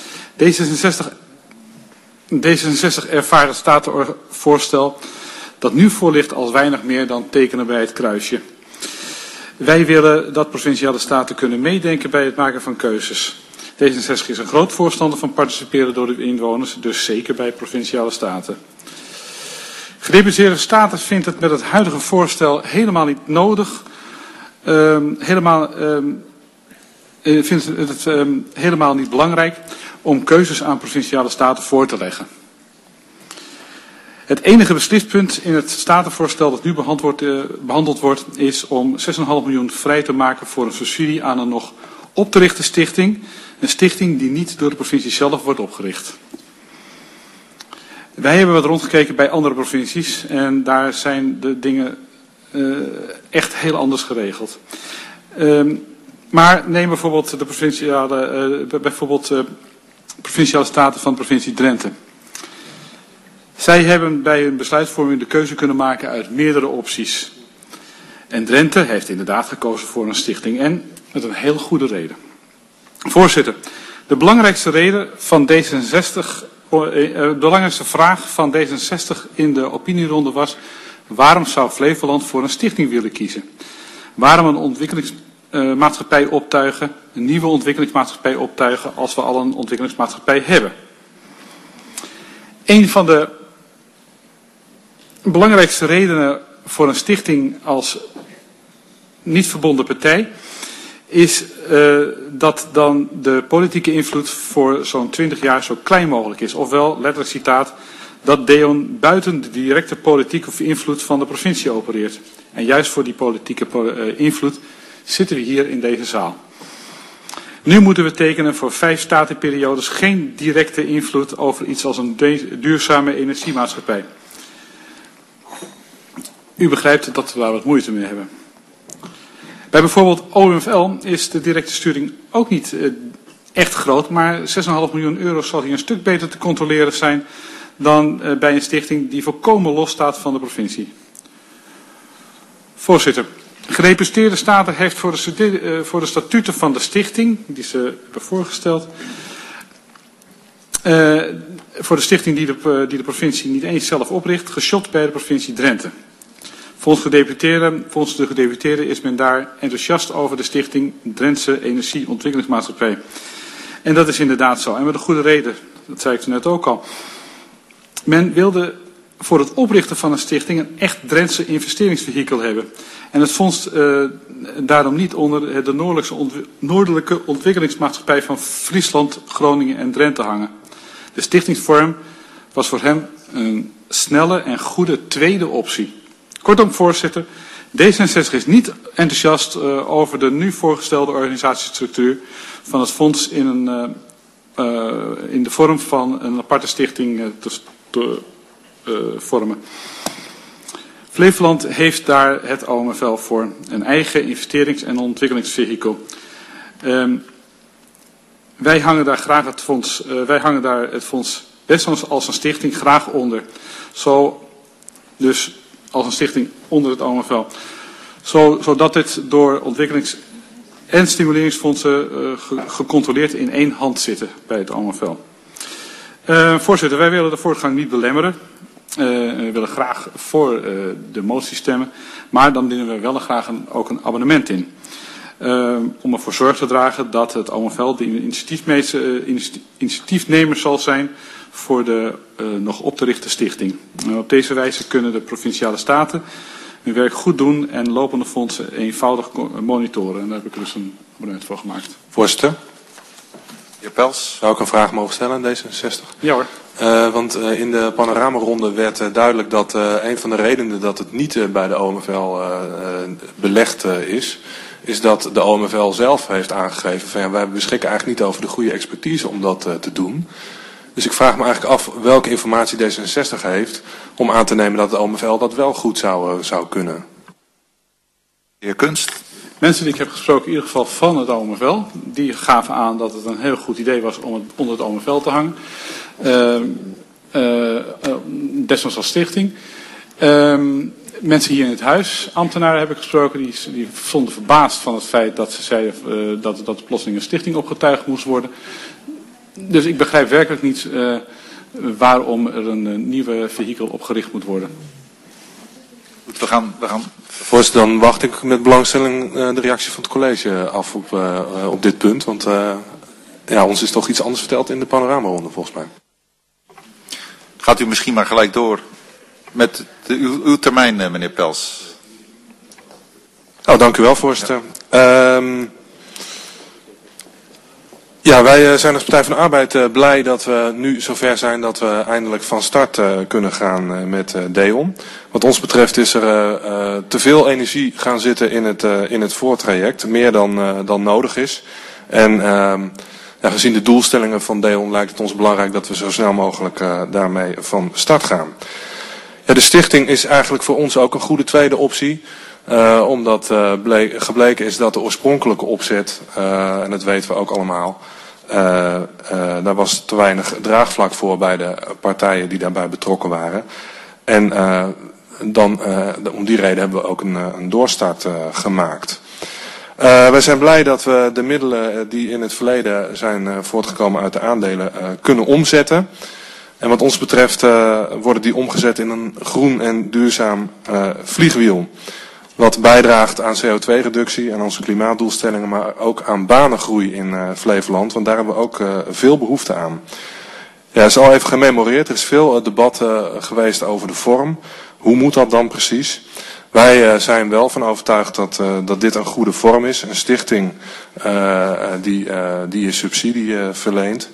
D66 ervaart het statenvoorstel dat nu voor ligt als weinig meer dan tekenen bij het kruisje. Wij willen dat provinciale staten kunnen meedenken bij het maken van keuzes. D66 is een groot voorstander van participeren door de inwoners, dus zeker bij provinciale staten. Gedeputeerde staten vindt het met het huidige voorstel helemaal niet nodig, vindt het helemaal niet belangrijk om keuzes aan provinciale staten voor te leggen. Het enige beslispunt in het statenvoorstel dat nu behandeld wordt is om 6,5 miljoen vrij te maken voor een subsidie aan een nog op te richten stichting. Een stichting die niet door de provincie zelf wordt opgericht. Wij hebben wat rondgekeken bij andere provincies en daar zijn de dingen echt heel anders geregeld. Maar neem bijvoorbeeld de provinciale staten van de provincie Drenthe. Zij hebben bij hun besluitvorming de keuze kunnen maken uit meerdere opties. En Drenthe heeft inderdaad gekozen voor een stichting en met een heel goede reden. Voorzitter, de belangrijkste vraag van D66 in de opinieronde was: waarom zou Flevoland voor een stichting willen kiezen? Waarom een ontwikkelingsmaatschappij optuigen, een nieuwe ontwikkelingsmaatschappij optuigen als we al een ontwikkelingsmaatschappij hebben? Een van de belangrijkste redenen voor een stichting als niet verbonden partij is dat dan de politieke invloed voor zo'n 20 jaar zo klein mogelijk is. Ofwel, letterlijk citaat, dat DEON buiten de directe politieke invloed van de provincie opereert. En juist voor die politieke invloed zitten we hier in deze zaal. Nu moeten we tekenen voor 5 statenperiodes geen directe invloed over iets als een duurzame energiemaatschappij. U begrijpt dat we daar wat moeite mee hebben. Bij bijvoorbeeld OMFL is de directe sturing ook niet echt groot, maar 6,5 miljoen euro zal hier een stuk beter te controleren zijn dan bij een stichting die volkomen los staat van de provincie. Voorzitter, gedeputeerde staten heeft voor de statuten van de stichting, die ze hebben voorgesteld, voor de stichting die de provincie niet eens zelf opricht, geshopt bij de provincie Drenthe. Volgens de gedeputeerden is men daar enthousiast over de stichting Drentse Energieontwikkelingsmaatschappij. En dat is inderdaad zo. En met een goede reden, dat zei ik net ook al. Men wilde voor het oprichten van een stichting een echt Drentse investeringsvehikel hebben. En het fonds daarom niet onder de noordelijke ontwikkelingsmaatschappij van Friesland, Groningen en Drenthe hangen. De stichtingsvorm was voor hem een snelle en goede tweede optie. Kortom, voorzitter, D66 is niet enthousiast over de nu voorgestelde organisatiestructuur van het fonds in de vorm van een aparte stichting te vormen. Flevoland heeft daar het OMFL voor, een eigen investerings- en ontwikkelingsvehikel. Wij hangen daar graag het fonds best als een stichting graag onder. Dus als een stichting onder het OMFL. Zodat dit door ontwikkelings- en stimuleringsfondsen gecontroleerd in één hand zitten bij het OMFL. Voorzitter, wij willen de voortgang niet belemmeren. We willen graag voor de motie stemmen. Maar dan dienen we wel graag ook een abonnement in. Om ervoor zorg te dragen dat het OMFL de initiatiefnemer zal zijn voor de nog op te richten stichting. Op deze wijze kunnen de provinciale staten hun werk goed doen en lopende fondsen eenvoudig monitoren. En daar heb ik dus een abonnement voor gemaakt. Voorzitter. Heer Pels, zou ik een vraag mogen stellen aan D66? Ja hoor. Want in de panoramaronde werd duidelijk dat een van de redenen dat het niet bij de OMFL belegd is dat de OMFL zelf heeft aangegeven van ja, wij beschikken eigenlijk niet over de goede expertise om dat te doen. Dus ik vraag me eigenlijk af welke informatie D66 heeft om aan te nemen dat de OMFL dat wel goed zou kunnen. Heer Kunst. Mensen die ik heb gesproken, in ieder geval van het OMFL, die gaven aan dat het een heel goed idee was om het onder het OMFL te hangen. Desnoods als stichting. Mensen hier in het huis, ambtenaren heb ik gesproken, die stonden verbaasd van het feit dat ze zeiden dat er plotseling een stichting opgetuigd moest worden. Dus ik begrijp werkelijk niet waarom er een nieuwe vehikel opgericht moet worden. Goed, we gaan. Voorzitter, dan wacht ik met belangstelling de reactie van het college af op dit punt. Want ons is toch iets anders verteld in de panoramaronde volgens mij. Gaat u misschien maar gelijk door met uw termijn, meneer Pels. Dank u wel, voorzitter. Wij zijn als Partij van de Arbeid blij dat we nu zover zijn dat we eindelijk van start kunnen gaan met DEON. Wat ons betreft is er te veel energie gaan zitten in het voortraject, meer dan nodig is. En gezien de doelstellingen van DEON lijkt het ons belangrijk dat we zo snel mogelijk daarmee van start gaan. De stichting is eigenlijk voor ons ook een goede tweede optie. Omdat gebleken is dat de oorspronkelijke opzet, en dat weten we ook allemaal, daar was te weinig draagvlak voor bij de partijen die daarbij betrokken waren. En om die reden hebben we ook een doorstart gemaakt. Wij zijn blij dat we de middelen die in het verleden zijn voortgekomen uit de aandelen kunnen omzetten. En wat ons betreft worden die omgezet in een groen en duurzaam vliegwiel. Wat bijdraagt aan CO2-reductie en onze klimaatdoelstellingen, maar ook aan banengroei in Flevoland. Want daar hebben we ook veel behoefte aan. Ja, het is al even gememoreerd. Er is veel debat geweest over de vorm. Hoe moet dat dan precies? Wij zijn wel van overtuigd dat dit een goede vorm is. Een stichting die je subsidie verleent.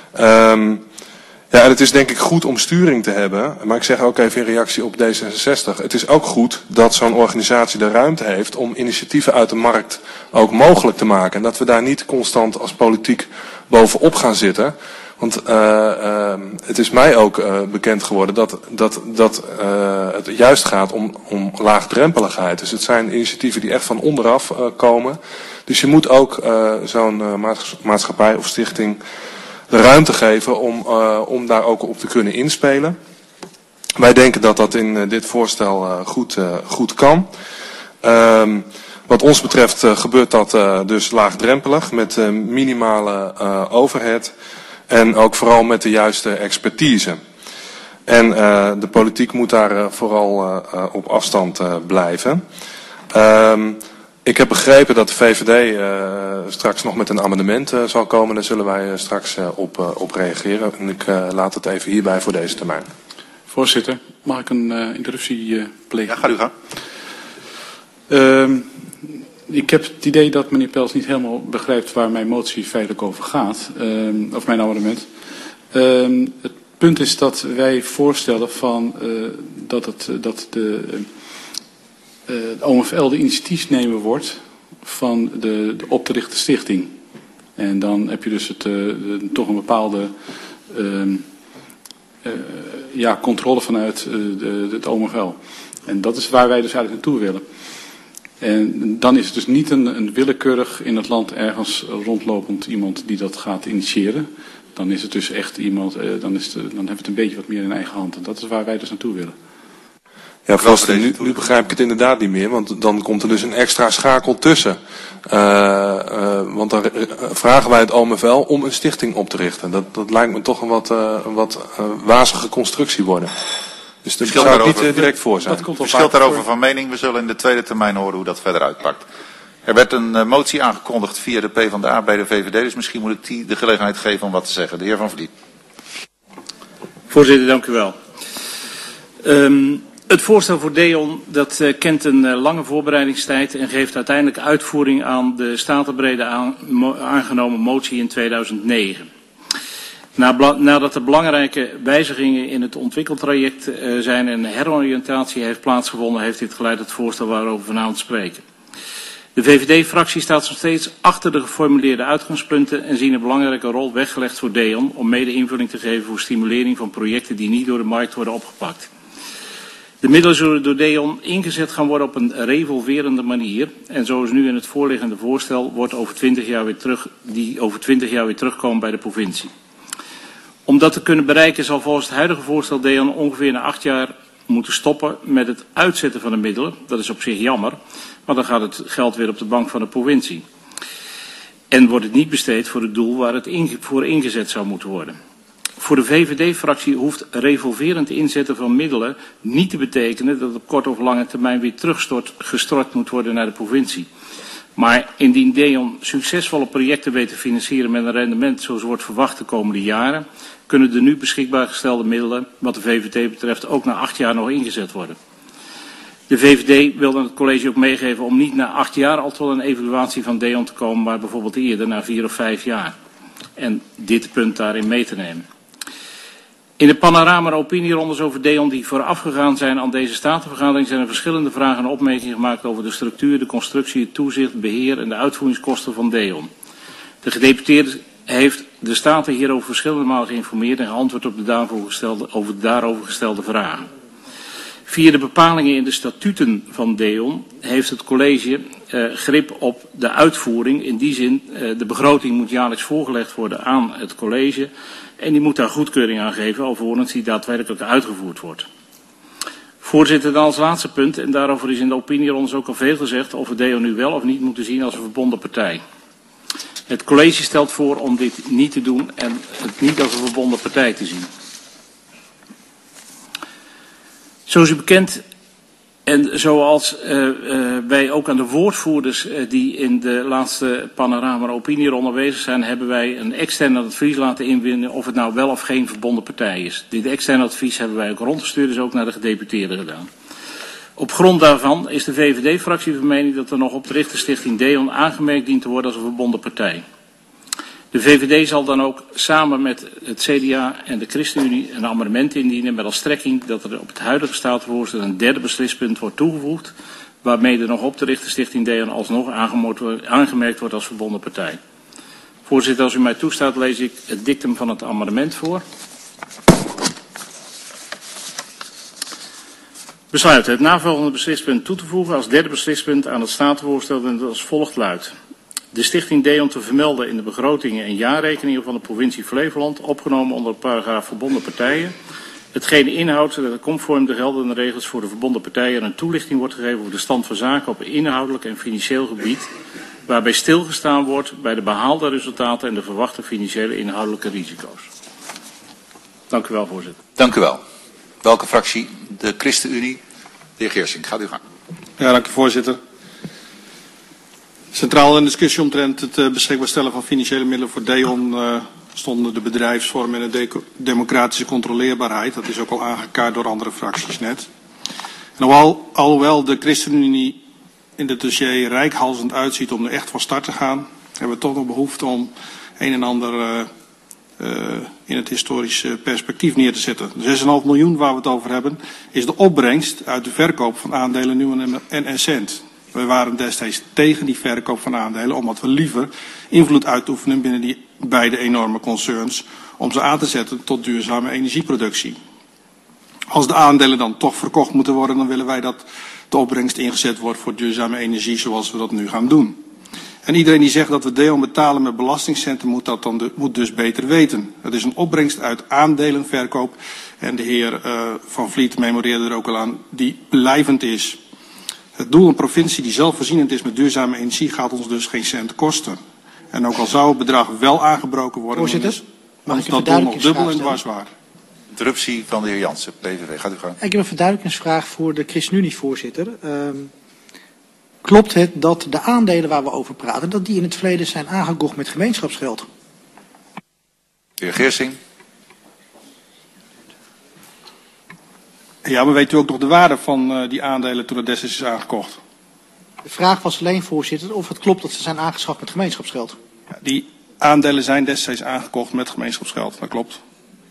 En het is denk ik goed om sturing te hebben, maar ik zeg ook even in reactie op D66. Het is ook goed dat zo'n organisatie de ruimte heeft om initiatieven uit de markt ook mogelijk te maken. En dat we daar niet constant als politiek bovenop gaan zitten. Want het is mij ook bekend geworden dat het juist gaat om laagdrempeligheid. Dus het zijn initiatieven die echt van onderaf komen. Dus je moet ook zo'n maatschappij of stichting de ruimte geven om daar ook op te kunnen inspelen. Wij denken dat dat in dit voorstel goed kan. Wat ons betreft gebeurt dat dus laagdrempelig met minimale overhead en ook vooral met de juiste expertise. En de politiek moet daar vooral op afstand blijven. Ik heb begrepen dat de VVD straks nog met een amendement zal komen. Daar zullen wij straks op reageren. En ik laat het even hierbij voor deze termijn. Voorzitter, mag ik een interruptie plegen? Ja, ga u gang. Ik heb het idee dat meneer Pels niet helemaal begrijpt waar mijn motie feitelijk over gaat. Of mijn amendement. Het punt is dat wij voorstellen dat de OMFL de initiatiefnemer wordt van de op te richten stichting. En dan heb je dus toch een bepaalde controle vanuit het OMFL. En dat is waar wij dus eigenlijk naartoe willen. En dan is het dus niet een willekeurig in het land ergens rondlopend iemand die dat gaat initiëren. Dan is het dus echt iemand, dan hebben we het een beetje wat meer in eigen hand. En dat is waar wij dus naartoe willen. Ja, voorzitter, nu begrijp ik het inderdaad niet meer, want dan komt er dus een extra schakel tussen. Want dan vragen wij het OMFL om een stichting op te richten. Dat lijkt me toch een wat wazige constructie worden. Dus daar zou ik niet direct voor zijn. Verschilt daarover van mening. We zullen in de tweede termijn horen hoe dat verder uitpakt. Er werd een motie aangekondigd via de PvdA bij de VVD, dus misschien moet ik die de gelegenheid geven om wat te zeggen. De heer Van Vliet. Voorzitter, dank u wel. Het voorstel voor DEON kent een lange voorbereidingstijd en geeft uiteindelijk uitvoering aan de statenbrede aangenomen motie in 2009. Nadat er belangrijke wijzigingen in het ontwikkeltraject zijn en een heroriëntatie heeft plaatsgevonden, heeft dit geleid tot het voorstel waarover we vanavond spreken. De VVD-fractie staat nog steeds achter de geformuleerde uitgangspunten en zien een belangrijke rol weggelegd voor DEON om mede invulling te geven voor stimulering van projecten die niet door de markt worden opgepakt. De middelen zullen door DEON ingezet gaan worden op een revolverende manier. En zoals nu in het voorliggende voorstel wordt over 20 jaar weer terugkomen bij de provincie. Om dat te kunnen bereiken zal volgens het huidige voorstel DEON ongeveer na 8 jaar moeten stoppen met het uitzetten van de middelen. Dat is op zich jammer, want dan gaat het geld weer op de bank van de provincie. En wordt het niet besteed voor het doel waar het voor ingezet zou moeten worden. Voor de VVD-fractie hoeft revolverend inzetten van middelen niet te betekenen dat het op korte of lange termijn weer teruggestort moet worden naar de provincie. Maar indien DEON succesvolle projecten weet te financieren met een rendement zoals wordt verwacht de komende jaren, kunnen de nu beschikbaar gestelde middelen, wat de VVD betreft, ook na 8 jaar nog ingezet worden. De VVD wil dan het college ook meegeven om niet na 8 jaar al tot een evaluatie van DEON te komen, maar bijvoorbeeld eerder na 4 of 5 jaar. En dit punt daarin mee te nemen. In de panorama opinierondes over DEON die voorafgegaan zijn aan deze statenvergadering zijn er verschillende vragen en opmerkingen gemaakt over de structuur, de constructie, het toezicht, het beheer en de uitvoeringskosten van DEON. De gedeputeerde heeft de Staten hierover verschillende malen geïnformeerd en geantwoord op de daarover gestelde vragen. Via de bepalingen in de statuten van DEON heeft het college grip op de uitvoering. In die zin, de begroting moet jaarlijks voorgelegd worden aan het college en die moet daar goedkeuring aan geven alvorens die daadwerkelijk uitgevoerd wordt. Voorzitter, dan als laatste punt, en daarover is in de opinierondes ook al veel gezegd, of we DEON nu wel of niet moeten zien als een verbonden partij. Het college stelt voor om dit niet te doen en het niet als een verbonden partij te zien. Zoals u bekend en zoals wij ook aan de woordvoerders die in de laatste panorama opinieronde aanwezig zijn, hebben wij een extern advies laten inwinnen of het nou wel of geen verbonden partij is. Dit extern advies hebben wij ook rondgestuurd, dus ook naar de gedeputeerden gedaan. Op grond daarvan is de VVD-fractie van mening dat er nog op de Richterstichting DEON aangemerkt dient te worden als een verbonden partij. De VVD zal dan ook samen met het CDA en de ChristenUnie een amendement indienen met als strekking dat er op het huidige statenvoorstel een derde beslispunt wordt toegevoegd, waarmee er nog op de Richterstichting DEON alsnog aangemerkt wordt als verbonden partij. Voorzitter, als u mij toestaat lees ik het dictum van het amendement voor. Besluiten het navolgende beslispunt toe te voegen als derde beslispunt aan het statenvoorstel en dat als volgt luidt. De stichting DEON te vermelden in de begrotingen en jaarrekeningen van de provincie Flevoland, opgenomen onder het paragraaf verbonden partijen. Hetgeen inhoudt dat conform de geldende regels voor de verbonden partijen een toelichting wordt gegeven over de stand van zaken op inhoudelijk en financieel gebied, waarbij stilgestaan wordt bij de behaalde resultaten en de verwachte financiële inhoudelijke risico's. Dank u wel, voorzitter. Dank u wel. Welke fractie? De ChristenUnie. De heer Geersing, gaat u gang. Ja, dank u, voorzitter. Centraal in de discussie omtrent het beschikbaar stellen van financiële middelen voor DEON stonden de bedrijfsvorm en de democratische controleerbaarheid. Dat is ook al aangekaart door andere fracties net. En alhoewel de ChristenUnie in het dossier reikhalzend uitziet om er echt van start te gaan, hebben we toch nog behoefte om een en ander in het historische perspectief neer te zetten. De 6,5 miljoen waar we het over hebben is de opbrengst uit de verkoop van aandelen Nuon en Essent. We waren destijds tegen die verkoop van aandelen omdat we liever invloed uitoefenen binnen die beide enorme concerns om ze aan te zetten tot duurzame energieproductie. Als de aandelen dan toch verkocht moeten worden, dan willen wij dat de opbrengst ingezet wordt voor duurzame energie zoals we dat nu gaan doen. En iedereen die zegt dat we DEON betalen met belastingcenten moet dus beter weten. Het is een opbrengst uit aandelenverkoop en de heer Van Vliet memoreerde er ook al aan, die blijvend is. Het doel een provincie die zelfvoorzienend is met duurzame energie gaat ons dus geen cent kosten. En ook al zou het bedrag wel aangebroken worden, voorzitter, dan is dat doel nog dubbel en dwars waar. Interruptie van de heer Jansen, PVV. Gaat u gang. Ik heb een verduidelijkingsvraag voor de ChristenUnie, voorzitter. Klopt het dat de aandelen waar we over praten, dat die in het verleden zijn aangekocht met gemeenschapsgeld? De heer Geersing. Ja, maar weet u ook nog de waarde van die aandelen toen het destijds is aangekocht? De vraag was alleen, voorzitter, of het klopt dat ze zijn aangeschaft met gemeenschapsgeld. Ja, die aandelen zijn destijds aangekocht met gemeenschapsgeld, dat klopt.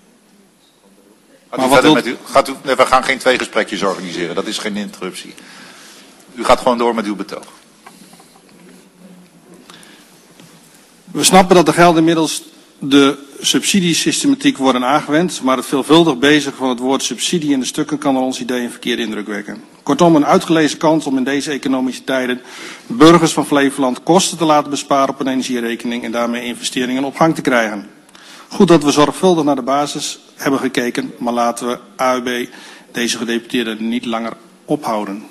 We gaan geen twee gesprekjes organiseren, dat is geen interruptie. U gaat gewoon door met uw betoog. We snappen dat de gelden inmiddels de subsidiesystematiek worden aangewend, maar het veelvuldig bezigen van het woord subsidie in de stukken kan naar ons idee een verkeerde indruk wekken. Kortom, een uitgelezen kans om in deze economische tijden burgers van Flevoland kosten te laten besparen op een energierekening en daarmee investeringen op gang te krijgen. Goed dat we zorgvuldig naar de basis hebben gekeken, maar laten we AUB deze gedeputeerden niet langer ophouden.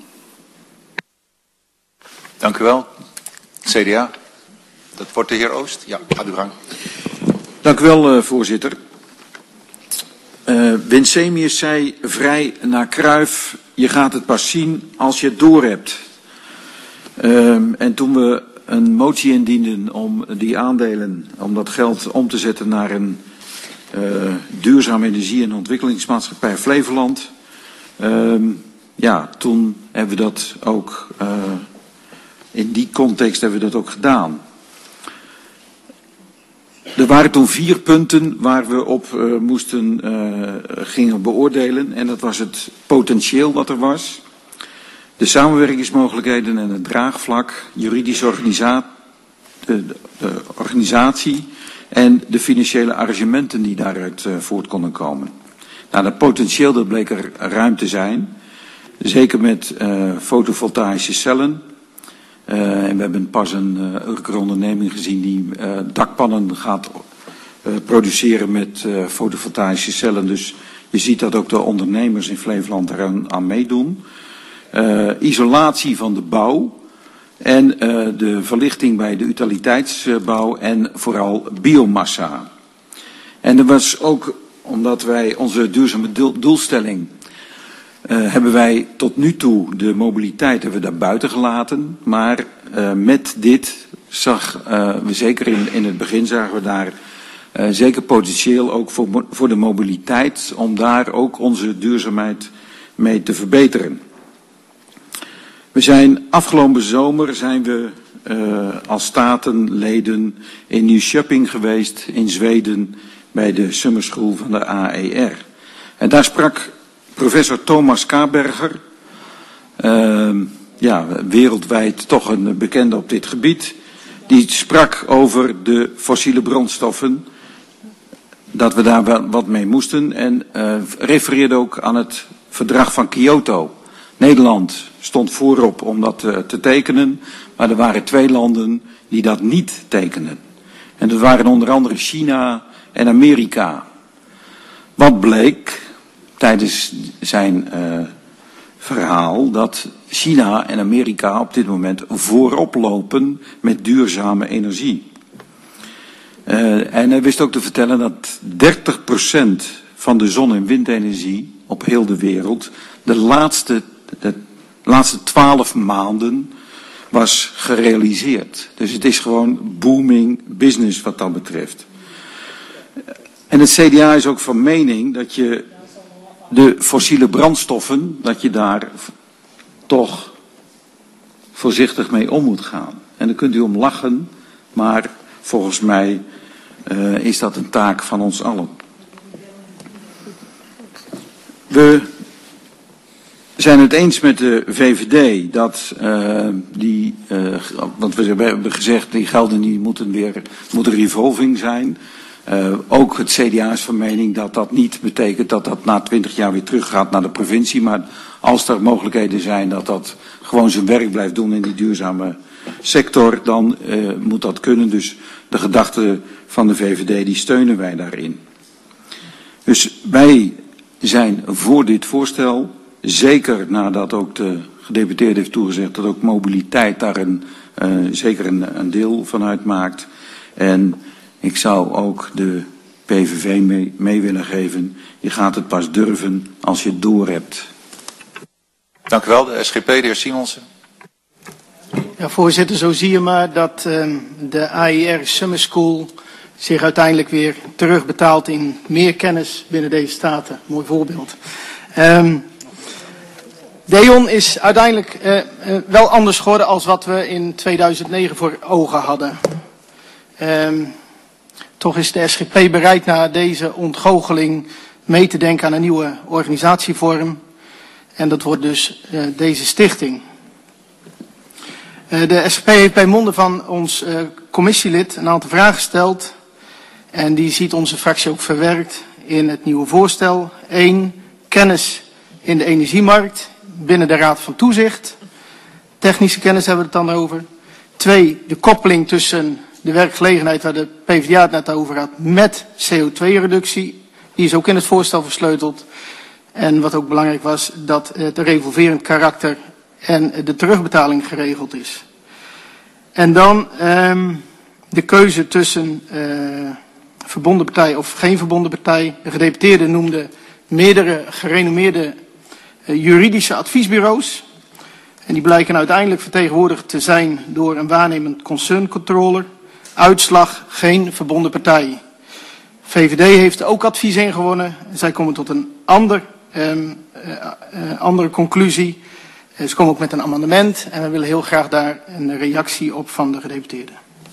Dank u wel. CDA. Dat wordt de heer Oost. Ja, gaat uw gang. Dank u wel, voorzitter. Winsemius zei vrij naar Cruijff, je gaat het pas zien als je het doorhebt. En toen we een motie indienden om die aandelen, om dat geld om te zetten naar een duurzame energie- en ontwikkelingsmaatschappij Flevoland, toen hebben we dat ook, in die context hebben we dat ook gedaan. Er waren toen 4 punten waar we op gingen beoordelen. En dat was het potentieel wat er was, de samenwerkingsmogelijkheden en het draagvlak, juridische organisatie en de financiële arrangementen die daaruit voort konden komen. Nou, dat potentieel, dat bleek er ruim te zijn. Zeker met fotovoltaïsche cellen. En we hebben pas een onderneming gezien die dakpannen gaat produceren met fotovoltaïsche cellen. Dus je ziet dat ook de ondernemers in Flevoland eraan aan meedoen. Isolatie van de bouw en de verlichting bij de utiliteitsbouw en vooral biomassa. En er was ook, omdat wij onze duurzame doelstelling hebben wij tot nu toe de mobiliteit hebben we daar buiten gelaten. Maar met dit we zeker in het begin zagen we daar zeker potentieel ook voor de mobiliteit om daar ook onze duurzaamheid mee te verbeteren. We zijn afgelopen zomer als statenleden in Nyköping geweest in Zweden bij de Summer School van de AER. En daar sprak professor Thomas Kaberger, wereldwijd toch een bekende op dit gebied, die sprak over de fossiele brandstoffen, dat we daar wat mee moesten en refereerde ook aan het verdrag van Kyoto. Nederland stond voorop om dat te tekenen, maar er waren 2 landen die dat niet tekenden. En dat waren onder andere China en Amerika. Wat bleek tijdens zijn verhaal dat China en Amerika op dit moment voorop lopen met duurzame energie. En hij wist ook te vertellen dat 30% van de zon- en windenergie op heel de wereld de laatste 12 maanden was gerealiseerd. Dus het is gewoon booming business wat dat betreft. En het CDA is ook van mening dat je de fossiele brandstoffen, dat je daar toch voorzichtig mee om moet gaan. En daar kunt u om lachen, maar volgens mij is dat een taak van ons allen. We zijn het eens met de VVD dat want we hebben gezegd die gelden die moeten revolving zijn. Ook het CDA is van mening dat dat niet betekent dat dat na 20 jaar weer teruggaat naar de provincie. Maar als er mogelijkheden zijn dat dat gewoon zijn werk blijft doen in die duurzame sector, dan moet dat kunnen. Dus de gedachte van de VVD die steunen wij daarin. Dus wij zijn voor dit voorstel. Zeker nadat ook de gedeputeerde heeft toegezegd dat ook mobiliteit daar zeker een deel van uitmaakt. En ik zou ook de PVV mee willen geven. Je gaat het pas durven als je het door hebt. Dank u wel. De SGP, de heer Simonsen. Ja, voorzitter, zo zie je maar dat de AER Summer School zich uiteindelijk weer terugbetaalt in meer kennis binnen deze staten. Mooi voorbeeld. DEON is uiteindelijk wel anders geworden als wat we in 2009 voor ogen hadden. Toch is de SGP bereid na deze ontgoocheling mee te denken aan een nieuwe organisatievorm. En dat wordt dus deze stichting. De SGP heeft bij monden van ons commissielid een aantal vragen gesteld. En die ziet onze fractie ook verwerkt in het nieuwe voorstel. 1. Kennis in de energiemarkt binnen de Raad van Toezicht. Technische kennis hebben we het dan over. 2. De koppeling tussen de werkgelegenheid waar de PvdA het net over had met CO2-reductie. Die is ook in het voorstel versleuteld. En wat ook belangrijk was, dat het revolverend karakter en de terugbetaling geregeld is. En dan de keuze tussen verbonden partij of geen verbonden partij. De gedeputeerde noemde meerdere gerenommeerde juridische adviesbureaus. En die blijken uiteindelijk vertegenwoordigd te zijn door een waarnemend concerncontroller. Uitslag geen verbonden partij. VVD heeft ook advies ingewonnen. Zij komen tot een andere conclusie. Ze komen ook met een amendement en we willen heel graag daar een reactie op van de gedeputeerde.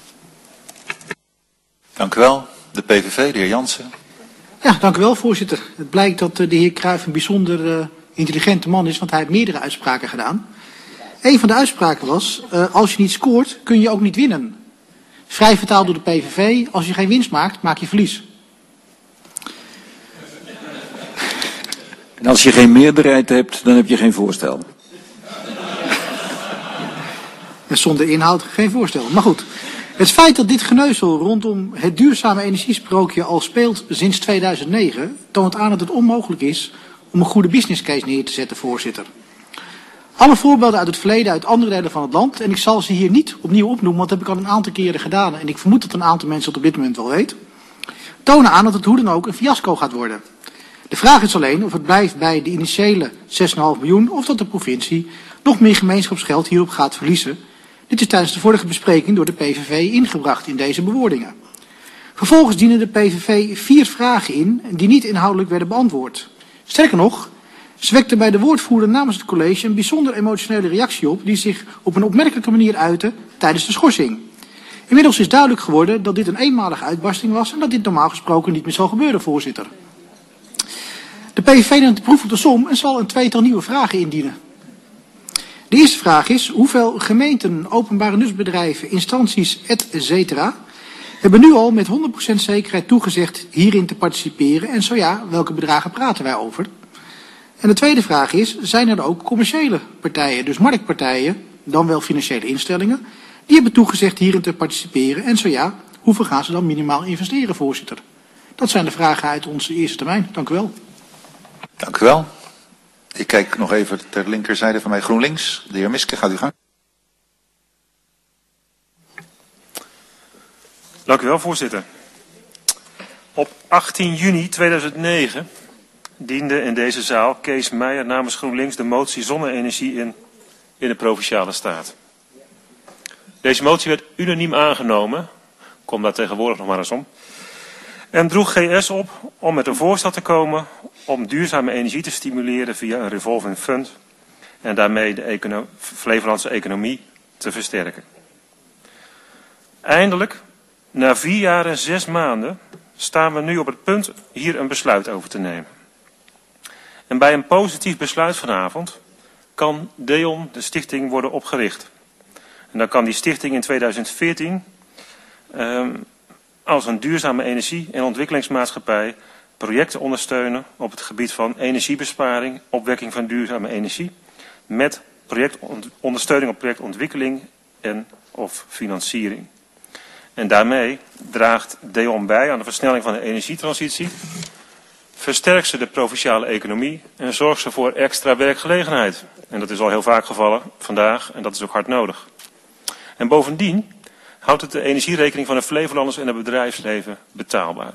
Dank u wel. De PVV, de heer Jansen. Ja, dank u wel, voorzitter. Het blijkt dat de heer Cruijff een bijzonder intelligente man is, want hij heeft meerdere uitspraken gedaan. Een van de uitspraken was, als je niet scoort, kun je ook niet winnen. Vrij vertaald door de PVV, als je geen winst maakt, maak je verlies. En als je geen meerderheid hebt, dan heb je geen voorstel. En zonder inhoud geen voorstel. Maar goed, het feit dat dit geneuzel rondom het duurzame energiesprookje al speelt sinds 2009... toont aan dat het onmogelijk is om een goede business case neer te zetten, voorzitter. Alle voorbeelden uit het verleden, uit andere delen van het land, en ik zal ze hier niet opnieuw opnoemen, want dat heb ik al een aantal keren gedaan en ik vermoed dat een aantal mensen het op dit moment wel weet, tonen aan dat het hoe dan ook een fiasco gaat worden. De vraag is alleen of het blijft bij de initiële 6,5 miljoen of dat de provincie nog meer gemeenschapsgeld hierop gaat verliezen. Dit is tijdens de vorige bespreking door de PVV ingebracht in deze bewoordingen. Vervolgens dienen de PVV 4 vragen in die niet inhoudelijk werden beantwoord. Sterker nog, ze wekte bij de woordvoerder namens het college een bijzonder emotionele reactie op die zich op een opmerkelijke manier uitte tijdens de schorsing. Inmiddels is duidelijk geworden dat dit een eenmalige uitbarsting was en dat dit normaal gesproken niet meer zal gebeuren, voorzitter. De PVV neemt de proef op de som en zal een 2-tal nieuwe vragen indienen. De eerste vraag is, hoeveel gemeenten, openbare nutsbedrijven, instanties, etc. hebben nu al met 100% zekerheid toegezegd hierin te participeren en zo ja, welke bedragen praten wij over? En de tweede vraag is, zijn er ook commerciële partijen, dus marktpartijen, dan wel financiële instellingen, die hebben toegezegd hierin te participeren en zo ja, hoeveel gaan ze dan minimaal investeren, voorzitter? Dat zijn de vragen uit onze eerste termijn. Dank u wel. Dank u wel. Ik kijk nog even ter linkerzijde van mij, GroenLinks. De heer Miske, gaat u gang. Dank u wel, voorzitter. Op 18 juni 2009 diende in deze zaal Kees Meijer namens GroenLinks de motie zonne-energie in de Provinciale Staat. Deze motie werd unaniem aangenomen, kom daar tegenwoordig nog maar eens om, en droeg GS op om met een voorstel te komen om duurzame energie te stimuleren via een revolving fund en daarmee de Flevolandse economie te versterken. Eindelijk, na 4 jaar en 6 maanden, staan we nu op het punt hier een besluit over te nemen. En bij een positief besluit vanavond kan DEON, de stichting, worden opgericht. En dan kan die stichting in 2014 als een duurzame energie- en ontwikkelingsmaatschappij projecten ondersteunen op het gebied van energiebesparing, opwekking van duurzame energie, met ondersteuning op projectontwikkeling en of financiering. En daarmee draagt DEON bij aan de versnelling van de energietransitie, versterkt ze de provinciale economie en zorgt ze voor extra werkgelegenheid. En dat is al heel vaak gevallen vandaag en dat is ook hard nodig. En bovendien houdt het de energierekening van de Flevolanders en het bedrijfsleven betaalbaar.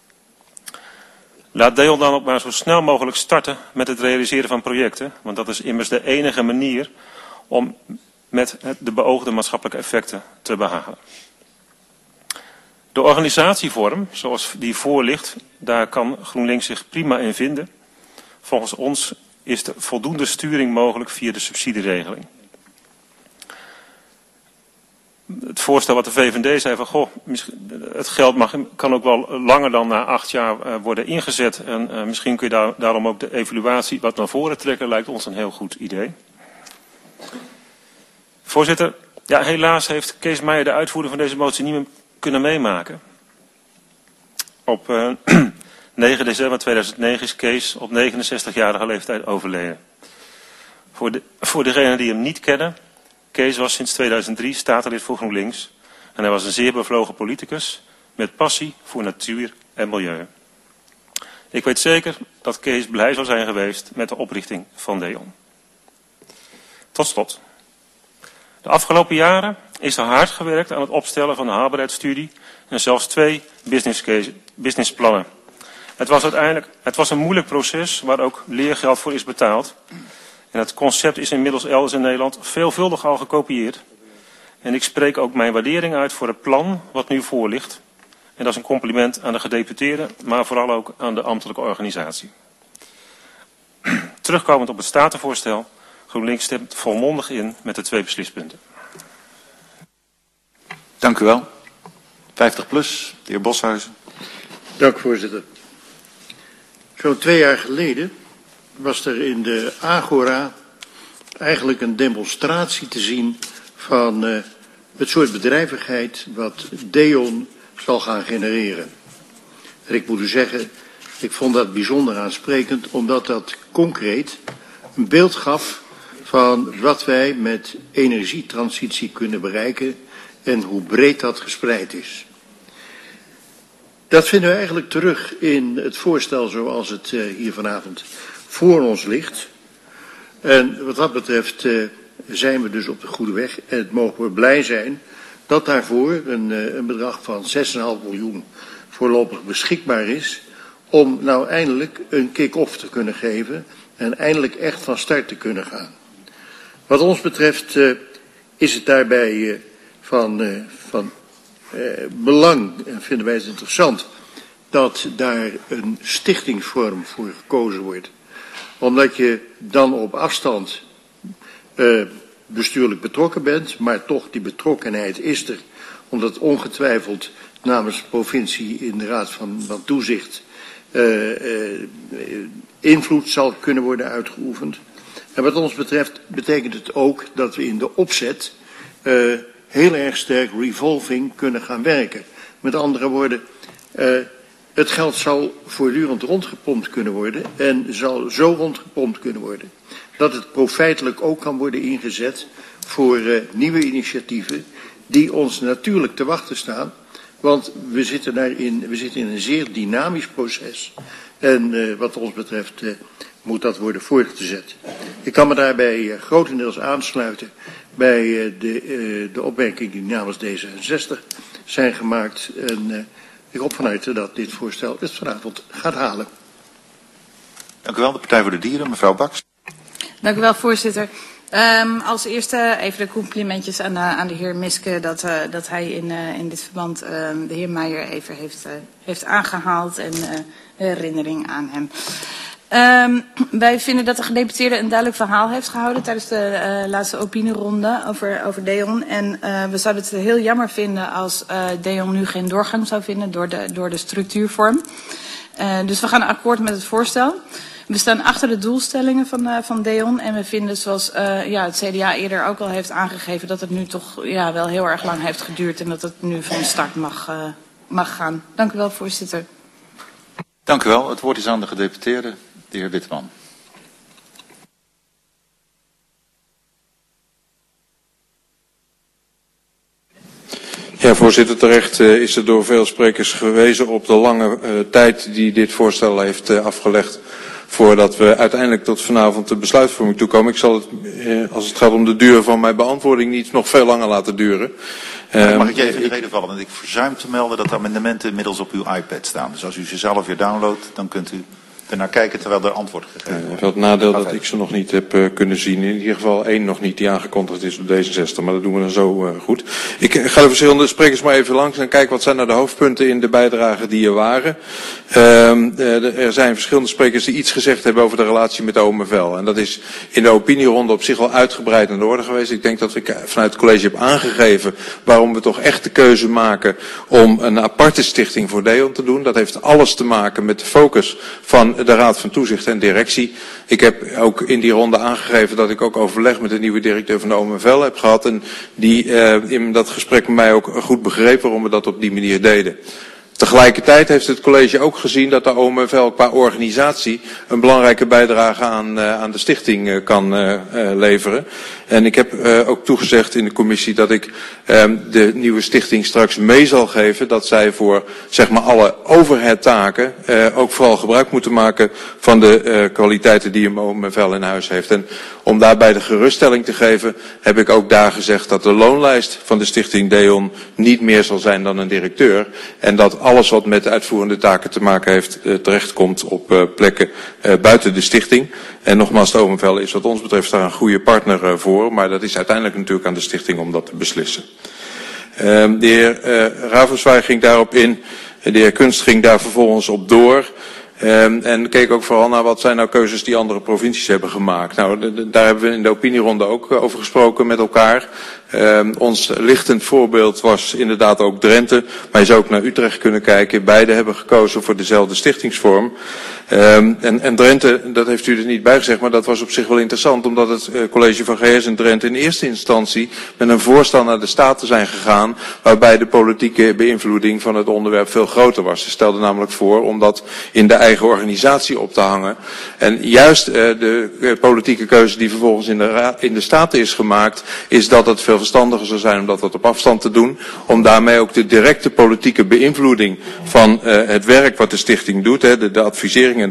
Laat DEON dan ook maar zo snel mogelijk starten met het realiseren van projecten, want dat is immers de enige manier om met de beoogde maatschappelijke effecten te behalen. De organisatievorm, zoals die voor ligt, daar kan GroenLinks zich prima in vinden. Volgens ons is er voldoende sturing mogelijk via de subsidieregeling. Het voorstel wat de VVD zei van, goh, het geld kan ook wel langer dan na 8 jaar worden ingezet. En misschien kun je daarom ook de evaluatie wat naar voren trekken, lijkt ons een heel goed idee. Voorzitter, ja, helaas heeft Kees Meijer de uitvoering van deze motie niet meer kunnen meemaken. Op 9 december 2009 is Kees op 69-jarige leeftijd overleden. Voor degenen die hem niet kennen, Kees was sinds 2003 statenlid voor GroenLinks en hij was een zeer bevlogen politicus met passie voor natuur en milieu. Ik weet zeker dat Kees blij zou zijn geweest met de oprichting van DEON. Tot slot. De afgelopen jaren is er hard gewerkt aan het opstellen van een haalbaarheidsstudie en zelfs 2 businessplannen. Het was een moeilijk proces waar ook leergeld voor is betaald. En het concept is inmiddels elders in Nederland veelvuldig al gekopieerd. En ik spreek ook mijn waardering uit voor het plan wat nu voor ligt. En dat is een compliment aan de gedeputeerden, maar vooral ook aan de ambtelijke organisatie. Terugkomend op het statenvoorstel, GroenLinks stemt volmondig in met de 2 beslispunten. Dank u wel. 50PLUS, de heer Boshuizen. Dank voorzitter. Zo'n 2 jaar geleden was er in de Agora eigenlijk een demonstratie te zien van het soort bedrijvigheid wat DEON zal gaan genereren. En ik moet u zeggen, ik vond dat bijzonder aansprekend, omdat dat concreet een beeld gaf van wat wij met energietransitie kunnen bereiken en hoe breed dat gespreid is. Dat vinden we eigenlijk terug in het voorstel zoals het hier vanavond voor ons ligt. En wat dat betreft zijn we dus op de goede weg en het mogen we blij zijn dat daarvoor een bedrag van 6,5 miljoen voorlopig beschikbaar is om nou eindelijk een kick-off te kunnen geven en eindelijk echt van start te kunnen gaan. Wat ons betreft is het daarbij van belang en vinden wij het interessant dat daar een stichtingsvorm voor gekozen wordt. Omdat je dan op afstand bestuurlijk betrokken bent, maar toch die betrokkenheid is er. Omdat ongetwijfeld namens de provincie in de Raad van Toezicht invloed zal kunnen worden uitgeoefend. En wat ons betreft betekent het ook dat we in de opzet heel erg sterk revolving kunnen gaan werken. Met andere woorden, het geld zal voortdurend rondgepompt kunnen worden en zal zo rondgepompt kunnen worden dat het profijtelijk ook kan worden ingezet voor nieuwe initiatieven die ons natuurlijk te wachten staan. Want we zitten in een zeer dynamisch proces en wat ons betreft moet dat worden voortgezet. Ik kan me daarbij grotendeels aansluiten bij de opmerkingen die namens D66 zijn gemaakt. En ik hoop van harte dat dit voorstel het vanavond gaat halen. Dank u wel. De Partij voor de Dieren, mevrouw Baks. Dank u wel, voorzitter. Als eerste even de complimentjes aan de heer Miske dat hij in dit verband de heer Meijer even heeft aangehaald en herinnering aan hem. Wij vinden dat de gedeputeerde een duidelijk verhaal heeft gehouden tijdens de laatste opinieronde over DEON. En we zouden het heel jammer vinden als DEON nu geen doorgang zou vinden door de structuurvorm. Dus we gaan akkoord met het voorstel. We staan achter de doelstellingen van DEON en we vinden, zoals het CDA eerder ook al heeft aangegeven, dat het nu toch wel heel erg lang heeft geduurd en dat het nu van start mag gaan. Dank u wel, voorzitter. Dank u wel. Het woord is aan de gedeputeerde, de heer Witteman. Ja, voorzitter, terecht is er door veel sprekers gewezen op de lange tijd die dit voorstel heeft afgelegd voordat we uiteindelijk tot vanavond de besluitvorming toekomen. Ik zal het, als het gaat om de duur van mijn beantwoording, niet nog veel langer laten duren. Mag ik je even in de reden vallen? Want ik verzuim te melden dat de amendementen inmiddels op uw iPad staan. Dus als u ze zelf weer downloadt, dan kunt u ernaar kijken terwijl er antwoord gegeven wordt. Het nadeel dat ik ze nog niet heb kunnen zien. In ieder geval één nog niet die aangekondigd is door D66. Maar dat doen we dan zo goed. Ik ga de verschillende sprekers maar even langs en kijk wat zijn nou de hoofdpunten in de bijdragen die er waren. Er zijn verschillende sprekers die iets gezegd hebben over de relatie met de OMVL. En dat is in de opinieronde op zich wel uitgebreid aan de orde geweest. Ik denk dat ik vanuit het college heb aangegeven waarom we toch echt de keuze maken om een aparte stichting voor DEON te doen. Dat heeft alles te maken met de focus van de Raad van Toezicht en Directie. Ik heb ook in die ronde aangegeven dat ik ook overleg met de nieuwe directeur van de OMVL heb gehad. En die in dat gesprek met mij ook goed begreep waarom we dat op die manier deden. Tegelijkertijd heeft het college ook gezien dat de OMFL qua organisatie een belangrijke bijdrage aan de stichting kan leveren. En ik heb ook toegezegd in de commissie dat ik de nieuwe stichting straks mee zal geven dat zij voor zeg maar alle overheadtaken ook vooral gebruik moeten maken van de kwaliteiten die een OMFL in huis heeft. En om daarbij de geruststelling te geven heb ik ook daar gezegd dat de loonlijst van de stichting DEON niet meer zal zijn dan een directeur. En dat alles wat met de uitvoerende taken te maken heeft terechtkomt op plekken buiten de stichting. En nogmaals, de OMFL is wat ons betreft daar een goede partner voor. Maar dat is uiteindelijk natuurlijk aan de stichting om dat te beslissen. De heer Ravenswaay ging daarop in. De heer Kunst ging daar vervolgens op door. En keek ook vooral naar wat zijn nou keuzes die andere provincies hebben gemaakt. Nou, daar hebben we in de opinieronde ook over gesproken met elkaar. Ons lichtend voorbeeld was inderdaad ook Drenthe, maar je zou ook naar Utrecht kunnen kijken. Beide hebben gekozen voor dezelfde stichtingsvorm. En Drenthe, dat heeft u er niet bij gezegd, maar dat was op zich wel interessant, omdat het college van GS in Drenthe in eerste instantie met een voorstel naar de Staten zijn gegaan, waarbij de politieke beïnvloeding van het onderwerp veel groter was. Ze stelden namelijk voor om dat in de eigen organisatie op te hangen. En juist de politieke keuze die vervolgens in de Staten is gemaakt, is dat het veel verstandiger zou zijn om dat wat op afstand te doen, om daarmee ook de directe politieke beïnvloeding van het werk wat de stichting doet, de advisering en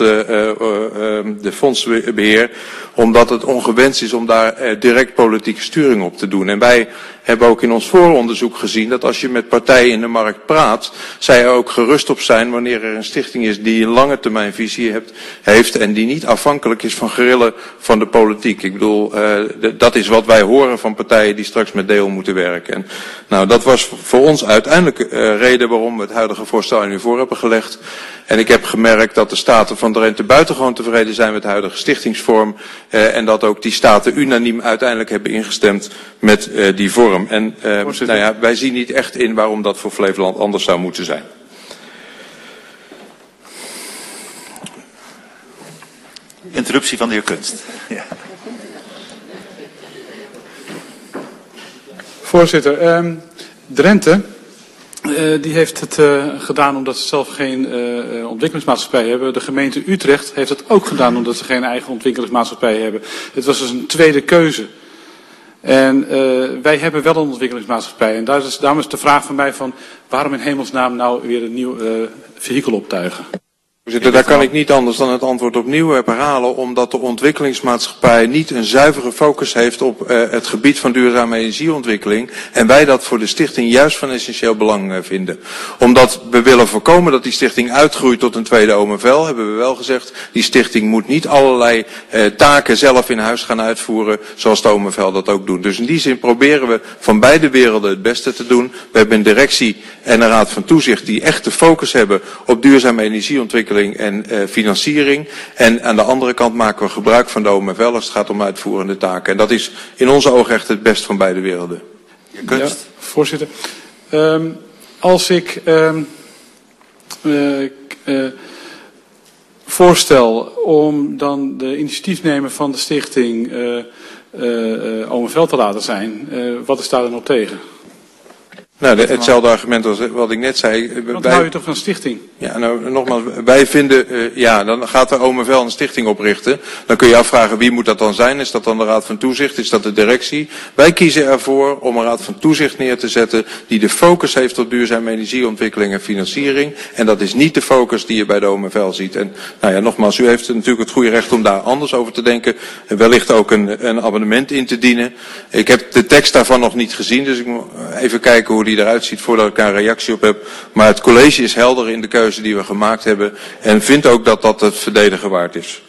de fondsbeheer, omdat het ongewenst is om daar direct politieke sturing op te doen. En wij hebben ook in ons vooronderzoek gezien dat als je met partijen in de markt praat, zij er ook gerust op zijn wanneer er een stichting is die een lange termijn visie heeft en die niet afhankelijk is van grillen van de politiek. Ik bedoel, dat is wat wij horen van partijen die straks met DEON moeten werken. En, nou, dat was voor ons uiteindelijk reden waarom we het huidige voorstel aan u voor hebben gelegd. En ik heb gemerkt dat de staten van Drenthe buitengewoon tevreden zijn met de huidige stichtingsvorm. En dat ook die staten unaniem uiteindelijk hebben ingestemd met die vorm. En nou ja, wij zien niet echt in waarom dat voor Flevoland anders zou moeten zijn. Interruptie van de heer Kunst. Ja. Voorzitter, Drenthe die heeft het gedaan omdat ze zelf geen ontwikkelingsmaatschappij hebben. De gemeente Utrecht heeft het ook gedaan omdat ze geen eigen ontwikkelingsmaatschappij hebben. Het was dus een tweede keuze. En wij hebben wel een ontwikkelingsmaatschappij. En daarom is de vraag van mij van waarom in hemelsnaam nou weer een nieuw vehikel optuigen? Voorzitter, daar kan ik niet anders dan het antwoord opnieuw herhalen, omdat de ontwikkelingsmaatschappij niet een zuivere focus heeft op het gebied van duurzame energieontwikkeling en wij dat voor de stichting juist van essentieel belang vinden. Omdat we willen voorkomen dat die stichting uitgroeit tot een tweede OMFL, hebben we wel gezegd, die stichting moet niet allerlei taken zelf in huis gaan uitvoeren, zoals de OMFL dat ook doet. Dus in die zin proberen we van beide werelden het beste te doen. We hebben een directie en een raad van toezicht die echt de focus hebben op duurzame energieontwikkeling en financiering. En aan de andere kant maken we gebruik van de OMFL als het gaat om uitvoerende taken. En dat is in onze ogen echt het best van beide werelden. Ja, voorzitter. Als ik voorstel om dan de initiatiefnemer van de stichting OMFL te laten zijn, wat is daar dan op tegen? Nou, hetzelfde argument als wat ik net zei. Want hou je toch van een stichting? Ja, nou, nogmaals, wij vinden, dan gaat de OMFL een stichting oprichten. Dan kun je afvragen, wie moet dat dan zijn? Is dat dan de Raad van Toezicht? Is dat de directie? Wij kiezen ervoor om een Raad van Toezicht neer te zetten die de focus heeft op duurzame energieontwikkeling en financiering. En dat is niet de focus die je bij de OMFL ziet. En nou ja, nogmaals, u heeft natuurlijk het goede recht om daar anders over te denken. En wellicht ook een abonnement in te dienen. Ik heb de tekst daarvan nog niet gezien, dus ik moet even kijken hoe die eruit ziet voordat ik daar een reactie op heb. Maar het college is helder in de keuze die we gemaakt hebben en vindt ook dat dat het verdedigen waard is.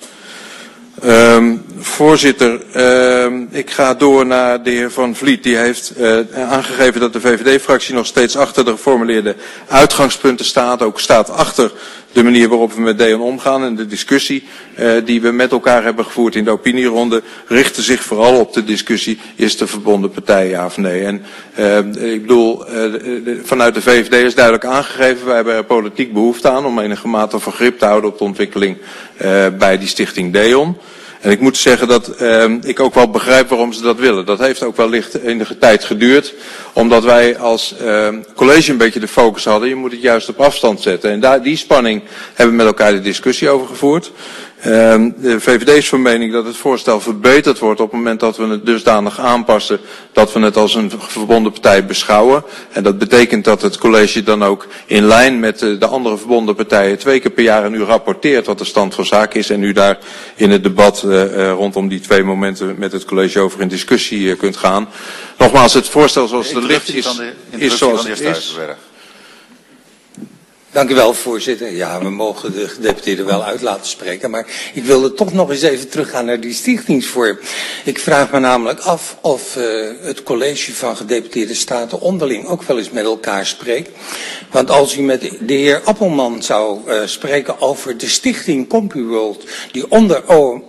Voorzitter, ik ga door naar de heer Van Vliet. Die heeft aangegeven dat de VVD-fractie nog steeds achter de geformuleerde uitgangspunten staat. Ook staat achter de manier waarop we met DEON omgaan. En de discussie die we met elkaar hebben gevoerd in de opinieronde richtte zich vooral op de discussie, is de verbonden partij ja of nee? En ik bedoel, vanuit de VVD is duidelijk aangegeven, wij hebben er politiek behoefte aan om enige mate van grip te houden op de ontwikkeling bij die stichting DEON. En ik moet zeggen dat ik ook wel begrijp waarom ze dat willen. Dat heeft ook wellicht enige tijd geduurd, omdat wij als college een beetje de focus hadden. Je moet het juist op afstand zetten. En die spanning hebben we met elkaar de discussie over gevoerd. De VVD is van mening dat het voorstel verbeterd wordt op het moment dat we het dusdanig aanpassen dat we het als een verbonden partij beschouwen. En dat betekent dat het college dan ook in lijn met de andere verbonden partijen 2 keer per jaar aan u rapporteert wat de stand van zaken is en u daar in het debat rondom die 2 momenten met het college over in discussie kunt gaan. Nogmaals, het voorstel zoals het ligt is zoals het is. Dank u wel, voorzitter. Ja, we mogen de gedeputeerde wel uit laten spreken, maar ik wilde toch nog eens even teruggaan naar die stichtingsvorm. Ik vraag me namelijk af of het college van gedeputeerde staten onderling ook wel eens met elkaar spreekt. Want als u met de heer Appelman zou spreken over de stichting CompuWorld, die onder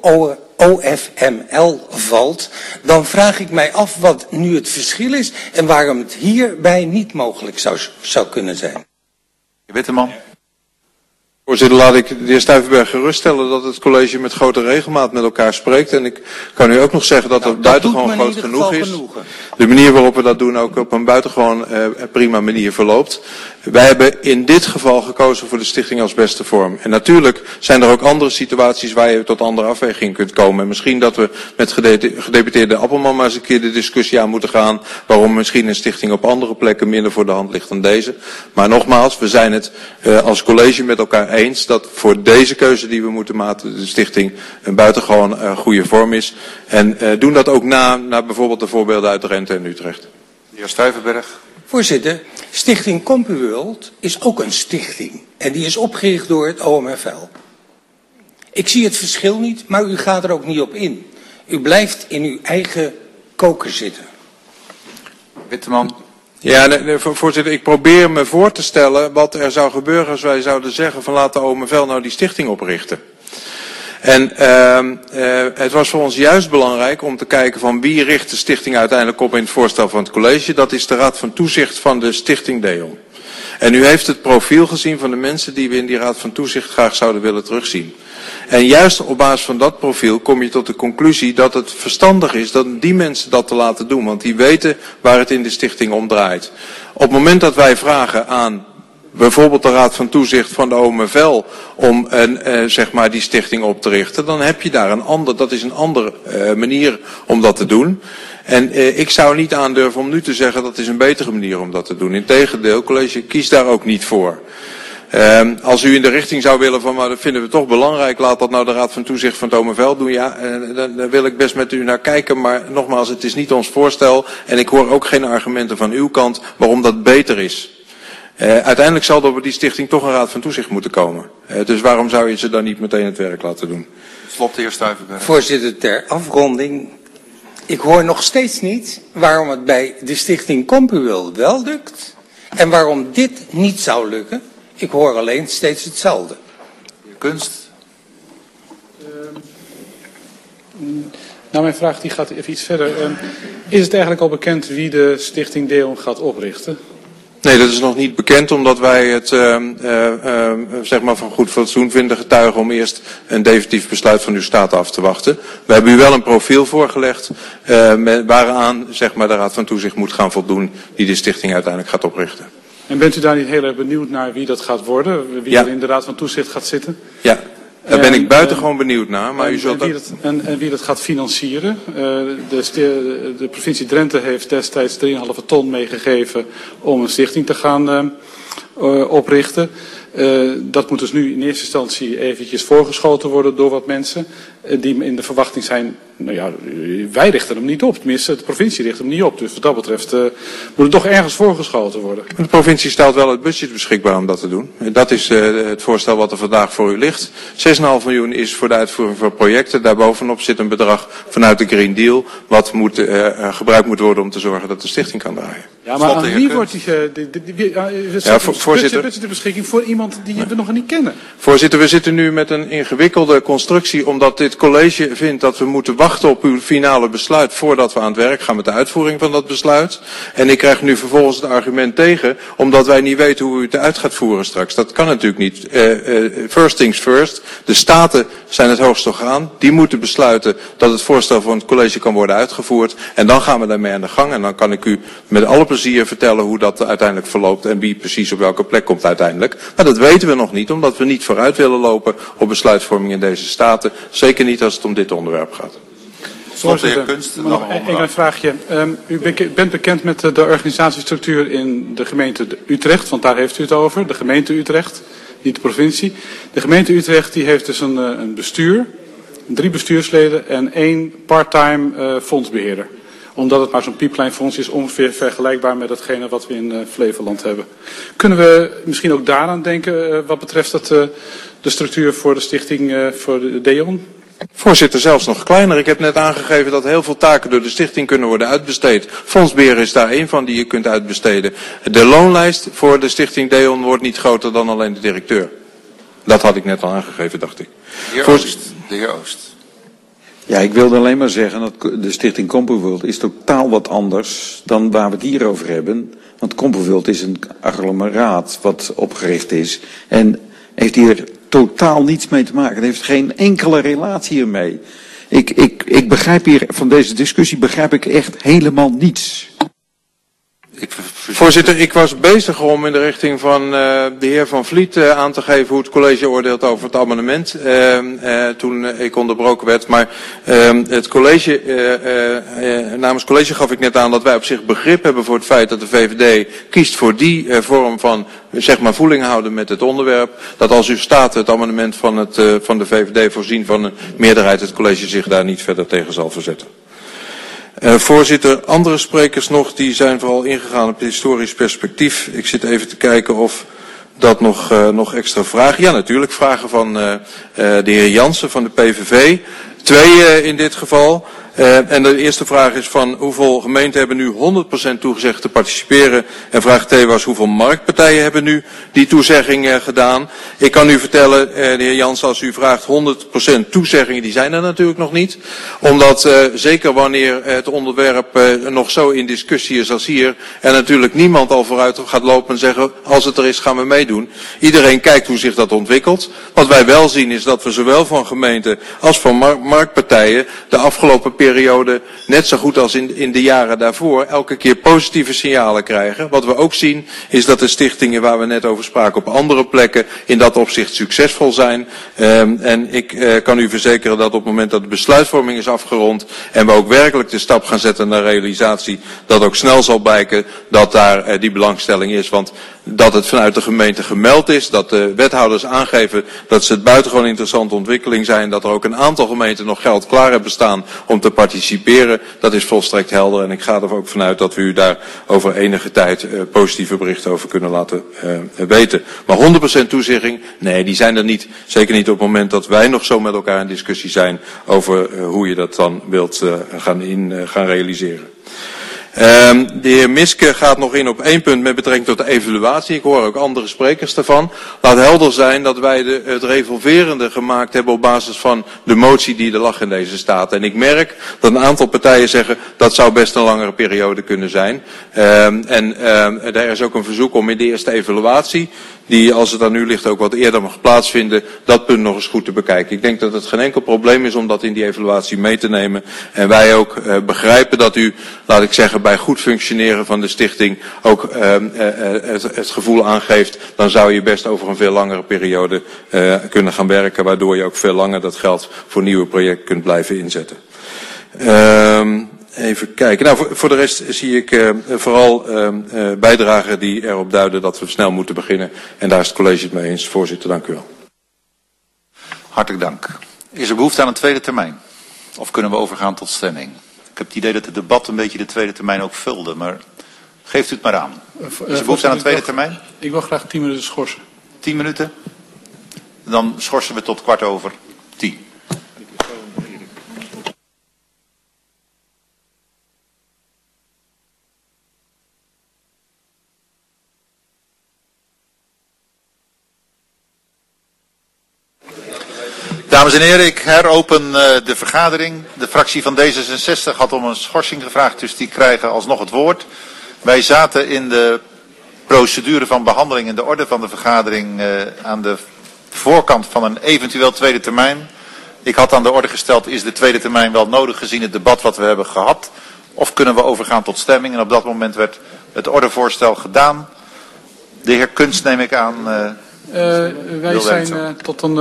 OFML valt, dan vraag ik mij af wat nu het verschil is en waarom het hierbij niet mogelijk zou kunnen zijn. Witteman. Voorzitter, laat ik de heer Stuyvenberg geruststellen dat het college met grote regelmaat met elkaar spreekt. En ik kan u ook nog zeggen dat het buitengewoon groot genoeg is. De manier waarop we dat doen ook op een buitengewoon prima manier verloopt. Wij hebben in dit geval gekozen voor de stichting als beste vorm. En natuurlijk zijn er ook andere situaties waar je tot andere afwegingen kunt komen. En misschien dat we met gedeputeerde Appelman maar eens een keer de discussie aan moeten gaan waarom misschien een stichting op andere plekken minder voor de hand ligt dan deze. Maar nogmaals, we zijn het als college met elkaar eens dat voor deze keuze die we moeten maken de stichting een buitengewoon goede vorm is. En doen dat ook na bijvoorbeeld de voorbeelden uit Drenthe en Utrecht. De heer Stuyvenberg. Voorzitter, Stichting CompuWorld is ook een stichting. En die is opgericht door het OMFL. Ik zie het verschil niet, maar u gaat er ook niet op in. U blijft in uw eigen koker zitten. Witteman. Ja, nee, voorzitter, ik probeer me voor te stellen wat er zou gebeuren als wij zouden zeggen van laat de OMFL nou die stichting oprichten. En het was voor ons juist belangrijk om te kijken van wie richt de stichting uiteindelijk op in het voorstel van het college. Dat is de Raad van Toezicht van de Stichting DEON. En u heeft het profiel gezien van de mensen die we in die Raad van Toezicht graag zouden willen terugzien. En juist op basis van dat profiel kom je tot de conclusie dat het verstandig is dat die mensen dat te laten doen. Want die weten waar het in de stichting om draait. Op het moment dat wij vragen aan bijvoorbeeld de Raad van Toezicht van de OMFL om zeg maar die stichting op te richten, dan heb je daar dat is een andere manier om dat te doen. En ik zou niet aandurven om nu te zeggen dat is een betere manier om dat te doen. Integendeel, het college kiest daar ook niet voor. Als u in de richting zou willen van, maar dat vinden we toch belangrijk, laat dat nou de Raad van Toezicht van het OMFL doen. Ja, daar wil ik best met u naar kijken, maar nogmaals, het is niet ons voorstel en ik hoor ook geen argumenten van uw kant waarom dat beter is. Uiteindelijk zal er bij die stichting toch een Raad van Toezicht moeten komen. Dus waarom zou je ze dan niet meteen het werk laten doen? Slot de heer Stuyvenberg. Voorzitter, ter afronding. Ik hoor nog steeds niet waarom het bij de stichting CompuWorld wel lukt en waarom dit niet zou lukken. Ik hoor alleen steeds hetzelfde. Kunst. Nou, mijn vraag die gaat even iets verder. Is het eigenlijk al bekend wie de stichting DEON gaat oprichten? Nee, dat is nog niet bekend, omdat wij het zeg maar van goed fatsoen vinden getuigen om eerst een definitief besluit van uw staat af te wachten. We hebben u wel een profiel voorgelegd waaraan zeg maar, de Raad van Toezicht moet gaan voldoen die de stichting uiteindelijk gaat oprichten. En bent u daar niet heel erg benieuwd naar wie dat gaat worden? Wie er in de Raad van Toezicht gaat zitten? Ja, daar ben ik buitengewoon benieuwd naar. Maar u zult en wie dat gaat financieren? De provincie Drenthe heeft destijds 3,5 ton meegegeven om een stichting te gaan oprichten. Dat moet dus nu in eerste instantie eventjes voorgeschoten worden door wat mensen die in de verwachting zijn, nou ja, wij richten hem niet op. Tenminste, de provincie richt hem niet op. Dus wat dat betreft moet het toch ergens voorgeschoten worden. De provincie stelt wel het budget beschikbaar om dat te doen. Dat is het voorstel wat er vandaag voor u ligt. 6,5 miljoen is voor de uitvoering van projecten. Daarbovenop zit een bedrag vanuit de Green Deal wat gebruikt moet worden om te zorgen dat de stichting kan draaien. Ja, maar aan wie wordt voorzitter, budget de beschikking voor iemand die we nog niet kennen? Voorzitter, we zitten nu met een ingewikkelde constructie omdat dit college vindt dat we moeten wachten wachten op uw finale besluit voordat we aan het werk gaan met de uitvoering van dat besluit. En ik krijg nu vervolgens het argument tegen, omdat wij niet weten hoe u het uit gaat voeren straks. Dat kan natuurlijk niet. First things first. De Staten zijn het hoogste orgaan. Die moeten besluiten dat het voorstel van het college kan worden uitgevoerd. En dan gaan we daarmee aan de gang. En dan kan ik u met alle plezier vertellen hoe dat uiteindelijk verloopt en wie precies op welke plek komt uiteindelijk. Maar dat weten we nog niet, omdat we niet vooruit willen lopen op besluitvorming in deze Staten. Zeker niet als het om dit onderwerp gaat. Voorzitter, nog een vraagje. U bent bekend met de organisatiestructuur in de gemeente Utrecht, want daar heeft u het over, de gemeente Utrecht, niet de provincie. De gemeente Utrecht die heeft dus een bestuur, 3 bestuursleden en 1 part-time fondsbeheerder. Omdat het maar zo'n pieplijnfonds is, ongeveer vergelijkbaar met hetgene wat we in Flevoland hebben. Kunnen we misschien ook daaraan denken wat betreft de structuur voor de stichting voor de DEON? Voorzitter, zelfs nog kleiner. Ik heb net aangegeven dat heel veel taken door de stichting kunnen worden uitbesteed. Fondsbeheer is daar één van die je kunt uitbesteden. De loonlijst voor de stichting DEON wordt niet groter dan alleen de directeur. Dat had ik net al aangegeven, dacht ik. De heer Oost. Ja, ik wilde alleen maar zeggen dat de stichting Compuworld is totaal wat anders dan waar we het hier over hebben. Want Compuworld is een agglomeraat wat opgericht is en heeft hier totaal niets mee te maken. Het heeft geen enkele relatie hiermee. Ik begrijp hier van deze discussie begrijp ik echt helemaal niets. Voorzitter, ik was bezig om in de richting van de heer Van Vliet aan te geven hoe het college oordeelt over het amendement. Toen ik onderbroken werd. Maar het college, namens het college gaf ik net aan dat wij op zich begrip hebben voor het feit dat de VVD kiest voor die vorm van zeg maar voeling houden met het onderwerp. Dat als u staat het amendement van de VVD voorzien van een meerderheid, het college zich daar niet verder tegen zal verzetten. Voorzitter, andere sprekers nog, die zijn vooral ingegaan op het historisch perspectief. Ik zit even te kijken of dat nog extra vragen. Ja, natuurlijk, vragen van de heer Jansen van de PVV. 2 in dit geval. En de eerste vraag is van hoeveel gemeenten hebben nu 100% toegezegd te participeren? En vraag 2 was hoeveel marktpartijen hebben nu die toezegging gedaan? Ik kan u vertellen, de heer Jansen, als u vraagt 100% toezeggingen, die zijn er natuurlijk nog niet. Omdat zeker wanneer het onderwerp nog zo in discussie is als hier, en natuurlijk niemand al vooruit gaat lopen en zeggen, als het er is gaan we meedoen. Iedereen kijkt hoe zich dat ontwikkelt. Wat wij wel zien is dat we zowel van gemeenten als van marktpartijen de afgelopen periode, net zo goed als in de jaren daarvoor, elke keer positieve signalen krijgen. Wat we ook zien is dat de stichtingen waar we net over spraken op andere plekken in dat opzicht succesvol zijn. En ik kan u verzekeren dat op het moment dat de besluitvorming is afgerond en we ook werkelijk de stap gaan zetten naar realisatie, dat ook snel zal blijken dat daar die belangstelling is. Want dat het vanuit de gemeente gemeld is, dat de wethouders aangeven dat ze het buitengewoon interessante ontwikkeling zijn, dat er ook een aantal gemeenten nog geld klaar hebben staan om te participeren, dat is volstrekt helder. En ik ga er ook vanuit dat we u daar over enige tijd positieve berichten over kunnen laten weten. Maar 100% toezegging, nee, die zijn er niet. Zeker niet op het moment dat wij nog zo met elkaar in discussie zijn over hoe je dat dan wilt gaan realiseren. De heer Miske gaat nog in op 1 punt met betrekking tot de evaluatie. Ik hoor ook andere sprekers daarvan. Laat helder zijn dat wij het revolverende gemaakt hebben op basis van de motie die er lag in deze staat. En ik merk dat een aantal partijen zeggen dat zou best een langere periode kunnen zijn. Er is ook een verzoek om in de eerste evaluatie, die als het aan u ligt ook wat eerder mag plaatsvinden, dat punt nog eens goed te bekijken. Ik denk dat het geen enkel probleem is om dat in die evaluatie mee te nemen. En wij ook begrijpen dat u, laat ik zeggen, bij goed functioneren van de stichting ook het gevoel aangeeft, dan zou je best over een veel langere periode kunnen gaan werken, waardoor je ook veel langer dat geld voor nieuwe projecten kunt blijven inzetten. Even kijken. Nou, voor de rest zie ik vooral bijdragen die erop duiden dat we snel moeten beginnen. En daar is het college het mee eens. Voorzitter, dank u wel. Hartelijk dank. Is er behoefte aan een tweede termijn? Of kunnen we overgaan tot stemming? Ik heb het idee dat het debat een beetje de tweede termijn ook vulde, maar geeft u het maar aan. Is er behoefte aan een tweede termijn? Ik wil graag 10 minuten schorsen. 10 minuten? Dan schorsen we tot 10:15. Dames Dames en heren, ik heropen de vergadering. De fractie van D66 had om een schorsing gevraagd, dus die krijgen alsnog het woord. Wij zaten in de procedure van behandeling in de orde van de vergadering aan de voorkant van een eventueel tweede termijn. Ik had aan de orde gesteld, is de tweede termijn wel nodig gezien het debat wat we hebben gehad? Of kunnen we overgaan tot stemming? En op dat moment werd het ordevoorstel gedaan. De heer Kunst neem ik aan. Wij zijn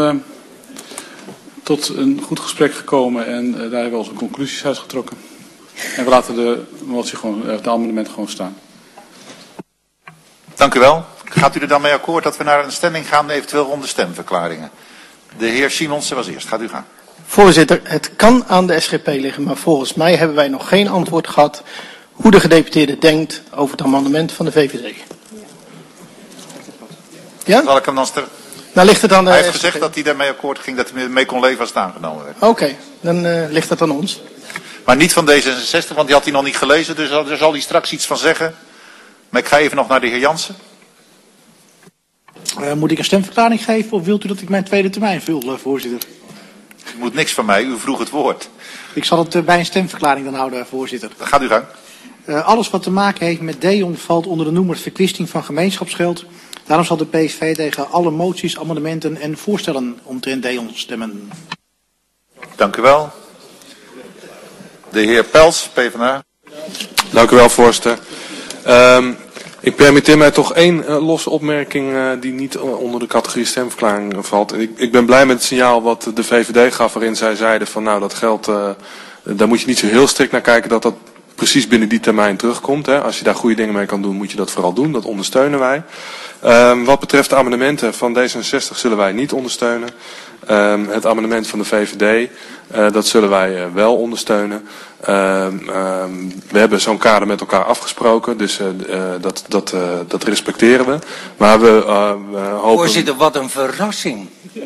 tot een goed gesprek gekomen en daar hebben we onze conclusies uitgetrokken. En we laten de motie gewoon, de amendementen gewoon staan. Dank u wel. Gaat u er dan mee akkoord dat we naar een stemming gaan, eventueel rond de stemverklaringen? De heer Simonsen was eerst. Gaat u gaan. Voorzitter, het kan aan de SGP liggen, maar volgens mij hebben wij nog geen antwoord gehad hoe de gedeputeerde denkt over het amendement van de VVD. Ja? Zal ik hem dan Nou ligt het aan de Hij heeft SGP. gezegd dat hij daarmee akkoord ging, dat hij mee kon leven als het aangenomen werd. Oké, dan ligt dat aan ons. Maar niet van D66, want die had hij nog niet gelezen, dus daar zal hij straks iets van zeggen. Maar ik ga even nog naar de heer Jansen. Moet ik een stemverklaring geven of wilt u dat ik mijn tweede termijn vul, voorzitter? U moet niks van mij, u vroeg het woord. Ik zal het bij een stemverklaring dan houden, voorzitter. Dan gaat u gang. Alles wat te maken heeft met DEON valt onder de noemer verkwisting van gemeenschapsgeld. Daarom zal de PVV tegen alle moties, amendementen en voorstellen omtrent DEON stemmen. Dank u wel. De heer Pels, PvdA. Dank u wel, voorzitter. Ik permitteer mij toch één losse opmerking die niet onder de categorie stemverklaring valt. Ik ben blij met het signaal wat de VVD gaf, waarin zij zeiden van nou dat geld, daar moet je niet zo heel strikt naar kijken dat dat precies binnen die termijn terugkomt. Hè. Als je daar goede dingen mee kan doen, moet je dat vooral doen. Dat ondersteunen wij. Wat betreft de amendementen van D66 zullen wij niet ondersteunen. Het amendement van de VVD, dat zullen wij wel ondersteunen. We hebben zo'n kader met elkaar afgesproken, dus dat respecteren we. Maar we hopen... Voorzitter, wat een verrassing.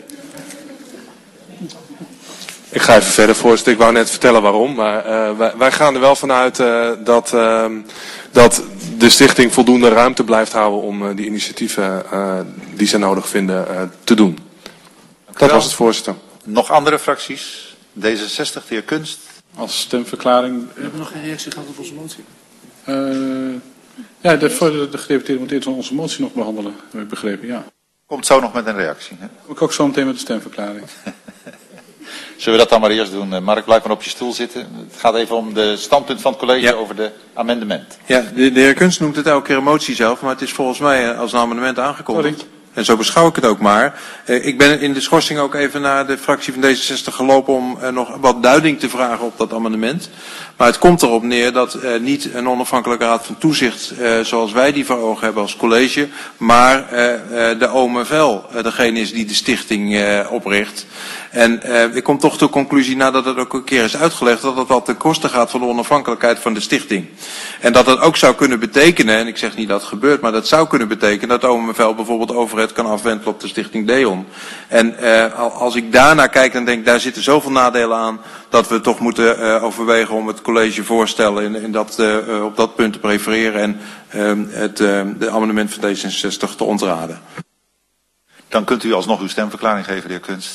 Ik ga even verder, voorzitter. Ik wou net vertellen waarom. Maar wij gaan er wel vanuit dat de stichting voldoende ruimte blijft houden om die initiatieven die ze nodig vinden te doen. Dat was het, voorzitter. Nog andere fracties? D66, de heer Kunst. Als stemverklaring... We hebben nog geen reactie gehad op onze motie. Ja, de gedeputeerde moet eerst onze motie nog behandelen, heb ik begrepen, ja. Komt zo nog met een reactie. Hè? Ik ook zo meteen met de stemverklaring. Zullen we dat dan maar eerst doen? Mark, blijf maar op je stoel zitten. Het gaat even om de standpunt van het college over de amendement. Ja, de heer Kunst noemt het elke keer een motie zelf, maar het is volgens mij als een amendement aangekondigd. Sorry. En zo beschouw ik het ook maar. Ik ben in de schorsing ook even naar de fractie van D66 gelopen om nog wat duiding te vragen op dat amendement. Maar het komt erop neer dat niet een onafhankelijke raad van toezicht zoals wij die voor ogen hebben als college, maar de OMVL degene is die de stichting opricht. En ik kom toch tot de conclusie, nadat het ook een keer is uitgelegd, dat het wat ten koste gaat van de onafhankelijkheid van de stichting. En dat het ook zou kunnen betekenen, en ik zeg niet dat het gebeurt, maar dat zou kunnen betekenen dat de OMVL bijvoorbeeld overheid kan afwentelen op de stichting DEON. En als ik daarnaar kijk, dan denk ik, daar zitten zoveel nadelen aan, dat we toch moeten overwegen om het college voorstellen op dat punt te prefereren en de amendement van D66 te ontraden. Dan kunt u alsnog uw stemverklaring geven, de heer Kunst.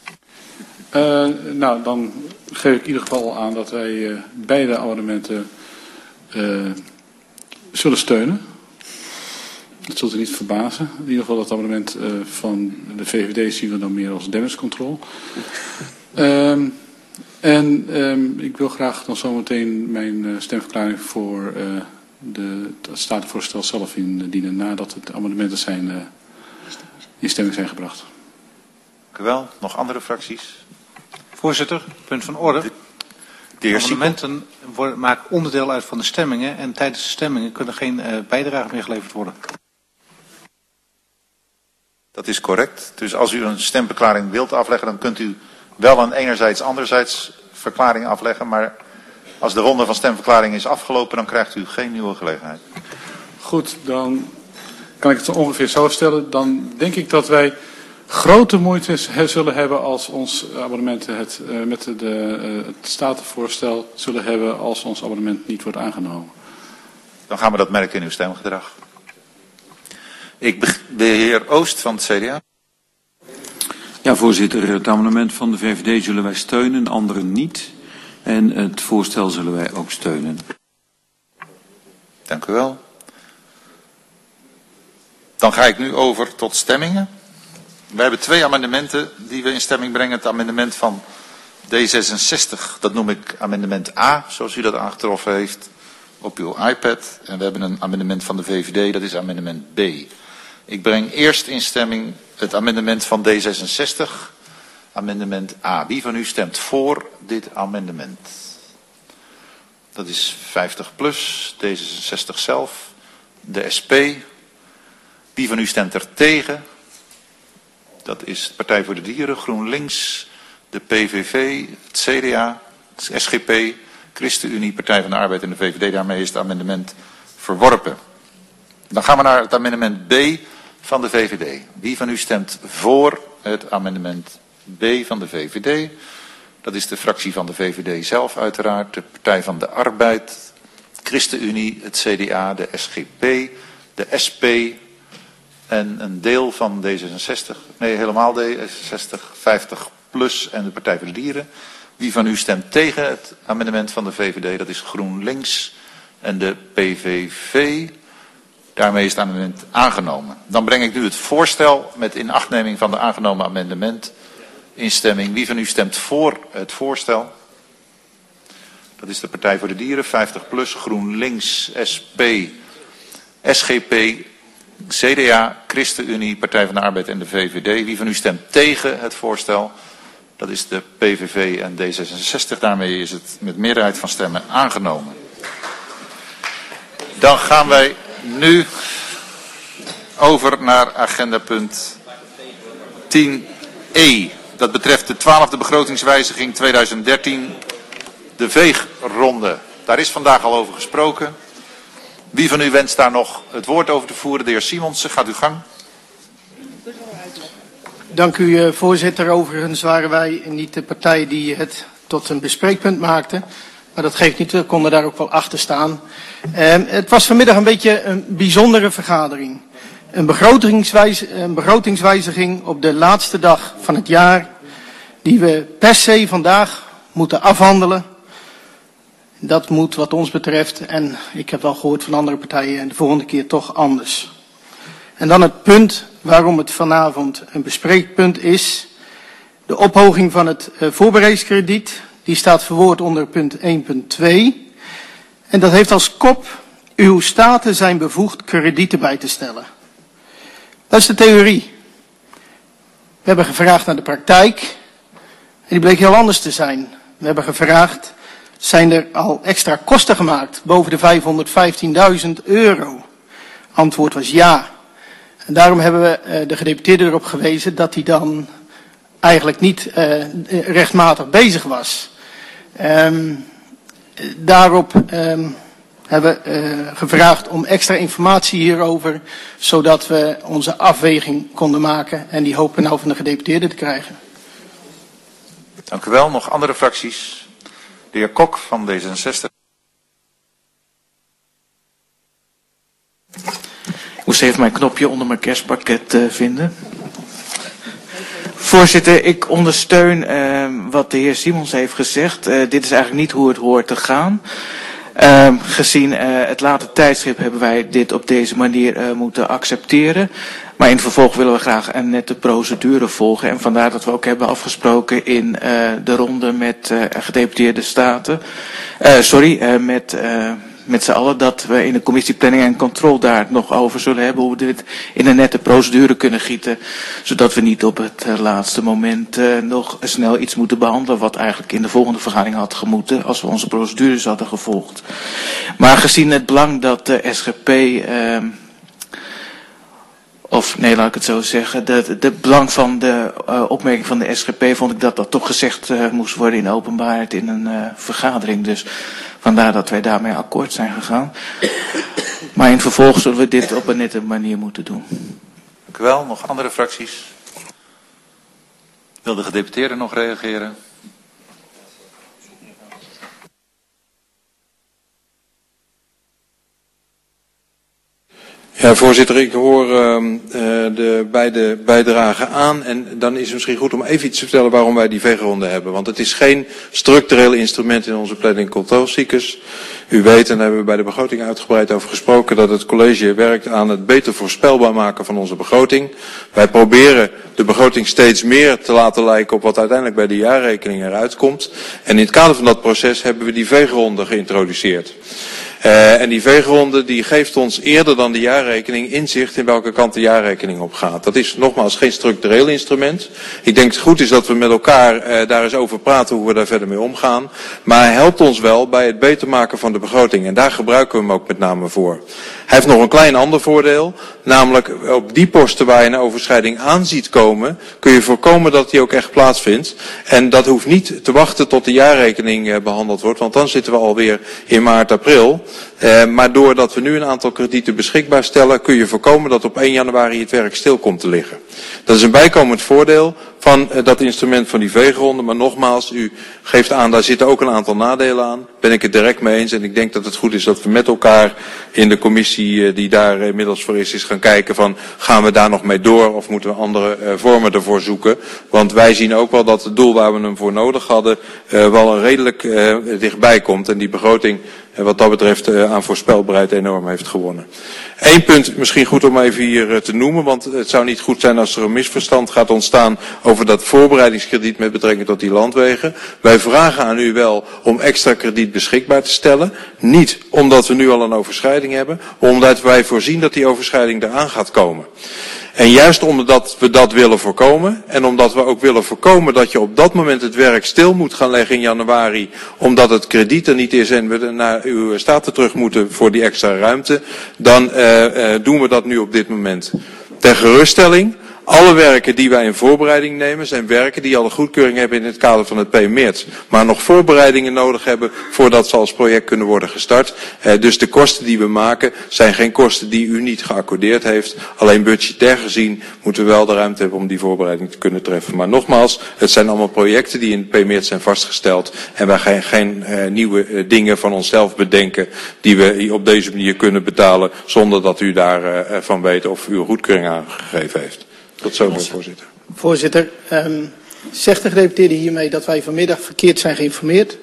Nou, dan geef ik in ieder geval aan dat wij beide amendementen zullen steunen. Dat zult u niet verbazen. In ieder geval het amendement van de VVD zien we dan meer als damage control. Ik wil graag dan zometeen mijn stemverklaring voor het statenvoorstel zelf indienen, nadat de amendementen in stemming zijn gebracht. Dank u wel. Nog andere fracties? Voorzitter, punt van orde. De heer amendementen maken onderdeel uit van de stemmingen en tijdens de stemmingen kunnen geen bijdrage meer geleverd worden. Dat is correct. Dus als u een stemverklaring wilt afleggen, dan kunt u wel een enerzijds anderzijds verklaring afleggen. Maar als de ronde van stemverklaringen is afgelopen, dan krijgt u geen nieuwe gelegenheid. Goed, dan kan ik het ongeveer zo stellen. Dan denk ik dat wij grote moeite zullen hebben als ons abonnement het statenvoorstel zullen hebben als ons abonnement niet wordt aangenomen. Dan gaan we dat merken in uw stemgedrag. De heer Oost van het CDA. Ja, voorzitter. Het amendement van de VVD zullen wij steunen, anderen niet. En het voorstel zullen wij ook steunen. Dank u wel. Dan ga ik nu over tot stemmingen. We hebben 2 amendementen die we in stemming brengen. Het amendement van D66, dat noem ik amendement A, zoals u dat aangetroffen heeft op uw iPad. En we hebben een amendement van de VVD, dat is amendement B. Ik breng eerst in stemming het amendement van D66, amendement A. Wie van u stemt voor dit amendement? Dat is 50 plus, D66 zelf, de SP. Wie van u stemt er tegen? Dat is de Partij voor de Dieren, GroenLinks, de PVV, het CDA, het SGP, ChristenUnie, Partij van de Arbeid en de VVD. Daarmee is het amendement verworpen. Dan gaan we naar het amendement B van de VVD. Wie van u stemt voor het amendement B van de VVD? Dat is de fractie van de VVD zelf uiteraard, de Partij van de Arbeid, ChristenUnie, het CDA, de SGP, de SP en een deel van D66, nee helemaal D66, 50 plus en de Partij voor de Dieren. Wie van u stemt tegen het amendement van de VVD? Dat is GroenLinks en de PVV. Daarmee is het amendement aangenomen. Dan breng ik nu het voorstel met inachtneming van de aangenomen amendement in stemming. Wie van u stemt voor het voorstel? Dat is de Partij voor de Dieren, 50 plus, GroenLinks, SP, SGP, CDA, ChristenUnie, Partij van de Arbeid en de VVD. Wie van u stemt tegen het voorstel? Dat is de PVV en D66. Daarmee is het met meerderheid van stemmen aangenomen. Dan gaan wij nu over naar agendapunt 10e. Dat betreft de 12e begrotingswijziging 2013, de veegronde. Daar is vandaag al over gesproken. Wie van u wenst daar nog het woord over te voeren? De heer Simonsen, gaat uw gang. Dank u, voorzitter. Overigens waren wij niet de partij die het tot een bespreekpunt maakte. Maar dat geeft niet, we konden daar ook wel achter staan. Het was vanmiddag een beetje een bijzondere vergadering. Een begrotingswijziging op de laatste dag van het jaar, die we per se vandaag moeten afhandelen. Dat moet wat ons betreft, en ik heb wel gehoord van andere partijen, de volgende keer toch anders. En dan het punt waarom het vanavond een bespreekpunt is. De ophoging van het voorbereidingskrediet, die staat verwoord onder punt 1.2. En dat heeft als kop, uw staten zijn bevoegd kredieten bij te stellen. Dat is de theorie. We hebben gevraagd naar de praktijk, en die bleek heel anders te zijn. We hebben gevraagd, zijn er al extra kosten gemaakt, boven de €515.000? Antwoord was ja. En daarom hebben we de gedeputeerde erop gewezen dat hij dan eigenlijk niet rechtmatig bezig was. Daarop hebben we gevraagd om extra informatie hierover, zodat we onze afweging konden maken. En die hopen we nou van de gedeputeerde te krijgen. Dank u wel. Nog andere fracties? De heer Kok van D66. Ik moest even mijn knopje onder mijn kerstpakket vinden. Voorzitter, ik ondersteun wat de heer Simons heeft gezegd. Dit is eigenlijk niet hoe het hoort te gaan. Gezien het late tijdstip hebben wij dit op deze manier moeten accepteren. Maar in het vervolg willen we graag een nette procedure volgen. En vandaar dat we ook hebben afgesproken in de ronde met gedeputeerde staten. Met z'n allen dat we in de commissie Planning en Controle daar het nog over zullen hebben. Hoe we dit in een nette procedure kunnen gieten. Zodat we niet op het laatste moment nog snel iets moeten behandelen. Wat eigenlijk in de volgende vergadering had gemoeten. Als we onze procedures hadden gevolgd. Maar gezien het belang dat de SGP... laat ik het zo zeggen. De belang van de opmerking van de SGP vond ik dat toch gezegd moest worden in openbaarheid in een vergadering. Dus vandaar dat wij daarmee akkoord zijn gegaan. Maar in het vervolg zullen we dit op een nette manier moeten doen. Dank u wel. Nog andere fracties? Wil de gedeputeerde nog reageren? Ja, voorzitter, ik hoor de beide bijdragen aan en dan is het misschien goed om even iets te vertellen waarom wij die veegronde hebben. Want het is geen structureel instrument in onze planning controlcyclus. U weet, en daar hebben we bij de begroting uitgebreid over gesproken, dat het college werkt aan het beter voorspelbaar maken van onze begroting. Wij proberen de begroting steeds meer te laten lijken op wat uiteindelijk bij de jaarrekening eruit komt. En in het kader van dat proces hebben we die veegronde geïntroduceerd. En die veegronde die geeft ons eerder dan de jaarrekening inzicht in welke kant de jaarrekening op gaat. Dat is nogmaals geen structureel instrument. Ik denk het goed is dat we met elkaar daar eens over praten hoe we daar verder mee omgaan. Maar hij helpt ons wel bij het beter maken van de begroting. En daar gebruiken we hem ook met name voor. Hij heeft nog een klein ander voordeel. Namelijk op die posten waar je een overschrijding aan ziet komen, kun je voorkomen dat die ook echt plaatsvindt. En dat hoeft niet te wachten tot de jaarrekening behandeld wordt. Want dan zitten we alweer in maart, april. Maar doordat we nu een aantal kredieten beschikbaar stellen, kun je voorkomen dat op 1 januari het werk stil komt te liggen. Dat is een bijkomend voordeel van dat instrument van die veegronde. Maar nogmaals, u geeft aan, daar zitten ook een aantal nadelen aan. Ben ik het direct mee eens. En ik denk dat het goed is dat we met elkaar in de commissie die daar inmiddels voor is gaan kijken van, gaan we daar nog mee door of moeten we andere vormen ervoor zoeken. Want wij zien ook wel dat het doel waar we hem voor nodig hadden wel redelijk dichtbij komt. En die begroting wat dat betreft aan voorspelbaarheid enorm heeft gewonnen. Eén punt misschien goed om even hier te noemen, want het zou niet goed zijn als er een misverstand gaat ontstaan over dat voorbereidingskrediet met betrekking tot die landwegen. Wij vragen aan u wel om extra krediet beschikbaar te stellen. Niet omdat we nu al een overschrijding hebben, maar omdat wij voorzien dat die overschrijding eraan gaat komen. En juist omdat we dat willen voorkomen en omdat we ook willen voorkomen dat je op dat moment het werk stil moet gaan leggen in januari, omdat het krediet er niet is en we naar uw staten terug moeten voor die extra ruimte, dan doen we dat nu op dit moment. Ter geruststelling, alle werken die wij in voorbereiding nemen zijn werken die al een goedkeuring hebben in het kader van het PMIRT. Maar nog voorbereidingen nodig hebben voordat ze als project kunnen worden gestart. Dus de kosten die we maken zijn geen kosten die u niet geaccordeerd heeft. Alleen budgetair gezien moeten we wel de ruimte hebben om die voorbereiding te kunnen treffen. Maar nogmaals, het zijn allemaal projecten die in het PMIRT zijn vastgesteld. En wij gaan geen nieuwe dingen van onszelf bedenken die we op deze manier kunnen betalen zonder dat u daarvan weet of u een goedkeuring aangegeven heeft. Tot zover, voorzitter. Voorzitter, zegt de gedeputeerde hiermee dat wij vanmiddag verkeerd zijn geïnformeerd?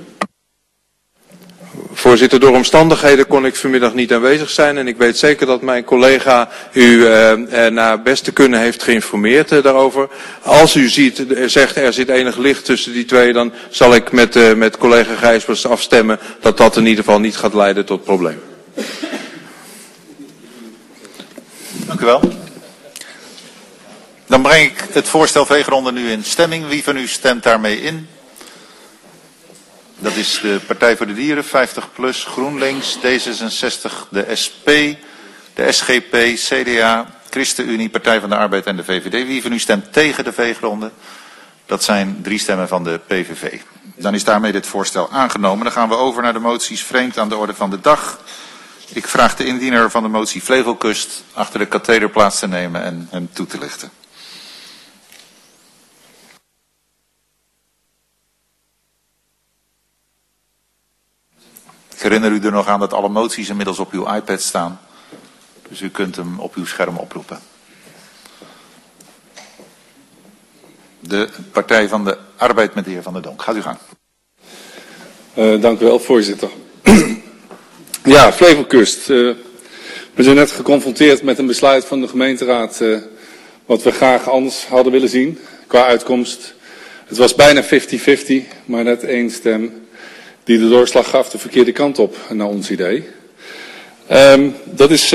Voorzitter, door omstandigheden kon ik vanmiddag niet aanwezig zijn en ik weet zeker dat mijn collega u naar beste kunnen heeft geïnformeerd daarover. Als u zegt er zit enig licht tussen die twee, dan zal ik met collega Gijsbers afstemmen dat dat in ieder geval niet gaat leiden tot problemen. Dank u wel. Dan breng ik het voorstel veegronde nu in stemming. Wie van u stemt daarmee in? Dat is de Partij voor de Dieren, 50PLUS, GroenLinks, D66, de SP, de SGP, CDA, ChristenUnie, Partij van de Arbeid en de VVD. Wie van u stemt tegen de veegronde? Dat zijn 3 stemmen van de PVV. Dan is daarmee dit voorstel aangenomen. Dan gaan we over naar de moties vreemd aan de orde van de dag. Ik vraag de indiener van de motie Flevolkust achter de katheder plaats te nemen en hem toe te lichten. Ik herinner u er nog aan dat alle moties inmiddels op uw iPad staan. Dus u kunt hem op uw scherm oproepen. De Partij van de Arbeid met de heer Van der Donk. Gaat u gang. Dank u wel, voorzitter. Ja, Flevolkust. We zijn net geconfronteerd met een besluit van de gemeenteraad wat we graag anders hadden willen zien qua uitkomst. Het was bijna 50-50, maar net 1 stem die de doorslag gaf de verkeerde kant op, naar ons idee. Dat is...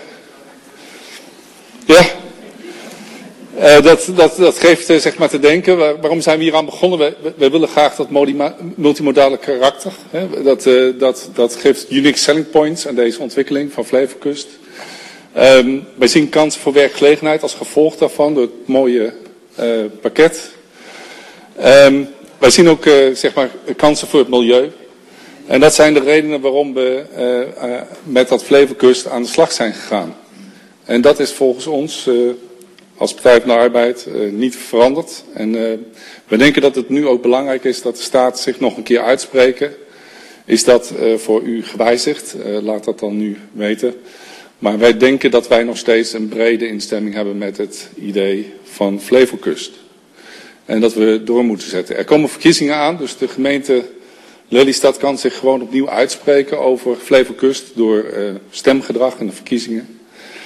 Dat geeft zeg maar te denken. Waarom zijn we hier aan begonnen? We willen graag dat multimodale karakter. Hè? Dat geeft unique selling points aan deze ontwikkeling van Flevolkust. Wij zien kansen voor werkgelegenheid als gevolg daarvan door het mooie pakket. Wij zien ook zeg maar kansen voor het milieu. En dat zijn de redenen waarom we met dat Flevolkust aan de slag zijn gegaan. En dat is volgens ons als Partij van de Arbeid niet veranderd. En we denken dat het nu ook belangrijk is dat de staat zich nog een keer uitspreken. Is dat voor u gewijzigd? Laat dat dan nu weten. Maar wij denken dat wij nog steeds een brede instemming hebben met het idee van Flevokust. En dat we door moeten zetten. Er komen verkiezingen aan, dus de gemeente Lelystad kan zich gewoon opnieuw uitspreken over Flevokust door stemgedrag in de verkiezingen.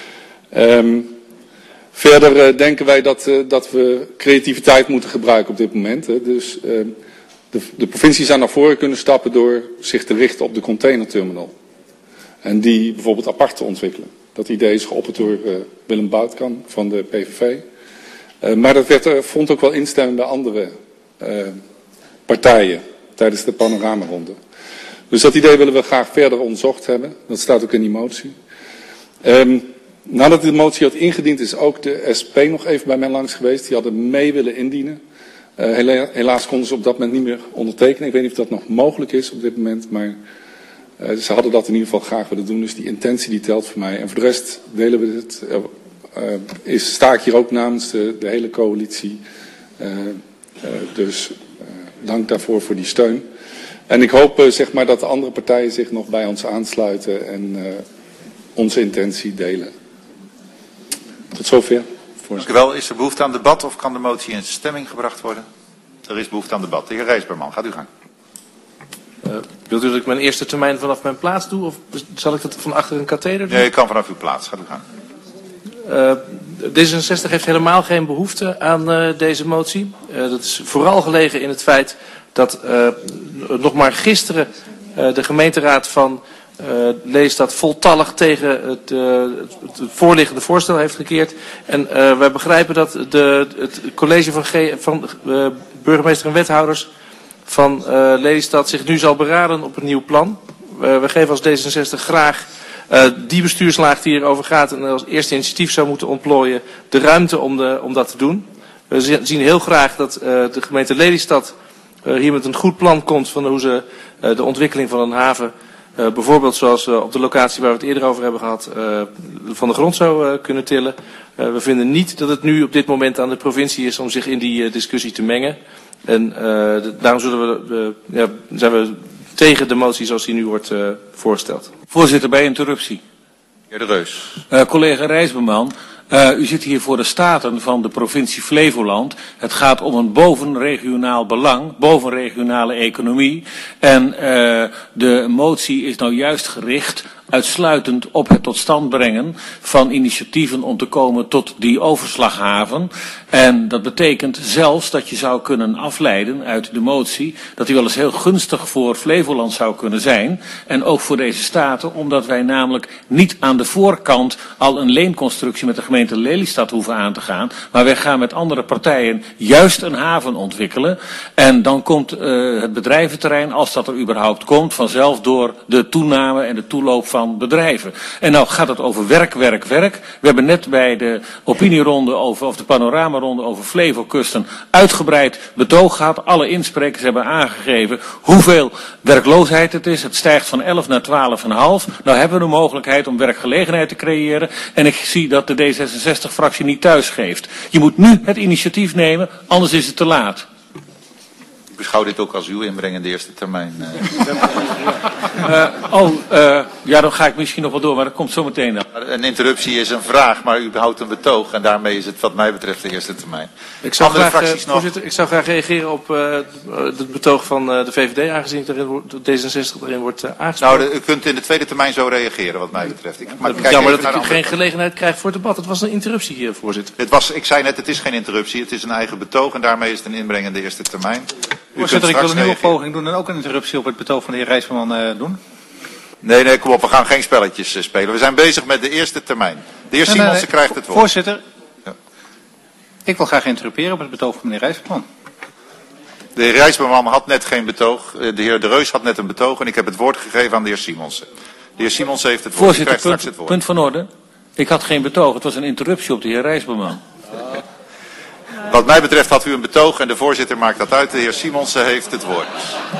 Verder denken wij dat we creativiteit moeten gebruiken op dit moment. Hè. Dus de provincie zou naar voren kunnen stappen door zich te richten op de containerterminal. En die bijvoorbeeld apart te ontwikkelen. Dat idee is geopperd door Willem Boutkamp van de PVV. Maar dat vond ook wel instemming bij andere partijen tijdens de panoramaronde. Dus dat idee willen we graag verder onderzocht hebben. Dat staat ook in die motie. Nadat de motie had ingediend is ook de SP nog even bij mij langs geweest. Die hadden mee willen indienen. Helaas konden ze op dat moment niet meer ondertekenen. Ik weet niet of dat nog mogelijk is op dit moment. Maar ze hadden dat in ieder geval graag willen doen. Dus die intentie die telt voor mij. En voor de rest delen we het. Sta ik hier ook namens de hele coalitie. Dus dank daarvoor voor die steun. En ik hoop zeg maar dat de andere partijen zich nog bij ons aansluiten en onze intentie delen. Tot zover. Dank u wel. Is er behoefte aan debat of kan de motie in stemming gebracht worden? Er is behoefte aan debat. De heer Rijsberman, gaat u gang. Wilt u dat ik mijn eerste termijn vanaf mijn plaats doe of zal ik dat van achter een katheder doen? Nee, u kan vanaf uw plaats. Gaat u gang. D66 heeft helemaal geen behoefte aan deze motie. Dat is vooral gelegen in het feit dat nog maar gisteren de gemeenteraad van Lelystad voltallig tegen het voorliggende voorstel heeft gekeerd. En wij begrijpen dat het college van burgemeester en wethouders van Lelystad zich nu zal beraden op een nieuw plan. We geven als D66 graag die bestuurslaag die hierover gaat en als eerste initiatief zou moeten ontplooien de ruimte om dat te doen. We zien heel graag dat de gemeente Lelystad hier met een goed plan komt van hoe ze de ontwikkeling van een haven, bijvoorbeeld zoals op de locatie waar we het eerder over hebben gehad, van de grond zou kunnen tillen. We vinden niet dat het nu op dit moment aan de provincie is om zich in die discussie te mengen. En daarom zijn we tegen de motie zoals die nu wordt voorgesteld. Voorzitter, bij interruptie. Heer De Reus. Collega Rijsberman, u zit hier voor de Staten van de provincie Flevoland. Het gaat om een bovenregionaal belang, bovenregionale economie. En de motie is nou juist gericht uitsluitend op het tot stand brengen van initiatieven om te komen tot die overslaghaven. En dat betekent zelfs dat je zou kunnen afleiden uit de motie dat die wel eens heel gunstig voor Flevoland zou kunnen zijn. En ook voor deze staten, omdat wij namelijk niet aan de voorkant al een leenconstructie met de gemeente Lelystad hoeven aan te gaan. Maar wij gaan met andere partijen juist een haven ontwikkelen. En dan komt het bedrijventerrein, als dat er überhaupt komt, vanzelf door de toename en de toeloop van bedrijven. En nou gaat het over werk. We hebben net bij de opinieronde of de panoramaronde over Flevokusten uitgebreid betoog gehad. Alle insprekers hebben aangegeven hoeveel werkloosheid het is. Het stijgt van 11 naar 12,5. Nou hebben we de mogelijkheid om werkgelegenheid te creëren. En ik zie dat de D66-fractie niet thuis geeft. Je moet nu het initiatief nemen, anders is het te laat. Ik beschouw dit ook als uw inbreng in de eerste termijn. Ja, dan ga ik misschien nog wel door, maar dat komt zo meteen dan. Een interruptie is een vraag, maar u houdt een betoog en daarmee is het wat mij betreft de eerste termijn. Ik zou graag reageren op het betoog van de VVD, aangezien D66 erin wordt aangesproken. Nou, u kunt in de tweede termijn zo reageren, wat mij betreft. Maar dat ik geen gelegenheid krijg voor het debat. Het was een interruptie hier, voorzitter. Ik zei net, het is geen interruptie, het is een eigen betoog en daarmee is het een inbreng in de eerste termijn. Voorzitter, ik wil een nieuwe poging doen en ook een interruptie op het betoog van de heer Rijsberman doen. Nee, kom op, we gaan geen spelletjes spelen. We zijn bezig met de eerste termijn. De heer Simonsen krijgt het woord. Voorzitter, ik wil graag interrumperen op het betoog van meneer Rijsberman. De heer Rijsberman had net geen betoog. De heer De Reus had net een betoog en ik heb het woord gegeven aan de heer Simonsen. De heer Simonsen heeft het woord. Voorzitter, punt van orde. Ik had geen betoog, het was een interruptie op de heer Rijsberman. Wat mij betreft had u een betoog en de voorzitter maakt dat uit. De heer Simonsen heeft het woord.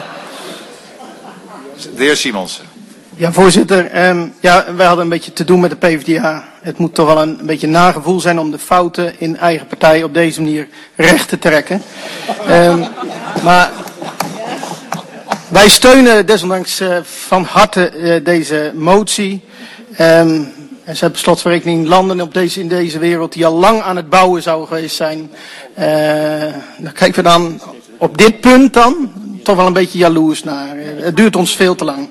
De heer Simonsen. Ja, voorzitter. Wij hadden een beetje te doen met de PvdA. Het moet toch wel een beetje nagevoel zijn om de fouten in eigen partij op deze manier recht te trekken. Maar wij steunen desondanks van harte deze motie. En ze hebben slotverrekening landen in deze wereld die al lang aan het bouwen zouden geweest zijn. Daar kijken we dan op dit punt dan toch wel een beetje jaloers naar. Het duurt ons veel te lang.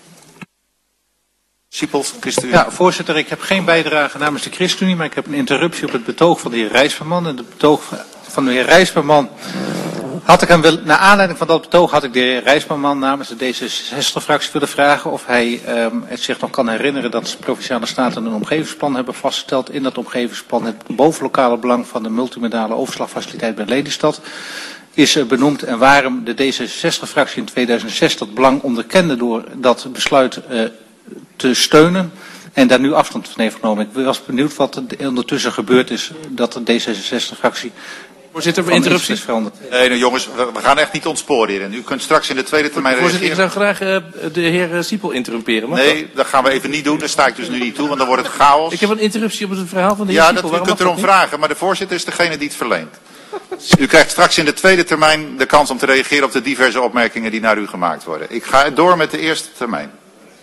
Siepels, ChristenUnie. Ja, voorzitter, ik heb geen bijdrage namens de ChristenUnie, maar ik heb een interruptie op het betoog van de heer Rijsperman. En het betoog van de heer Rijsperman had ik hem naar aanleiding van dat betoog had ik de heer Rijsperman namens de D66-fractie willen vragen of hij het zich nog kan herinneren dat de Provinciale Staten een omgevingsplan hebben vastgesteld. In dat omgevingsplan het bovenlokale belang van de multimodale overslagfaciliteit bij Lelystad is benoemd en waarom de D66-fractie in 2006 dat belang onderkende door dat besluit te steunen en daar nu afstand van heeft genomen. Ik was benieuwd wat er ondertussen gebeurd is dat de D66-fractie... Voorzitter, voor interruptie. Nee, nou jongens, we gaan echt niet ontsporen hierin. U kunt straks in de tweede termijn Voorzitter, ik reageren. zou graag de heer Siepel interrumperen. Nee, dat gaan we even niet doen. Dat sta ik dus nu niet toe, want dan wordt het chaos. Ik heb een interruptie op het verhaal van de heer Ja, Siepel. u kunt erom vragen, maar de voorzitter is degene die het verleent. U krijgt straks in de tweede termijn de kans om te reageren op de diverse opmerkingen die naar u gemaakt worden. Ik ga door met de eerste termijn.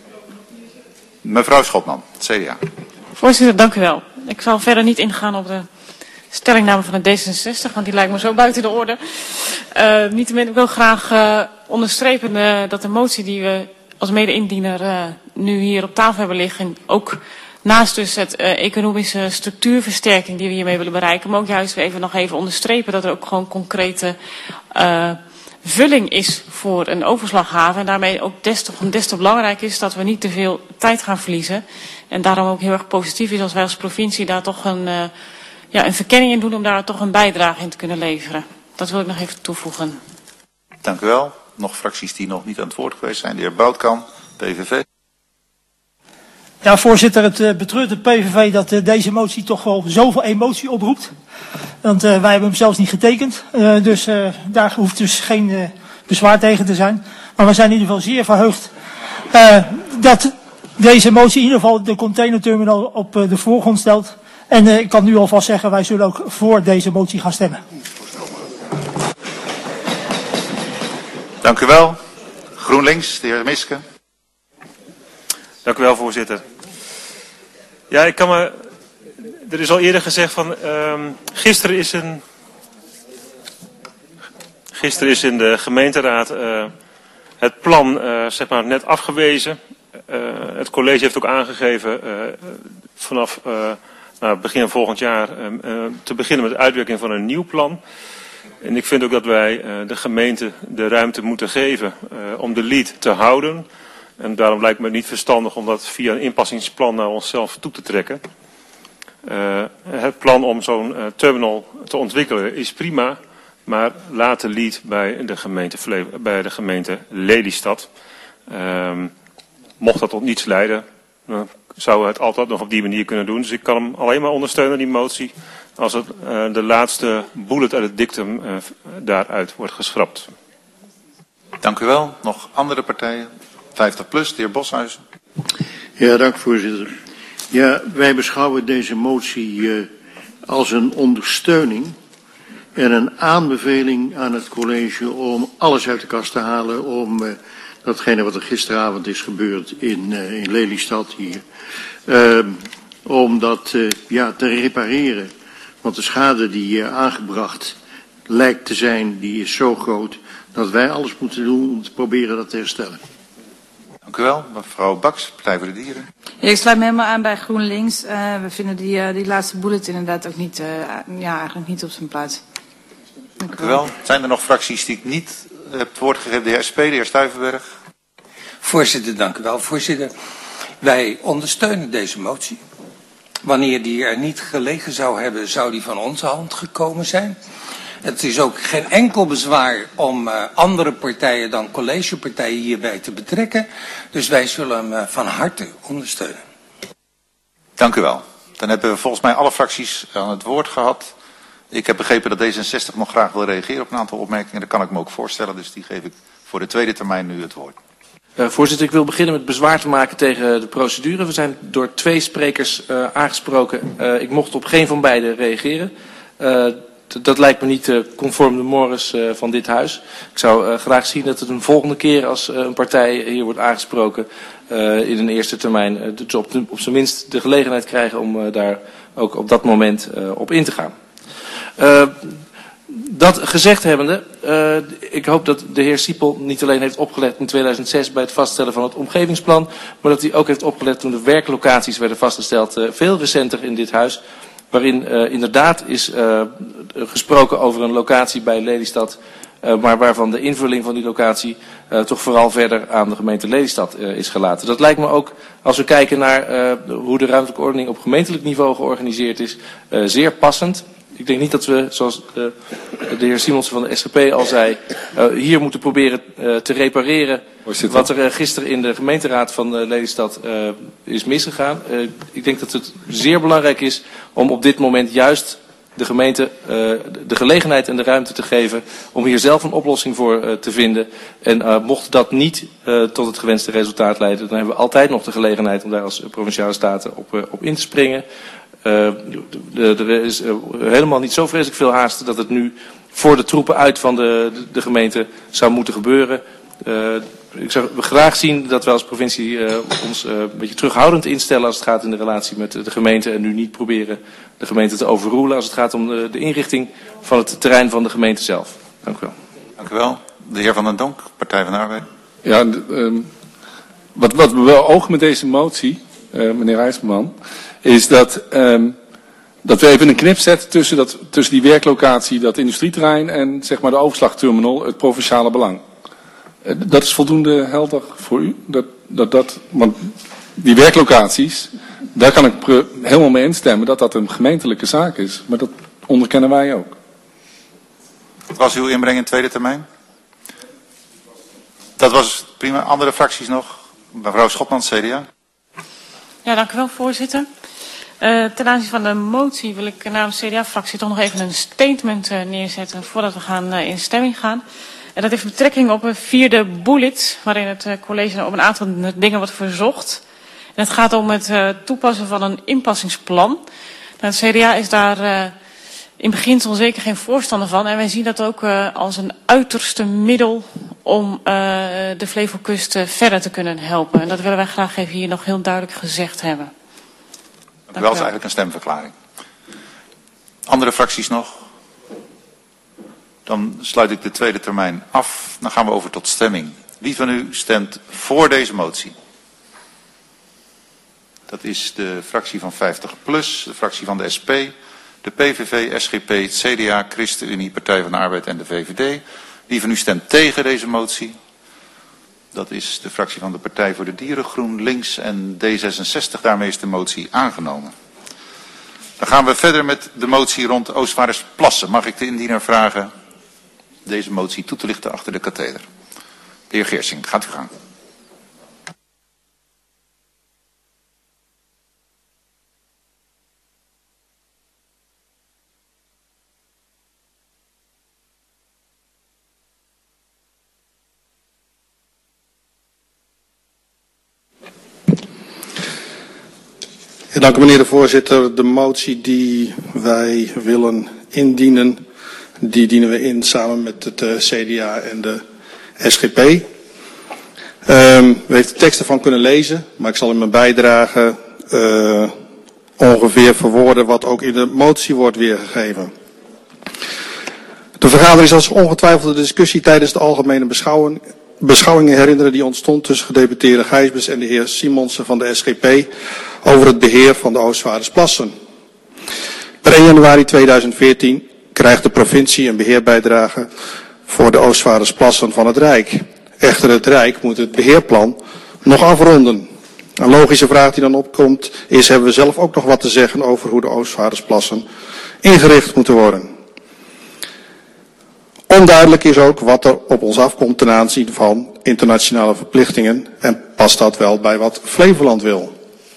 Mevrouw Schotman, CDA. Voorzitter, dank u wel. Ik zal verder niet ingaan op de stellingname van de D66, want die lijkt me zo buiten de orde. Niettemin, ik wil graag onderstrepen dat de motie die we als mede-indiener nu hier op tafel hebben liggen, ook naast dus het economische structuurversterking die we hiermee willen bereiken, maar ook juist nog even onderstrepen dat er ook gewoon concrete vulling is voor een overslaghaven. En daarmee ook des te belangrijk is dat we niet te veel tijd gaan verliezen. En daarom ook heel erg positief is als wij als provincie daar toch een verkenning in doen om daar toch een bijdrage in te kunnen leveren. Dat wil ik nog even toevoegen. Dank u wel. Nog fracties die nog niet aan het woord geweest zijn. De heer Boutkamp, PVV. Ja, voorzitter, het betreurt het PVV dat deze motie toch wel zoveel emotie oproept. Want wij hebben hem zelfs niet getekend. Dus daar hoeft dus geen bezwaar tegen te zijn. Maar we zijn in ieder geval zeer verheugd dat deze motie in ieder geval de containerterminal op de voorgrond stelt. En ik kan nu alvast zeggen, wij zullen ook voor deze motie gaan stemmen. Dank u wel. GroenLinks, de heer Miske. Dank u wel, voorzitter. Ja, er is al eerder gezegd van, gisteren is in de gemeenteraad het plan zeg maar net afgewezen. Het college heeft ook aangegeven vanaf begin volgend jaar te beginnen met de uitwerking van een nieuw plan. En ik vind ook dat wij de gemeente de ruimte moeten geven om de lead te houden. En daarom lijkt me het niet verstandig om dat via een inpassingsplan naar onszelf toe te trekken. Het plan om zo'n terminal te ontwikkelen is prima, maar laat de lead bij de gemeente Lelystad. Mocht dat tot niets leiden, dan zouden we het altijd nog op die manier kunnen doen. Dus ik kan hem alleen maar ondersteunen, die motie, als het de laatste bullet uit het dictum daaruit wordt geschrapt. Dank u wel. Nog andere partijen? 50 plus, de heer Boshuizen. Ja, dank voorzitter. Ja, wij beschouwen deze motie als een ondersteuning en een aanbeveling aan het college om alles uit de kast te halen om datgene wat er gisteravond is gebeurd in Lelystad hier, om dat te repareren. Want de schade die aangebracht lijkt te zijn, die is zo groot dat wij alles moeten doen om te proberen dat te herstellen. Dank u wel. Mevrouw Baks, Partij voor de Dieren. Ja, ik sluit me helemaal aan bij GroenLinks. We vinden die laatste bullet inderdaad ook niet, eigenlijk niet op zijn plaats. Dank u wel. Zijn er nog fracties die ik niet het woord gegeven? De heer SP, de heer Stuyvenberg. Voorzitter, dank u wel. Voorzitter, wij ondersteunen deze motie. Wanneer die er niet gelegen zou hebben, zou die van onze hand gekomen zijn. Het is ook geen enkel bezwaar om andere partijen dan collegepartijen hierbij te betrekken. Dus wij zullen hem van harte ondersteunen. Dank u wel. Dan hebben we volgens mij alle fracties aan het woord gehad. Ik heb begrepen dat D66 nog graag wil reageren op een aantal opmerkingen. Dat kan ik me ook voorstellen, dus die geef ik voor de tweede termijn nu het woord. Voorzitter, ik wil beginnen met bezwaar te maken tegen de procedure. We zijn door 2 sprekers aangesproken. Ik mocht op geen van beiden reageren. dat lijkt me niet conform de mores van dit huis. Ik zou graag zien dat het een volgende keer als een partij hier wordt aangesproken in een eerste termijn op zijn minst de gelegenheid krijgen om daar ook op dat moment op in te gaan. Dat gezegd hebbende, ik hoop dat de heer Siepel niet alleen heeft opgelet in 2006 bij het vaststellen van het omgevingsplan, maar dat hij ook heeft opgelet toen de werklocaties werden vastgesteld, veel recenter in dit huis, waarin inderdaad is gesproken over een locatie bij Lelystad, maar waarvan de invulling van die locatie toch vooral verder aan de gemeente Lelystad is gelaten. Dat lijkt me ook, als we kijken naar hoe de ruimtelijke ordening op gemeentelijk niveau georganiseerd is, zeer passend. Ik denk niet dat we, zoals de heer Simonsen van de SGP al zei, hier moeten proberen te repareren wat er gisteren in de gemeenteraad van Lelystad is misgegaan. Ik denk dat het zeer belangrijk is om op dit moment juist de gemeente de gelegenheid en de ruimte te geven om hier zelf een oplossing voor te vinden. En mocht dat niet tot het gewenste resultaat leiden, dan hebben we altijd nog de gelegenheid om daar als provinciale staten op in te springen. Er is helemaal niet zo vreselijk veel haast dat het nu voor de troepen uit van de gemeente zou moeten gebeuren. Ik zou graag zien dat we als provincie ons een beetje terughoudend instellen als het gaat in de relatie met de gemeente en nu niet proberen de gemeente te overroelen als het gaat om de inrichting van het terrein van de gemeente zelf. Dank u wel. Dank u wel. De heer Van den Donk, Partij van de Arbeid. Ja, wat we wel ogen met deze motie, meneer IJsselman, is dat we even een knip zetten tussen die werklocatie, dat industrieterrein en zeg maar de overslagterminal, het provinciale belang. Dat is voldoende helder voor u? Want die werklocaties, daar kan ik helemaal mee instemmen dat dat een gemeentelijke zaak is. Maar dat onderkennen wij ook. Wat was uw inbreng in tweede termijn? Dat was prima. Andere fracties nog? Mevrouw Schotman, CDA. Ja, dank u wel, voorzitter. Ten aanzien van de motie wil ik namens de CDA-fractie toch nog even een statement neerzetten voordat we in stemming gaan. En dat heeft betrekking op een vierde bullet, waarin het college op een aantal dingen wordt verzocht. En het gaat om het toepassen van een inpassingsplan. Nou, het CDA is daar in beginsel zeker geen voorstander van. En wij zien dat ook als een uiterste middel om de Flevolkust verder te kunnen helpen. En dat willen wij graag even hier nog heel duidelijk gezegd hebben. Dank u wel, is eigenlijk een stemverklaring. Andere fracties nog? Dan sluit ik de tweede termijn af. Dan gaan we over tot stemming. Wie van u stemt voor deze motie? Dat is de fractie van 50PLUS, de fractie van de SP, de PVV, SGP, het CDA, ChristenUnie, Partij van de Arbeid en de VVD. Wie van u stemt tegen deze motie? Dat is de fractie van de Partij voor de Dieren, GroenLinks en D66. Daarmee is de motie aangenomen. Dan gaan we verder met de motie rond Oostvaardersplassen. Mag ik de indiener vragen deze motie toe te lichten achter de katheder? De heer Geersing, gaat u gang. Ja, dank u meneer de voorzitter. De motie die wij willen indienen, die dienen we in samen met het CDA en de SGP. U heeft de tekst ervan kunnen lezen, maar ik zal in mijn bijdrage ongeveer verwoorden wat ook in de motie wordt weergegeven. De vergadering zal zich ongetwijfeld de discussie tijdens de algemene beschouwingen herinneren die ontstond tussen gedeputeerde Gijsbers en de heer Simonsen van de SGP over het beheer van de Oostvaardersplassen. Per 1 januari 2014 krijgt de provincie een beheerbijdrage voor de Oostvaardersplassen van het Rijk. Echter, het Rijk moet het beheerplan nog afronden. Een logische vraag die dan opkomt is, hebben we zelf ook nog wat te zeggen over hoe de Oostvaardersplassen ingericht moeten worden? Onduidelijk is ook wat er op ons afkomt ten aanzien van internationale verplichtingen en past dat wel bij wat Flevoland wil.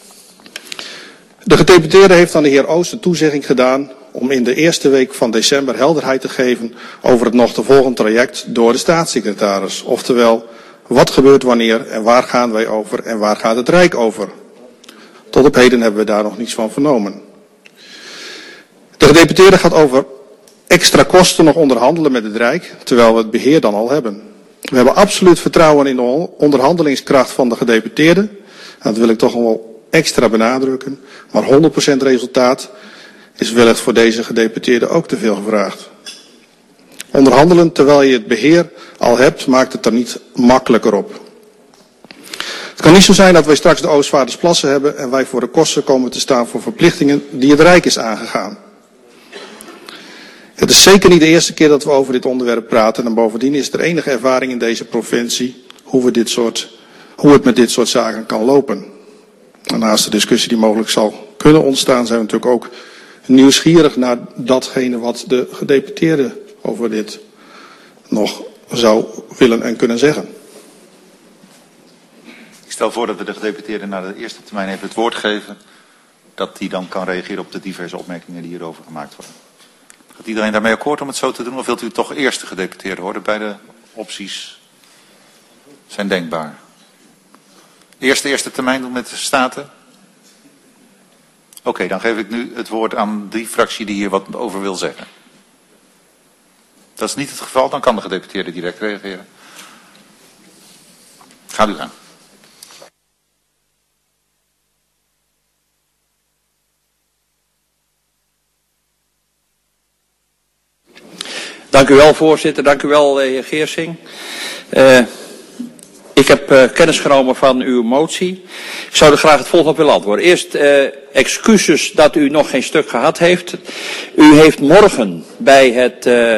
De gedeputeerde heeft aan de heer Oost een toezegging gedaan om in de eerste week van december helderheid te geven over het nog te volgen traject door de staatssecretaris. Oftewel, wat gebeurt wanneer en waar gaan wij over en waar gaat het Rijk over? Tot op heden hebben we daar nog niets van vernomen. De gedeputeerde gaat over extra kosten nog onderhandelen met het Rijk, terwijl we het beheer dan al hebben. We hebben absoluut vertrouwen in de onderhandelingskracht van de gedeputeerden. En dat wil ik toch wel extra benadrukken. Maar 100% resultaat is wellicht voor deze gedeputeerden ook te veel gevraagd. Onderhandelen terwijl je het beheer al hebt, maakt het er niet makkelijker op. Het kan niet zo zijn dat wij straks de Oostvaardersplassen hebben en wij voor de kosten komen te staan voor verplichtingen die het Rijk is aangegaan. Het is zeker niet de eerste keer dat we over dit onderwerp praten en bovendien is er enige ervaring in deze provincie hoe het met dit soort zaken kan lopen. En naast de discussie die mogelijk zal kunnen ontstaan zijn we natuurlijk ook nieuwsgierig naar datgene wat de gedeputeerde over dit nog zou willen en kunnen zeggen. Ik stel voor dat we de gedeputeerde na de eerste termijn even het woord geven. Dat die dan kan reageren op de diverse opmerkingen die hierover gemaakt worden. Gaat iedereen daarmee akkoord om het zo te doen? Of wilt u toch eerst de gedeputeerde horen? Beide opties zijn denkbaar. Eerst de eerste termijn doen met de Staten? Oké, dan geef ik nu het woord aan die fractie die hier wat over wil zeggen. Dat is niet het geval, dan kan de gedeputeerde direct reageren. Gaat u gaan. Dank u wel, voorzitter. Dank u wel, heer Geersing. Ik heb kennis genomen van uw motie. Ik zou er graag het volgende op willen antwoorden. Eerst excuses dat u nog geen stuk gehad heeft. U heeft morgen bij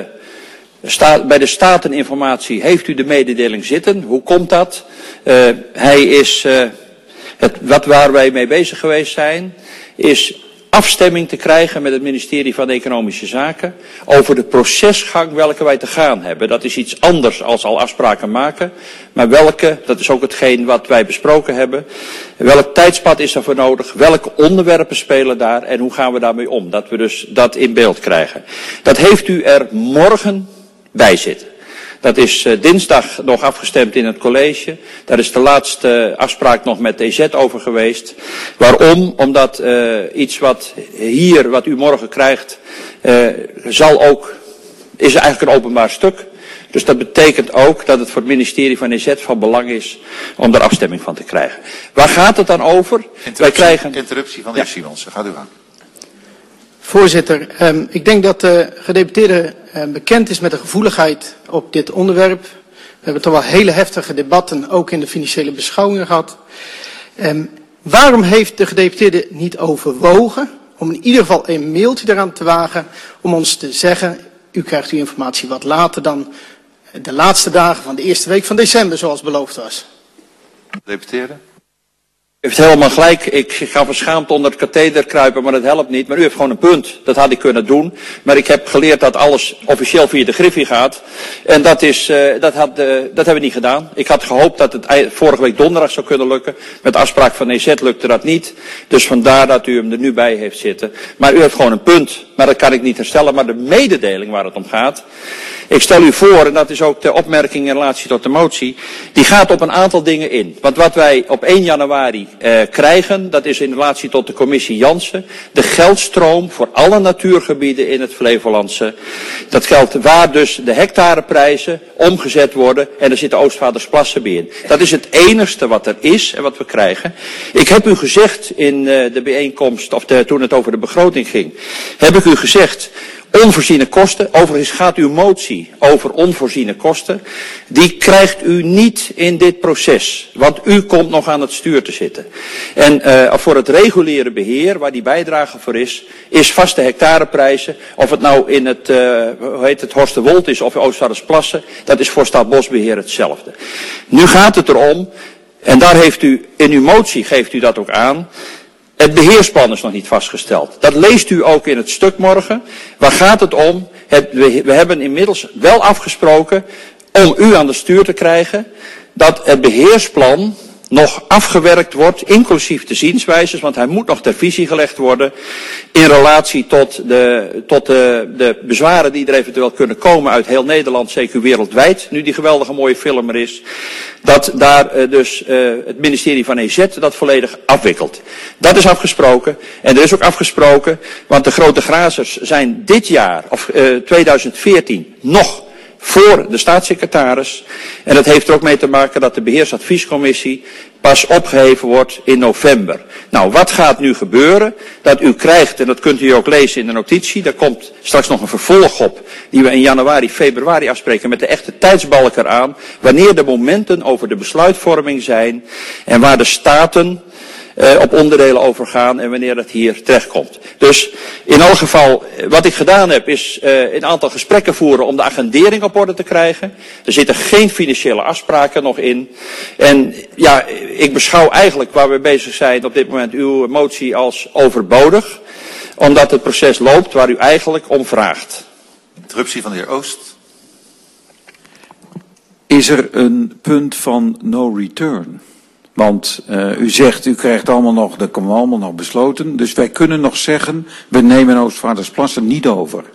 de Stateninformatie heeft u de mededeling zitten. Hoe komt dat? Hij is, waar wij mee bezig geweest zijn, is afstemming te krijgen met het ministerie van Economische Zaken over de procesgang welke wij te gaan hebben. Dat is iets anders als al afspraken maken, maar welke, dat is ook hetgeen wat wij besproken hebben, welk tijdspad is daarvoor nodig, welke onderwerpen spelen daar en hoe gaan we daarmee om, dat we dus dat in beeld krijgen. Dat heeft u er morgen bij zitten. Dat is dinsdag nog afgestemd in het college. Daar is de laatste afspraak nog met EZ over geweest. Waarom? Omdat iets wat u morgen krijgt, is eigenlijk een openbaar stuk. Dus dat betekent ook dat het voor het ministerie van EZ van belang is om daar afstemming van te krijgen. Waar gaat het dan over? Interruptie van de heer Simonsen. Gaat u aan. Voorzitter, ik denk dat de gedeputeerde bekend is met de gevoeligheid op dit onderwerp. We hebben toch wel hele heftige debatten, ook in de financiële beschouwingen gehad. Waarom heeft de gedeputeerde niet overwogen om in ieder geval een mailtje eraan te wagen om ons te zeggen, u krijgt uw informatie wat later dan de laatste dagen van de eerste week van december zoals beloofd was? Gedeputeerde? U heeft helemaal gelijk. Ik ga verschaamd onder het katheder kruipen, maar dat helpt niet. Maar u heeft gewoon een punt. Dat had ik kunnen doen. Maar ik heb geleerd dat alles officieel via de Griffie gaat. En dat hebben we niet gedaan. Ik had gehoopt dat het vorige week donderdag zou kunnen lukken. Met afspraak van EZ lukte dat niet. Dus vandaar dat u hem er nu bij heeft zitten. Maar u heeft gewoon een punt. Maar dat kan ik niet herstellen. Maar de mededeling waar het om gaat. Ik stel u voor, en dat is ook de opmerking in relatie tot de motie. Die gaat op een aantal dingen in. Want wat wij op 1 januari krijgen, dat is in relatie tot de commissie Jansen, de geldstroom voor alle natuurgebieden in het Flevolandse. Dat geldt waar dus de hectareprijzen omgezet worden en er zitten Oostvaardersplassen bij in. Dat is het enigste wat er is en wat we krijgen. Ik heb u gezegd in de bijeenkomst, toen het over de begroting ging, heb ik u gezegd, onvoorziene kosten, overigens gaat uw motie over onvoorziene kosten, die krijgt u niet in dit proces, want u komt nog aan het stuur te zitten. En voor het reguliere beheer, waar die bijdrage voor is vaste hectareprijzen, of het nou in het Horsterwold is of Oostvaardersplassen, dat is voor Staatsbosbeheer hetzelfde. Nu gaat het erom, en daar heeft u, in uw motie geeft u dat ook aan, het beheersplan is nog niet vastgesteld. Dat leest u ook in het stuk morgen. Waar gaat het om? We hebben inmiddels wel afgesproken om u aan de stuur te krijgen dat het beheersplan nog afgewerkt wordt, inclusief de zienswijzes, want hij moet nog ter visie gelegd worden in relatie tot de bezwaren die er eventueel kunnen komen uit heel Nederland, zeker wereldwijd, nu die geweldige mooie film er is, dat daar het ministerie van EZ dat volledig afwikkelt. Dat is afgesproken en er is ook afgesproken, want de grote grazers zijn dit jaar, of 2014, nog voor de staatssecretaris. En dat heeft er ook mee te maken dat de beheersadviescommissie pas opgeheven wordt in november. Nou, wat gaat nu gebeuren? Dat u krijgt, en dat kunt u ook lezen in de notitie, daar komt straks nog een vervolg op, die we in januari, februari afspreken met de echte tijdsbalk eraan, wanneer de momenten over de besluitvorming zijn en waar de staten op onderdelen overgaan en wanneer dat hier terechtkomt. Dus in elk geval, wat ik gedaan heb, is een aantal gesprekken voeren om de agendering op orde te krijgen. Er zitten geen financiële afspraken nog in. En ja, ik beschouw eigenlijk waar we bezig zijn op dit moment uw motie als overbodig, omdat het proces loopt waar u eigenlijk om vraagt. Interruptie van de heer Oost. Is er een punt van no return? Want u zegt, u krijgt allemaal nog, dat komen allemaal nog besloten. Dus wij kunnen nog zeggen, we nemen Oostvaardersplassen niet over.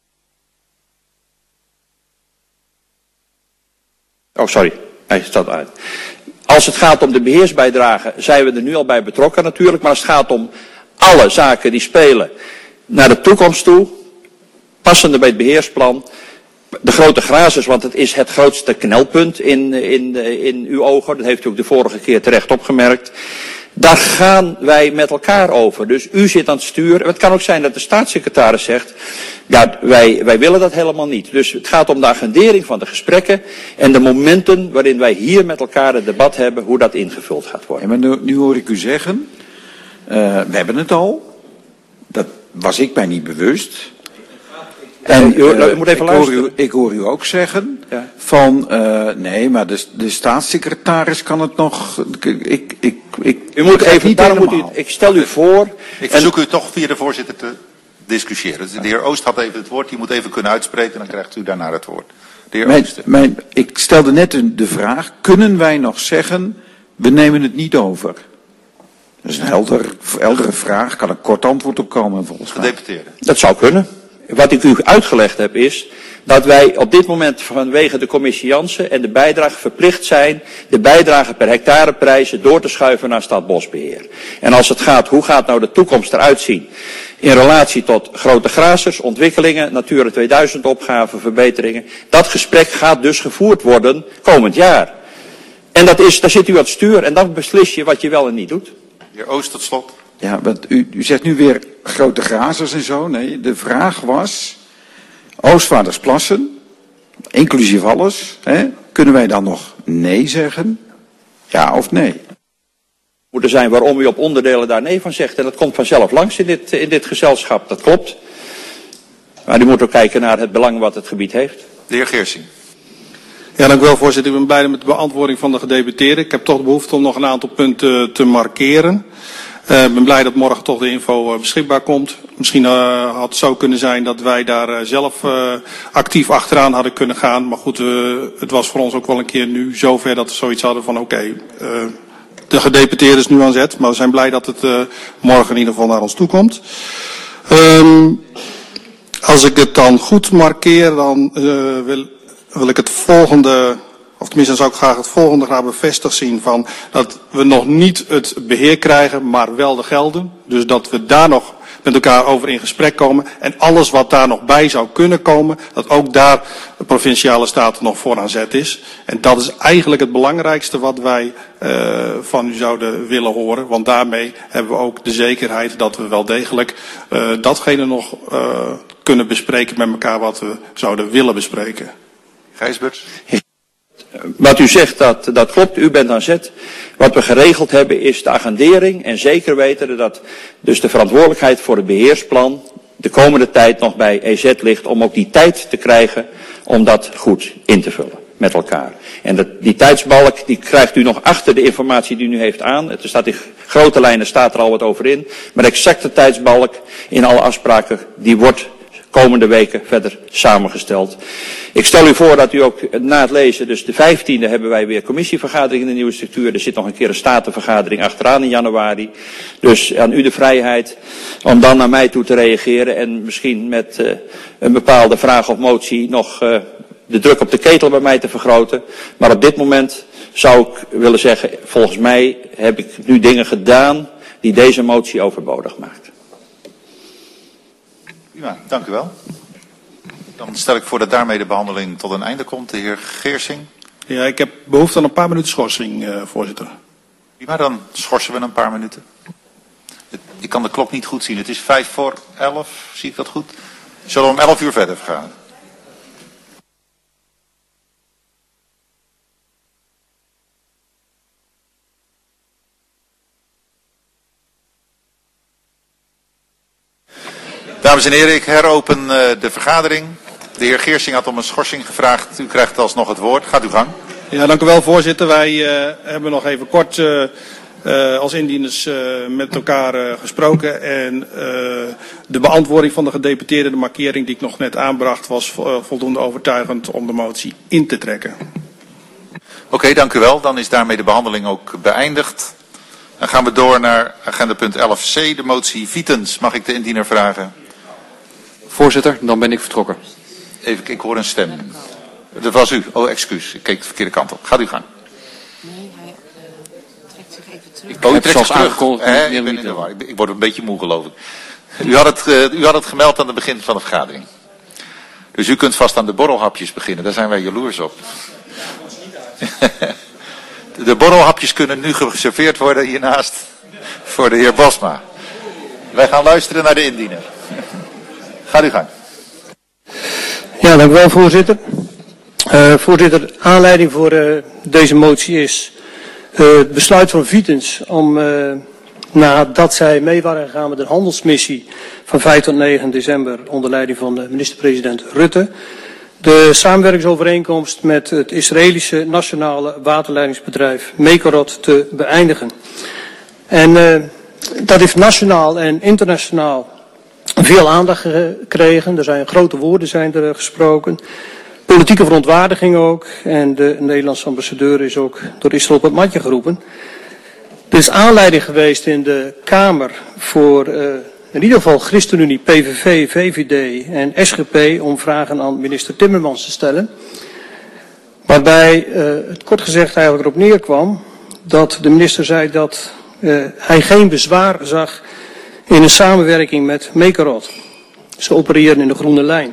Oh, sorry. Hij staat uit. Als het gaat om de beheersbijdrage, zijn we er nu al bij betrokken natuurlijk. Maar als het gaat om alle zaken die spelen naar de toekomst toe, passende bij het beheersplan, de grote grazers, want het is het grootste knelpunt in uw ogen, dat heeft u ook de vorige keer terecht opgemerkt. Daar gaan wij met elkaar over. Dus u zit aan het stuur. Het kan ook zijn dat de staatssecretaris zegt, ja, wij willen dat helemaal niet. Dus het gaat om de agendering van de gesprekken en de momenten waarin wij hier met elkaar het debat hebben hoe dat ingevuld gaat worden. Ja, maar nu hoor ik u zeggen, we hebben het al. Dat was ik mij niet bewust. En u moet even luisteren. Ik hoor u ook zeggen van nee, maar de staatssecretaris kan het nog. U moet even, daarom moet u, ik stel u voor. Ik verzoek u toch via de voorzitter te discussiëren. Dus de heer Oost had even het woord, die moet even kunnen uitspreken, dan krijgt u daarna het woord. De heer Oost. Ik stelde net de vraag, kunnen wij nog zeggen, we nemen het niet over? Dat is een heldere vraag, kan een kort antwoord op komen volgens mij. Gedeputeerde. Dat zou kunnen. Wat ik u uitgelegd heb is dat wij op dit moment vanwege de commissie Jansen en de bijdrage verplicht zijn de bijdrage per hectareprijzen door te schuiven naar Staatsbosbeheer. En als het gaat, hoe gaat nou de toekomst eruit zien in relatie tot grote grazers, ontwikkelingen, Natura 2000 opgaven, verbeteringen. Dat gesprek gaat dus gevoerd worden komend jaar. En daar zit u aan het stuur en dan beslis je wat je wel en niet doet. De heer Oost tot slot. Ja, want u zegt nu weer grote grazers en zo. Nee, de vraag was, Oostvaardersplassen, inclusief alles, kunnen wij dan nog nee zeggen? Ja of nee? Moet er zijn waarom u op onderdelen daar nee van zegt. En dat komt vanzelf langs in dit gezelschap, dat klopt. Maar u moet ook kijken naar het belang wat het gebied heeft. De heer Geersing. Ja, dank u wel, voorzitter. Ik ben blij met de beantwoording van de gedeputeerde. Ik heb toch de behoefte om nog een aantal punten te markeren. Ik ben blij dat morgen toch de info beschikbaar komt. Misschien had het zo kunnen zijn dat wij daar zelf actief achteraan hadden kunnen gaan. Maar goed, het was voor ons ook wel een keer nu zover dat we zoiets hadden van oké, de gedeputeerde is nu aan zet. Maar we zijn blij dat het morgen in ieder geval naar ons toe komt. Als ik het dan goed markeer, dan wil ik het volgende, of tenminste zou ik graag het volgende graag bevestigd zien van dat we nog niet het beheer krijgen, maar wel de gelden. Dus dat we daar nog met elkaar over in gesprek komen en alles wat daar nog bij zou kunnen komen, dat ook daar de provinciale staten nog voor aan zet is. En dat is eigenlijk het belangrijkste wat wij van u zouden willen horen, want daarmee hebben we ook de zekerheid dat we wel degelijk datgene nog kunnen bespreken met elkaar wat we zouden willen bespreken. Gijsbert. Wat u zegt, dat klopt, u bent aan zet. Wat we geregeld hebben is de agendering en zeker weten dat dus de verantwoordelijkheid voor het beheersplan de komende tijd nog bij EZ ligt om ook die tijd te krijgen om dat goed in te vullen met elkaar. En die tijdsbalk die krijgt u nog achter de informatie die u nu heeft aan. Er staat in grote lijnen staat er al wat over in. Maar de exacte tijdsbalk in alle afspraken die wordt komende weken verder samengesteld. Ik stel u voor dat u ook na het lezen, dus de 15e hebben wij weer commissievergadering in de nieuwe structuur. Er zit nog een keer een statenvergadering achteraan in januari. Dus aan u de vrijheid om dan naar mij toe te reageren en misschien met een bepaalde vraag of motie nog de druk op de ketel bij mij te vergroten. Maar op dit moment zou ik willen zeggen, volgens mij heb ik nu dingen gedaan die deze motie overbodig maakt. Prima, dank u wel. Dan stel ik voor dat daarmee de behandeling tot een einde komt. De heer Geersing. Ja, ik heb behoefte aan een paar minuten schorsing, voorzitter. Prima, dan schorsen we een paar minuten. Ik kan de klok niet goed zien. Het is 11:05, zie ik dat goed? Zullen we om 11 uur verder gaan? Dames en heren, ik heropen de vergadering. De heer Geersing had om een schorsing gevraagd. U krijgt alsnog het woord. Gaat uw gang. Ja, dank u wel, voorzitter. Wij hebben nog even kort als indieners met elkaar gesproken. En de beantwoording van de gedeputeerde, de markering die ik nog net aanbracht, was voldoende overtuigend om de motie in te trekken. Oké, dank u wel. Dan is daarmee de behandeling ook beëindigd. Dan gaan we door naar agenda punt 11c, de motie Vietens. Mag ik de indiener vragen? Voorzitter, dan ben ik vertrokken. Even, ik hoor een stem. Dat was u. Oh, excuus. Ik keek de verkeerde kant op. Gaat u gang. Nee, hij trekt zich even terug. Ik heb zelfs aangekondigd. Ik ben in de war. Ik word een beetje moe, geloof ik. U had het gemeld aan het begin van de vergadering. Dus u kunt vast aan de borrelhapjes beginnen. Daar zijn wij jaloers op. De borrelhapjes kunnen nu geserveerd worden hiernaast voor de heer Bosma. Wij gaan luisteren naar de indiener. Gaat u gang. Ja, dank u wel, voorzitter. Voorzitter, aanleiding voor deze motie is het besluit van Vietens om, nadat zij mee waren gegaan met een handelsmissie van 5 tot 9 december onder leiding van minister-president Rutte, de samenwerkingsovereenkomst met het Israëlische nationale waterleidingsbedrijf Mekorot te beëindigen. En dat heeft nationaal en internationaal veel aandacht gekregen. Er zijn grote woorden zijn er gesproken. Politieke verontwaardiging ook. En de Nederlandse ambassadeur is ook door Israël op het matje geroepen. Er is aanleiding geweest in de Kamer voor in ieder geval ChristenUnie, PVV, VVD en SGP om vragen aan minister Timmermans te stellen. Waarbij het kort gezegd eigenlijk erop neerkwam dat de minister zei dat hij geen bezwaar zag in een samenwerking met Mekorot. Ze opereren in de groene lijn.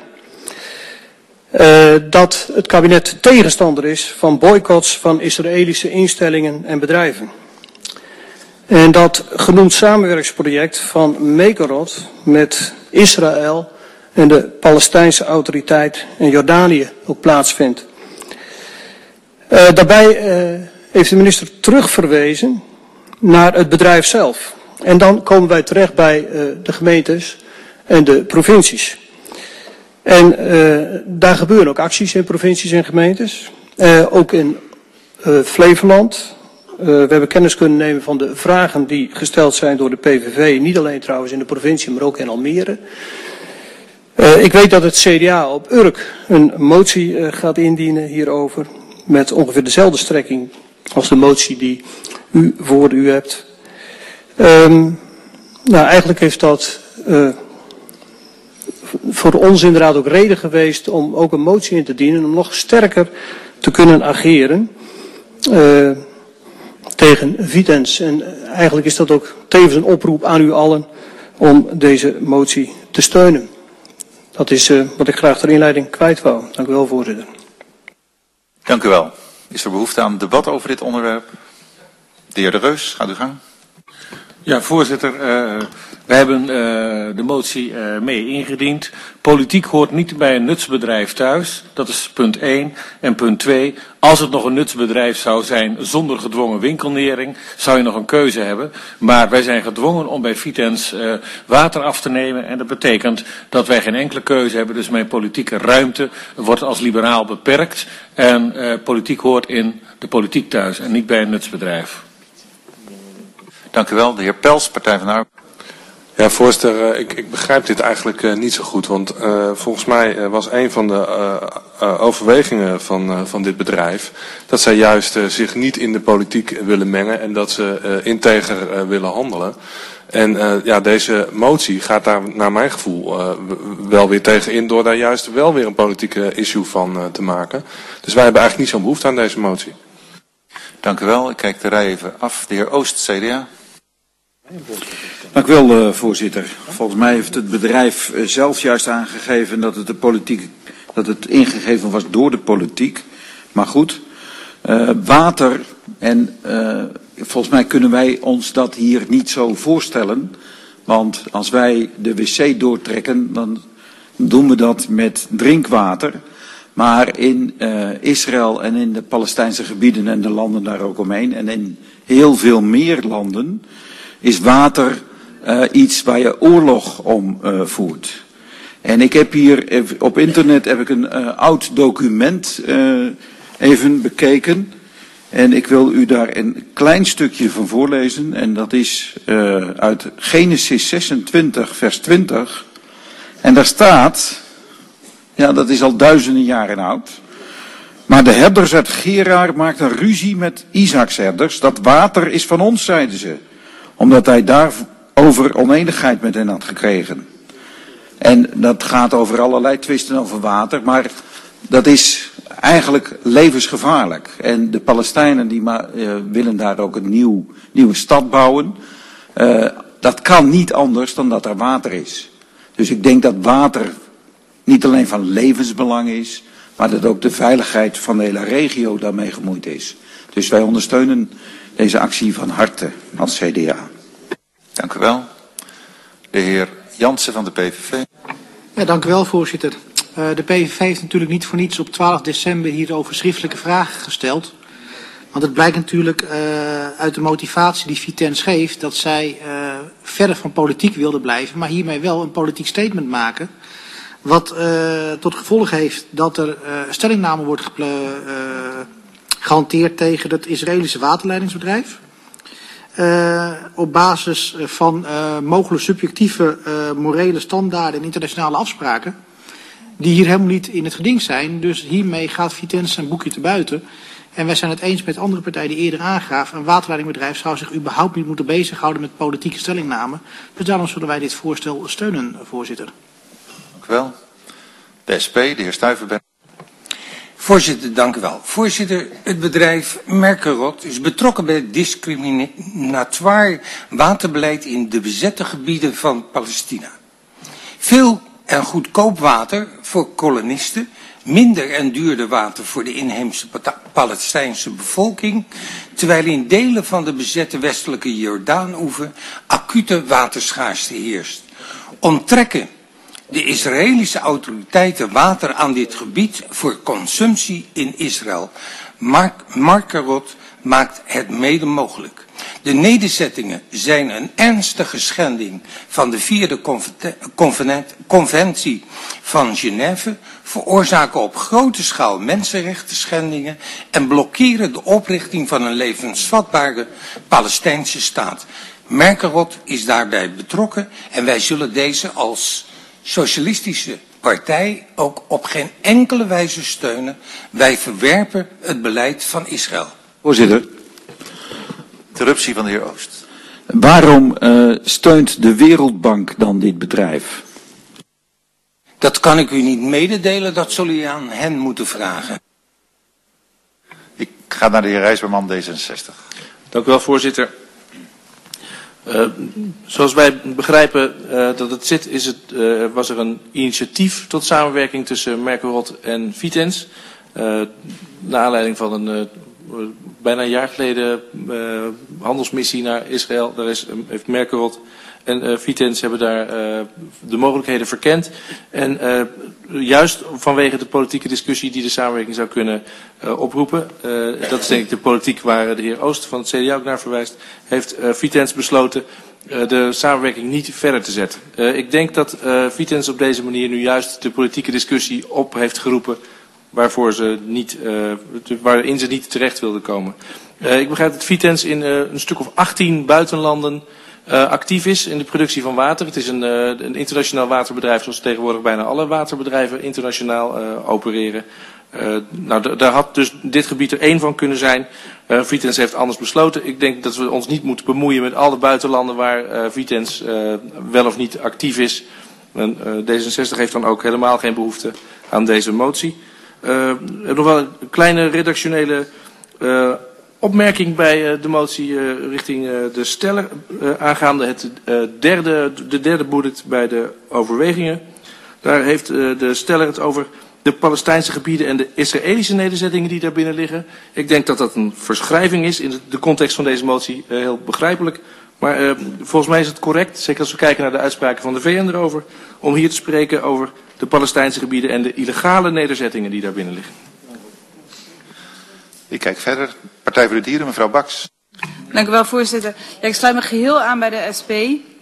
Dat het kabinet tegenstander is van boycotts van Israëlische instellingen en bedrijven. En dat genoemd samenwerkingsproject van Mekorot met Israël en de Palestijnse autoriteit in Jordanië ook plaatsvindt. Daarbij heeft de minister terugverwezen naar het bedrijf zelf. En dan komen wij terecht bij de gemeentes en de provincies. En daar gebeuren ook acties in provincies en gemeentes. Ook in Flevoland. We hebben kennis kunnen nemen van de vragen die gesteld zijn door de PVV. Niet alleen trouwens in de provincie, maar ook in Almere. Ik weet dat het CDA op Urk een motie gaat indienen hierover. Met ongeveer dezelfde strekking als de motie die u voor u hebt. Nou, eigenlijk heeft dat voor ons inderdaad ook reden geweest om ook een motie in te dienen. Om nog sterker te kunnen ageren tegen Vietens. En eigenlijk is dat ook tevens een oproep aan u allen om deze motie te steunen. Dat is wat ik graag ter inleiding kwijt wou. Dank u wel, voorzitter. Dank u wel. Is er behoefte aan debat over dit onderwerp? De heer De Reus, gaat u gang. Ja, voorzitter. We hebben de motie mee ingediend. Politiek hoort niet bij een nutsbedrijf thuis. Dat is punt 1. En punt 2. Als het nog een nutsbedrijf zou zijn zonder gedwongen winkelnering, zou je nog een keuze hebben. Maar wij zijn gedwongen om bij Vietens water af te nemen. En dat betekent dat wij geen enkele keuze hebben. Dus mijn politieke ruimte wordt als liberaal beperkt. En politiek hoort in de politiek thuis en niet bij een nutsbedrijf. Dank u wel. De heer Pels, Partij van de Arbeid. Ja, voorzitter, ik begrijp dit eigenlijk niet zo goed. Want volgens mij was een van de overwegingen van dit bedrijf dat zij juist zich niet in de politiek willen mengen en dat ze integer willen handelen. En ja, deze motie gaat daar naar mijn gevoel wel weer tegen in door daar juist wel weer een politieke issue van te maken. Dus wij hebben eigenlijk niet zo'n behoefte aan deze motie. Dank u wel. Ik kijk de rij even af. De heer Oost, CDA. Dank u wel, voorzitter. Volgens mij heeft het bedrijf zelf juist aangegeven dat het ingegeven was door de politiek. Maar goed, water en volgens mij kunnen wij ons dat hier niet zo voorstellen. Want als wij de wc doortrekken, dan doen we dat met drinkwater. Maar in Israël en in de Palestijnse gebieden en de landen daar ook omheen en in heel veel meer landen is water iets waar je oorlog om voert. En ik heb hier op internet een oud document even bekeken. En ik wil u daar een klein stukje van voorlezen. En dat is uit Genesis 26 vers 20. En daar staat, ja dat is al duizenden jaren oud. Maar de herders uit Gerar maakten ruzie met Isaaks herders. Dat water is van ons, zeiden ze. Omdat hij daarover oneenigheid met hen had gekregen. En dat gaat over allerlei twisten over water. Maar dat is eigenlijk levensgevaarlijk. En de Palestijnen die willen daar ook een nieuwe stad bouwen. Dat kan niet anders dan dat er water is. Dus ik denk dat water niet alleen van levensbelang is, maar dat ook de veiligheid van de hele regio daarmee gemoeid is. Dus wij ondersteunen deze actie van harte als CDA. Dank u wel. De heer Jansen van de PVV. Ja, dank u wel, voorzitter. De PVV heeft natuurlijk niet voor niets op 12 december hierover schriftelijke vragen gesteld. Want het blijkt natuurlijk uit de motivatie die Vitens geeft dat zij verder van politiek wilde blijven, maar hiermee wel een politiek statement maken. Wat tot gevolg heeft dat er stellingname wordt gehanteerd tegen het Israëlische waterleidingsbedrijf. Op basis van mogelijk subjectieve morele standaarden en internationale afspraken. Die hier helemaal niet in het geding zijn. Dus hiermee gaat Vitens zijn boekje te buiten. En wij zijn het eens met andere partijen die eerder aangaven. Een waterleidingbedrijf zou zich überhaupt niet moeten bezighouden met politieke stellingnamen. Dus daarom zullen wij dit voorstel steunen, voorzitter. Dank u wel. De SP, de heer Stuyvenberg. Voorzitter, dank u wel. Voorzitter, het bedrijf Merkerot is betrokken bij het discriminatoire waterbeleid in de bezette gebieden van Palestina. Veel en goedkoop water voor kolonisten, minder en duurder water voor de inheemse Palestijnse bevolking, terwijl in delen van de bezette westelijke Jordaan-oever acute waterschaarste heerst. Onttrekken de Israëlische autoriteiten water aan dit gebied voor consumptie in Israël. Merkerot maakt het mede mogelijk. De nederzettingen zijn een ernstige schending van de 4e conventie van Genève, veroorzaken op grote schaal mensenrechten schendingen en blokkeren de oprichting van een levensvatbare Palestijnse staat. Merkerot is daarbij betrokken en wij zullen deze als socialistische partij ook op geen enkele wijze steunen. Wij verwerpen het beleid van Israël. Voorzitter. Interruptie van de heer Oost. Waarom steunt de Wereldbank dan dit bedrijf? Dat kan ik u niet mededelen, dat zul u aan hen moeten vragen. Ik ga naar de heer Rijsberman, D66. Dank u wel, voorzitter. Zoals wij begrijpen dat het zit, was er een initiatief tot samenwerking tussen Merkerot en Vitens. Naar aanleiding van een bijna een jaar geleden handelsmissie naar Israël. Daar heeft Merkerot en Vitens hebben daar de mogelijkheden verkend. En juist vanwege de politieke discussie die de samenwerking zou kunnen oproepen. Dat is denk ik de politiek waar de heer Oost van het CDA ook naar verwijst. Heeft Vitens besloten de samenwerking niet verder te zetten. Ik denk dat Vitens op deze manier nu juist de politieke discussie op heeft geroepen waarin ze niet terecht wilden komen. Ik begrijp dat Vitens in een stuk of 18 buitenlanden actief is in de productie van water. Het is een internationaal waterbedrijf zoals tegenwoordig bijna alle waterbedrijven internationaal opereren. Daar had dus dit gebied er één van kunnen zijn. Vitens heeft anders besloten. Ik denk dat we ons niet moeten bemoeien met alle buitenlanden waar Vitens wel of niet actief is. En, D66 heeft dan ook helemaal geen behoefte aan deze motie. Nog wel een kleine redactionele opmerking bij de motie richting de steller aangaande de derde bullet bij de overwegingen. Daar heeft de steller het over de Palestijnse gebieden en de Israëlische nederzettingen die daarbinnen liggen. Ik denk dat dat een verschrijving is. In de context van deze motie heel begrijpelijk. Maar volgens mij is het correct, zeker als we kijken naar de uitspraken van de VN erover, om hier te spreken over de Palestijnse gebieden en de illegale nederzettingen die daarbinnen liggen. Ik kijk verder. Partij voor de Dieren, mevrouw Baks. Dank u wel, voorzitter. Ja, ik sluit me geheel aan bij de SP.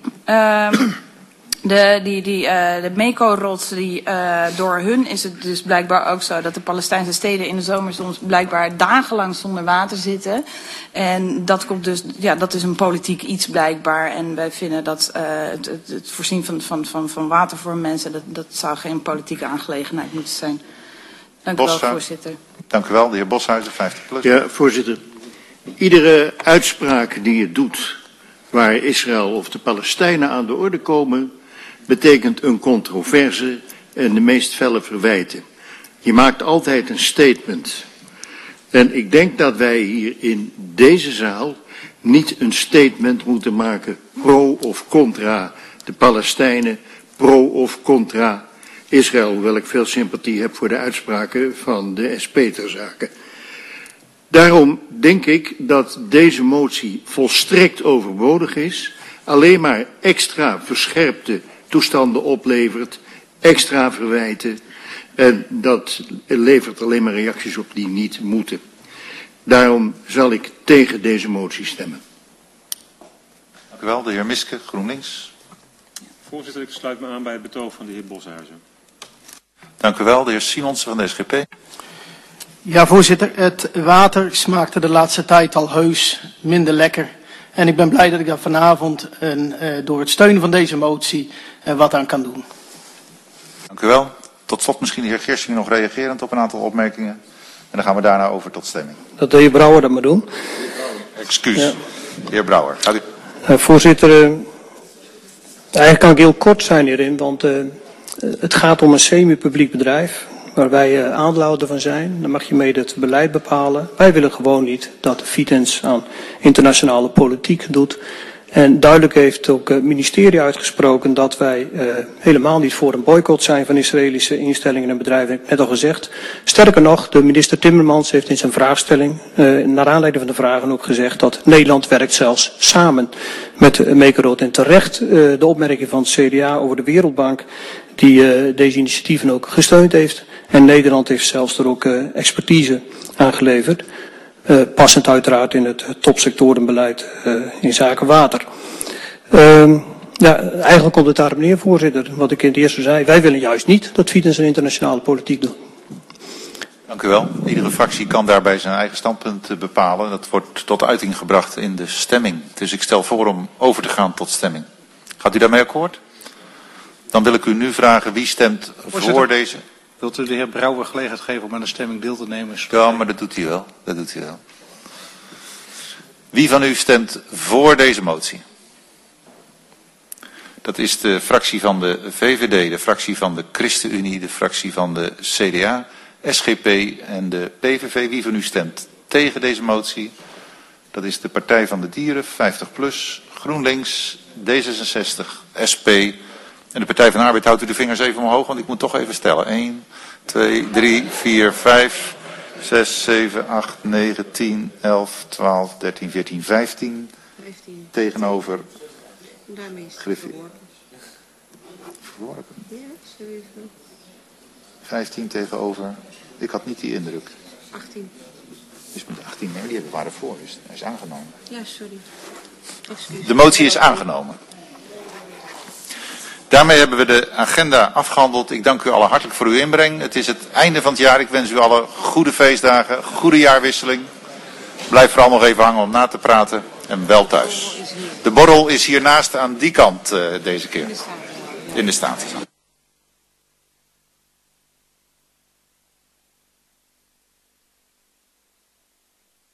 De MECO-rots, door hun is het dus blijkbaar ook zo dat de Palestijnse steden in de zomer soms blijkbaar dagenlang zonder water zitten. En dat komt dus, ja, dat is een politiek iets blijkbaar. En wij vinden dat het voorzien van water voor mensen, dat zou geen politieke aangelegenheid moeten zijn. Dank u wel, voorzitter. Dank u wel, de heer Boshuizen, 50 plus. Ja, voorzitter. Iedere uitspraak die je doet waar Israël of de Palestijnen aan de orde komen, betekent een controverse en de meest felle verwijten. Je maakt altijd een statement. En ik denk dat wij hier in deze zaal niet een statement moeten maken pro of contra de Palestijnen, pro of contra Israël, hoewel ik veel sympathie heb voor de uitspraken van de SP ter zake. Daarom denk ik dat deze motie volstrekt overbodig is, alleen maar extra verscherpte toestanden oplevert, extra verwijten, en dat levert alleen maar reacties op die niet moeten. Daarom zal ik tegen deze motie stemmen. Dank u wel, de heer Miske, GroenLinks. Voorzitter, ik sluit me aan bij het betoog van de heer Boshuizen. Dank u wel, de heer Simonsen van de SGP. Ja, voorzitter, het water smaakte de laatste tijd al heus minder lekker. En ik ben blij dat ik daar vanavond door het steunen van deze motie wat aan kan doen. Dank u wel. Tot slot misschien de heer Gersing nog reagerend op een aantal opmerkingen. En dan gaan we daarna over tot stemming. Dat de heer Brouwer dat maar doen. Excuus. Ja. De heer Brouwer, gaat u. Voorzitter, eigenlijk kan ik heel kort zijn hierin, want het gaat om een semi-publiek bedrijf waar wij aandeelhouder van zijn. Dan mag je mede het beleid bepalen. Wij willen gewoon niet dat Vitens aan internationale politiek doet. En duidelijk heeft ook het ministerie uitgesproken dat wij helemaal niet voor een boycott zijn van Israëlische instellingen en bedrijven. Ik heb net al gezegd. Sterker nog, de minister Timmermans heeft in zijn vraagstelling, naar aanleiding van de vragen ook gezegd dat Nederland werkt zelfs samen met MECO-rood. En terecht de opmerking van het CDA over de Wereldbank, die deze initiatieven ook gesteund heeft. En Nederland heeft zelfs er ook expertise aan geleverd. Passend uiteraard in het topsectorenbeleid in zaken water. Ja, eigenlijk komt het daarop neer, voorzitter. Wat ik in het eerste zei, wij willen juist niet dat Vitens een internationale politiek doet. Dank u wel. Iedere fractie kan daarbij zijn eigen standpunt bepalen. Dat wordt tot uiting gebracht in de stemming. Dus ik stel voor om over te gaan tot stemming. Gaat u daarmee akkoord? Dan wil ik u nu vragen wie stemt voor deze. Wilt u de heer Brouwer gelegenheid geven om aan de stemming deel te nemen? Ja, maar dat doet hij wel. Dat doet hij wel. Wie van u stemt voor deze motie? Dat is de fractie van de VVD, de fractie van de ChristenUnie, de fractie van de CDA, SGP en de PVV. Wie van u stemt tegen deze motie? Dat is de Partij van de Dieren, 50PLUS, GroenLinks, D66, SP en de Partij van de Arbeid. Houdt u de vingers even omhoog, want ik moet toch even stellen. 1, 2, 3, 4, 5, 6, 7, 8, 9, 10, 11, 12, 13, 14, 15. 15. Tegenover Daarmee is het Griffie. verworpen. Ja, 7. 15 tegenover. Ik had niet die indruk. 18. Dus met 18, nee, die waren voor. Dus hij is aangenomen. Ja, sorry. Excuus. De motie is aangenomen. Daarmee hebben we de agenda afgehandeld. Ik dank u allen hartelijk voor uw inbreng. Het is het einde van het jaar. Ik wens u allen goede feestdagen, goede jaarwisseling. Blijf vooral nog even hangen om na te praten. en wel thuis. De borrel is hiernaast aan die kant deze keer. In de Statenzaal.